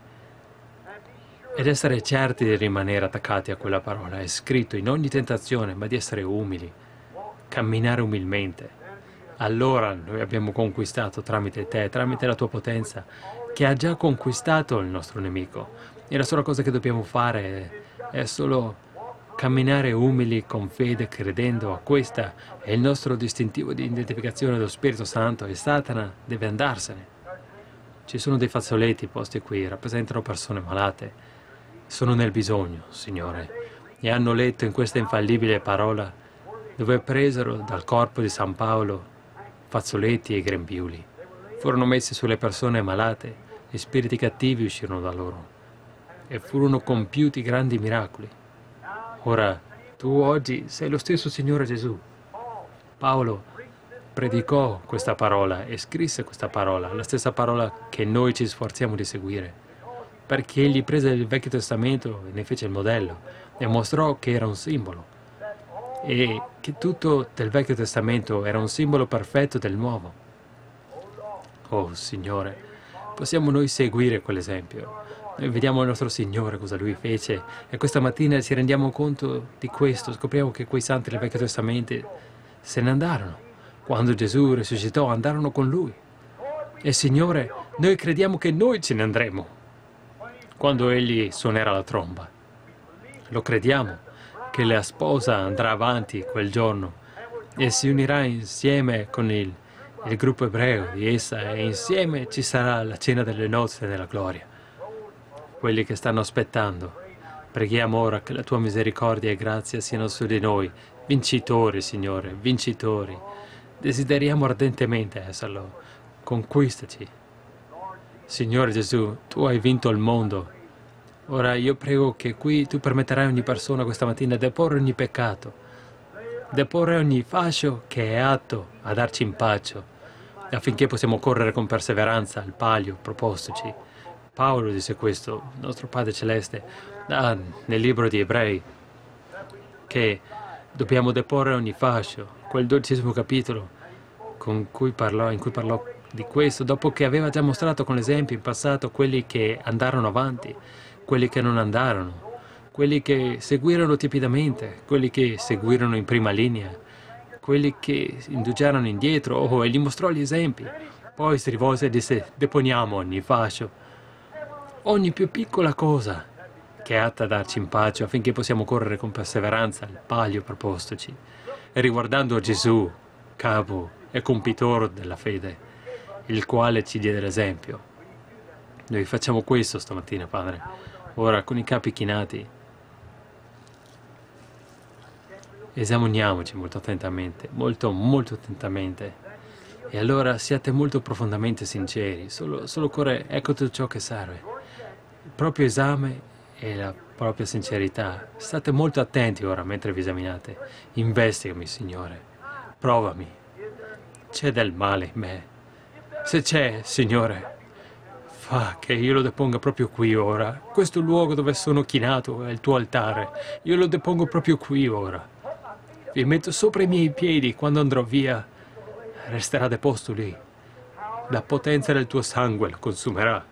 ed essere certi di rimanere attaccati a quella parola. È scritto in ogni tentazione, ma di essere umili, camminare umilmente. Allora noi abbiamo conquistato tramite te, tramite la tua potenza, che ha già conquistato il nostro nemico. E la sola cosa che dobbiamo fare è solo camminare umili con fede, credendo a questa è il nostro distintivo di identificazione dello Spirito Santo e Satana deve andarsene. Ci sono dei fazzoletti posti qui, rappresentano persone malate. Sono nel bisogno, Signore, e hanno letto in questa infallibile parola dove presero dal corpo di San Paolo fazzoletti e grembiuli. Furono messi sulle persone malate e spiriti cattivi uscirono da loro e furono compiuti grandi miracoli. Ora, tu oggi sei lo stesso Signore Gesù. Paolo predicò questa parola e scrisse questa parola, la stessa parola che noi ci sforziamo di seguire, perché egli prese il Vecchio Testamento e ne fece il modello e mostrò che era un simbolo e che tutto del Vecchio Testamento era un simbolo perfetto del Nuovo. Oh Signore, possiamo noi seguire quell'esempio. Noi vediamo il nostro Signore cosa Lui fece e questa mattina ci rendiamo conto di questo, scopriamo che quei santi del Vecchio Testamento se ne andarono. Quando Gesù risuscitò andarono con Lui. E Signore, noi crediamo che noi ce ne andremo quando Egli suonerà la tromba. Lo crediamo che la sposa andrà avanti quel giorno e si unirà insieme con il gruppo ebreo di essa e insieme ci sarà la cena delle nozze nella gloria. Quelli che stanno aspettando, preghiamo ora che la tua misericordia e grazia siano su di noi, vincitori, Signore, vincitori. Desideriamo ardentemente esserlo. Conquistaci. Signore Gesù, tu hai vinto il mondo. Ora io prego che qui tu permetterai a ogni persona questa mattina di deporre ogni peccato, deporre ogni fascio che è atto a darci impaccio, affinché possiamo correre con perseveranza al palio propostoci. Paolo disse questo, nostro Padre Celeste, nel libro di Ebrei, che dobbiamo deporre ogni fascio, quel 12° capitolo in cui parlò di questo, dopo che aveva già mostrato con l'esempio in passato quelli che andarono avanti, quelli che non andarono, quelli che seguirono tiepidamente, quelli che seguirono in prima linea, quelli che indugiarono indietro, e gli mostrò gli esempi. Poi si rivolse e disse, deponiamo ogni fascio, ogni più piccola cosa che è atta a darci impaccio affinché possiamo correre con perseveranza al palio propostoci. E riguardando Gesù, capo e compitore della fede, il quale ci diede l'esempio. Noi facciamo questo stamattina, Padre. Ora, con i capi chinati, esaminiamoci molto attentamente, molto attentamente. E allora siate molto profondamente sinceri, solo occorre, ecco tutto ciò che serve. Il proprio esame e la propria sincerità. State molto attenti ora mentre vi esaminate. Investigami, Signore. Provami. C'è del male in me. Se c'è, Signore, fa che io lo deponga proprio qui ora. Questo luogo dove sono chinato è il tuo altare. Io lo depongo proprio qui ora. Vi metto sopra i miei piedi quando andrò via. Resterà deposto lì. La potenza del tuo sangue lo consumerà.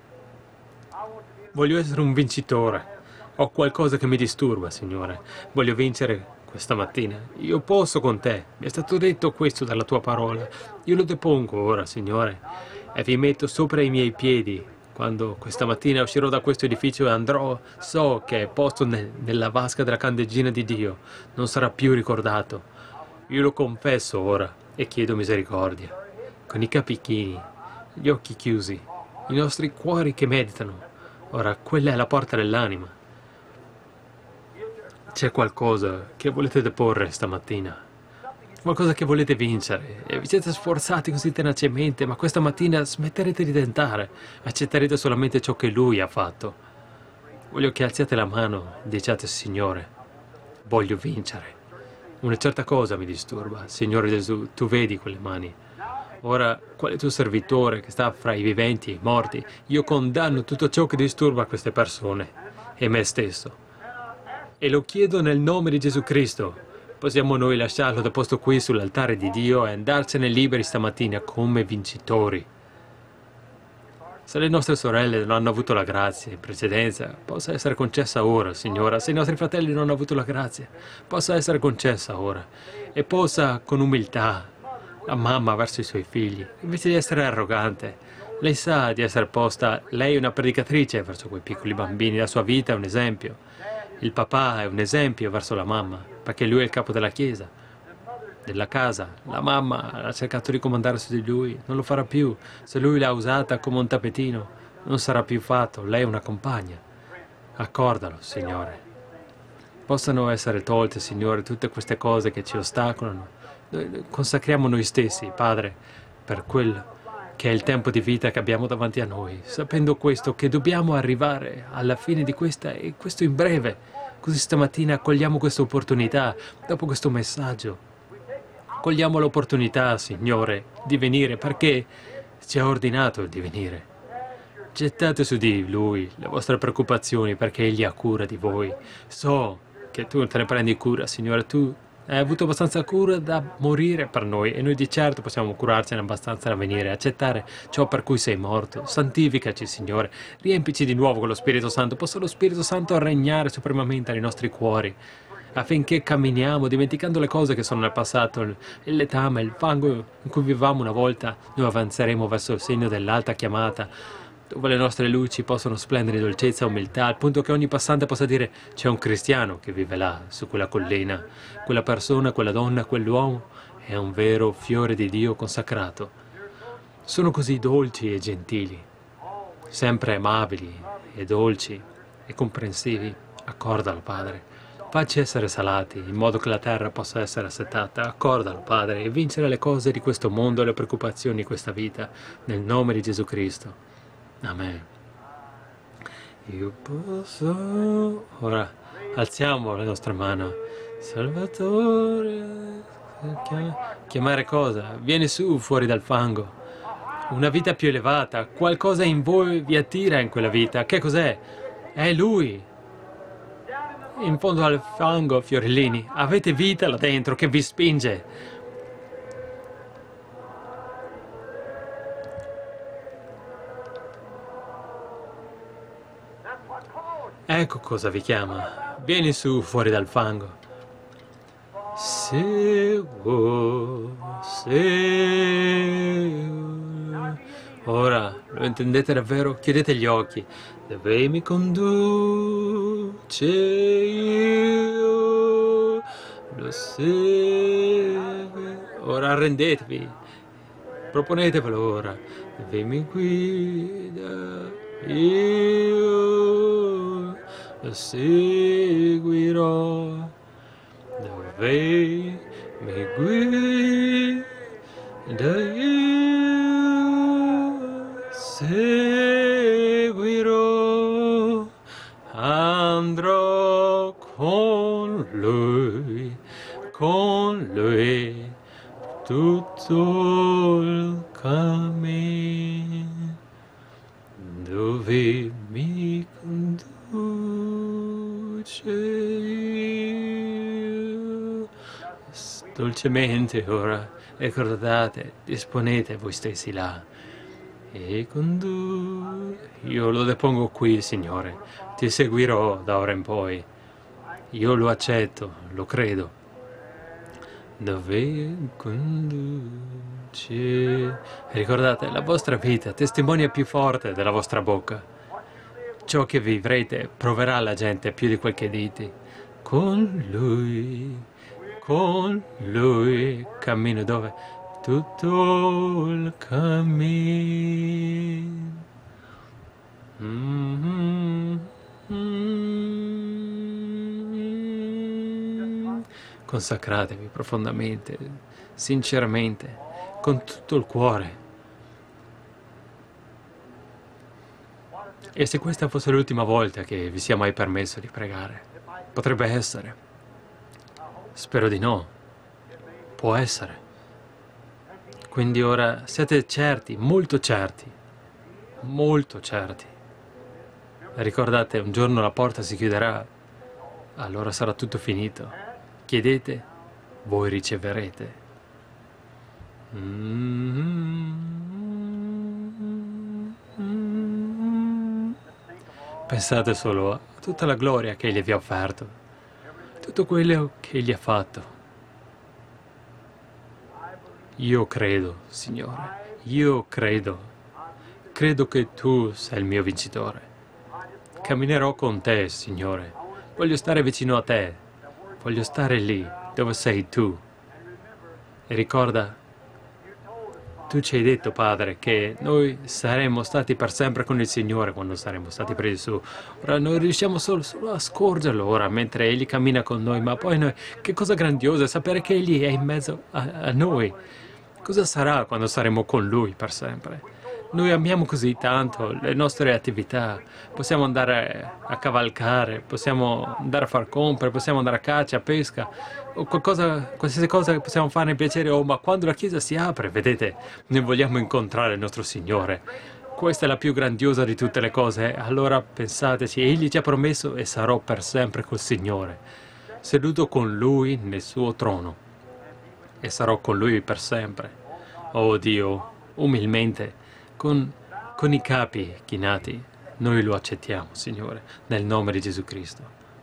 Voglio essere un vincitore. Ho qualcosa che mi disturba, Signore. Voglio vincere questa mattina. Io posso con te. Mi è stato detto questo dalla tua parola. Io lo depongo ora, Signore, e vi metto sopra i miei piedi. Quando questa mattina uscirò da questo edificio e andrò, so che è posto nella vasca della candeggina di Dio. Non sarà più ricordato. Io lo confesso ora e chiedo misericordia. Con i capi chini, gli occhi chiusi, i nostri cuori che meditano. Ora, quella è la porta dell'anima. C'è qualcosa che volete deporre stamattina, qualcosa che volete vincere e vi siete sforzati così tenacemente, ma questa mattina smetterete di tentare, accetterete solamente ciò che Lui ha fatto. Voglio che alziate la mano e diciate: Signore, voglio vincere. Una certa cosa mi disturba. Signore Gesù, tu vedi quelle mani. Ora, quale tuo servitore che sta fra i viventi e i morti, io condanno tutto ciò che disturba queste persone e me stesso. E lo chiedo nel nome di Gesù Cristo. Possiamo noi lasciarlo deposto qui sull'altare di Dio e andarcene liberi stamattina come vincitori. Se le nostre sorelle non hanno avuto la grazia in precedenza, possa essere concessa ora, Signora. Se i nostri fratelli non hanno avuto la grazia, possa essere concessa ora. E possa, con umiltà, la mamma verso i suoi figli, invece di essere arrogante, lei sa di essere posta, lei è una predicatrice verso quei piccoli bambini, la sua vita è un esempio. Il papà è un esempio verso la mamma, perché lui è il capo della chiesa, della casa. La mamma ha cercato di comandare su di lui, non lo farà più. Se lui l'ha usata come un tappetino, non sarà più fatto. Lei è una compagna. Accordalo, Signore. Possano essere tolte, Signore, tutte queste cose che ci ostacolano. Noi consacriamo noi stessi, Padre, per quel che è il tempo di vita che abbiamo davanti a noi, sapendo questo, che dobbiamo arrivare alla fine di questa, e questo in breve. Così stamattina cogliamo questa opportunità, dopo questo messaggio. Cogliamo l'opportunità, Signore, di venire perché ci ha ordinato di venire. Gettate su di Lui le vostre preoccupazioni perché Egli ha cura di voi. So che tu te ne prendi cura, Signore, tu hai avuto abbastanza cura da morire per noi e noi di certo possiamo curarcene abbastanza da venire, accettare ciò per cui sei morto. Santificaci, Signore, riempici di nuovo con lo Spirito Santo, possa lo Spirito Santo regnare supremamente nei nostri cuori, affinché camminiamo dimenticando le cose che sono nel passato, il letame, il fango in cui vivevamo una volta. Noi avanzeremo verso il segno dell'alta chiamata, dove le nostre luci possono splendere in dolcezza e umiltà, al punto che ogni passante possa dire: c'è un cristiano che vive là, su quella collina. Quella persona, quella donna, quell'uomo è un vero fiore di Dio consacrato. Sono così dolci e gentili, sempre amabili e dolci e comprensivi. Accordalo, Padre. Facci essere salati, in modo che la terra possa essere assetata. Accordalo, Padre, e vincere le cose di questo mondo e le preoccupazioni di questa vita, nel nome di Gesù Cristo. Amen. Io posso... Ora alziamo le nostre mani. Salvatore... Chiamare cosa? Vieni su fuori dal fango. Una vita più elevata. Qualcosa in voi vi attira in quella vita. Che cos'è? È Lui. In fondo al fango, fiorellini. Avete vita là dentro che vi spinge. Ecco cosa vi chiama. Vieni su fuori dal fango. Seguo. Ora, lo intendete davvero? Chiudete gli occhi. Dove mi conduce io lo seguo. Ora arrendetevi. Proponetevelo ora. Dove mi guida io lo seguirò. Dove mi guida io seguirò. dove mi conduce. Dolcemente ora, ricordate, disponete voi stessi là. E io lo depongo qui, Signore. Ti seguirò da ora in poi. Io lo accetto, lo credo. Dove conduce. Ricordate, la vostra vita testimonia più forte della vostra bocca. Ciò che vivrete proverà la gente più di quel che dite. Con lui, cammino dove? Tutto il cammino. Consacratevi profondamente, sinceramente, con tutto il cuore. E se questa fosse l'ultima volta che vi sia mai permesso di pregare? Potrebbe essere. Spero di no. Può essere. Quindi ora siete certi, molto certi. Ricordate, un giorno la porta si chiuderà, allora sarà tutto finito. Chiedete, voi riceverete. Pensate solo a tutta la gloria che Egli vi ha offerto, tutto quello che Egli ha fatto. Io credo, Signore, io credo. Credo che Tu sei il mio vincitore. Camminerò con Te, Signore. Voglio stare vicino a Te. Voglio stare lì, dove sei Tu. E ricorda, Tu ci hai detto, Padre, che noi saremmo stati per sempre con il Signore quando saremmo stati presi su. Ora noi riusciamo solo a scorgerlo ora, mentre Egli cammina con noi. Ma poi noi, che cosa grandiosa è sapere che Egli è in mezzo a noi. Cosa sarà quando saremo con Lui per sempre? Noi amiamo così tanto le nostre attività, possiamo andare a cavalcare, possiamo andare a far compere, possiamo andare a caccia, a pesca, o qualsiasi cosa che possiamo fare in piacere, ma quando la Chiesa si apre, vedete, noi vogliamo incontrare il nostro Signore. Questa è la più grandiosa di tutte le cose, allora pensateci, Egli ci ha promesso e sarò per sempre col Signore, seduto con Lui nel suo trono, e sarò con Lui per sempre. Oh Dio, umilmente, con i capi chinati, noi lo accettiamo, Signore, nel nome di Gesù Cristo.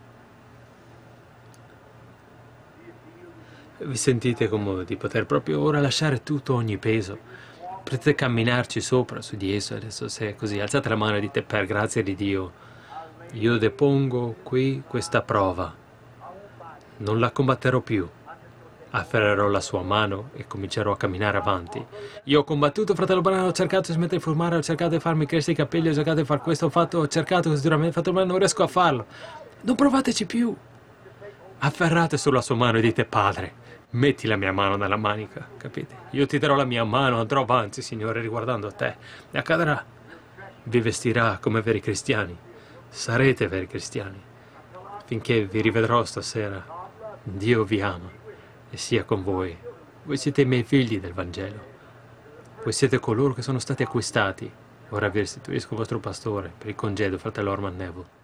Vi sentite comodi di poter proprio ora lasciare tutto, ogni peso? Potete camminarci sopra, su di esso. Adesso se è così, alzate la mano e dite: per grazia di Dio, io depongo qui questa prova. Non la combatterò più. Afferrerò la sua mano e comincerò a camminare avanti. Io ho combattuto, fratello Branham, ho cercato di smettere di fumare, ho cercato di farmi crescere i capelli, ho cercato di fare questo, ho cercato così duramente, ma non riesco a farlo. Non provateci più. Afferrate sulla sua mano e dite: Padre, metti la mia mano nella manica, capite? Io ti darò la mia mano, andrò avanti, Signore, riguardando a te. E accadrà. Vi vestirà come veri cristiani. Sarete veri cristiani. Finché vi rivedrò stasera, Dio vi ama e sia con voi. Voi siete i miei figli del Vangelo. Voi siete coloro che sono stati acquistati. Ora vi restituisco il vostro pastore per il congedo, fratello Orman Neville.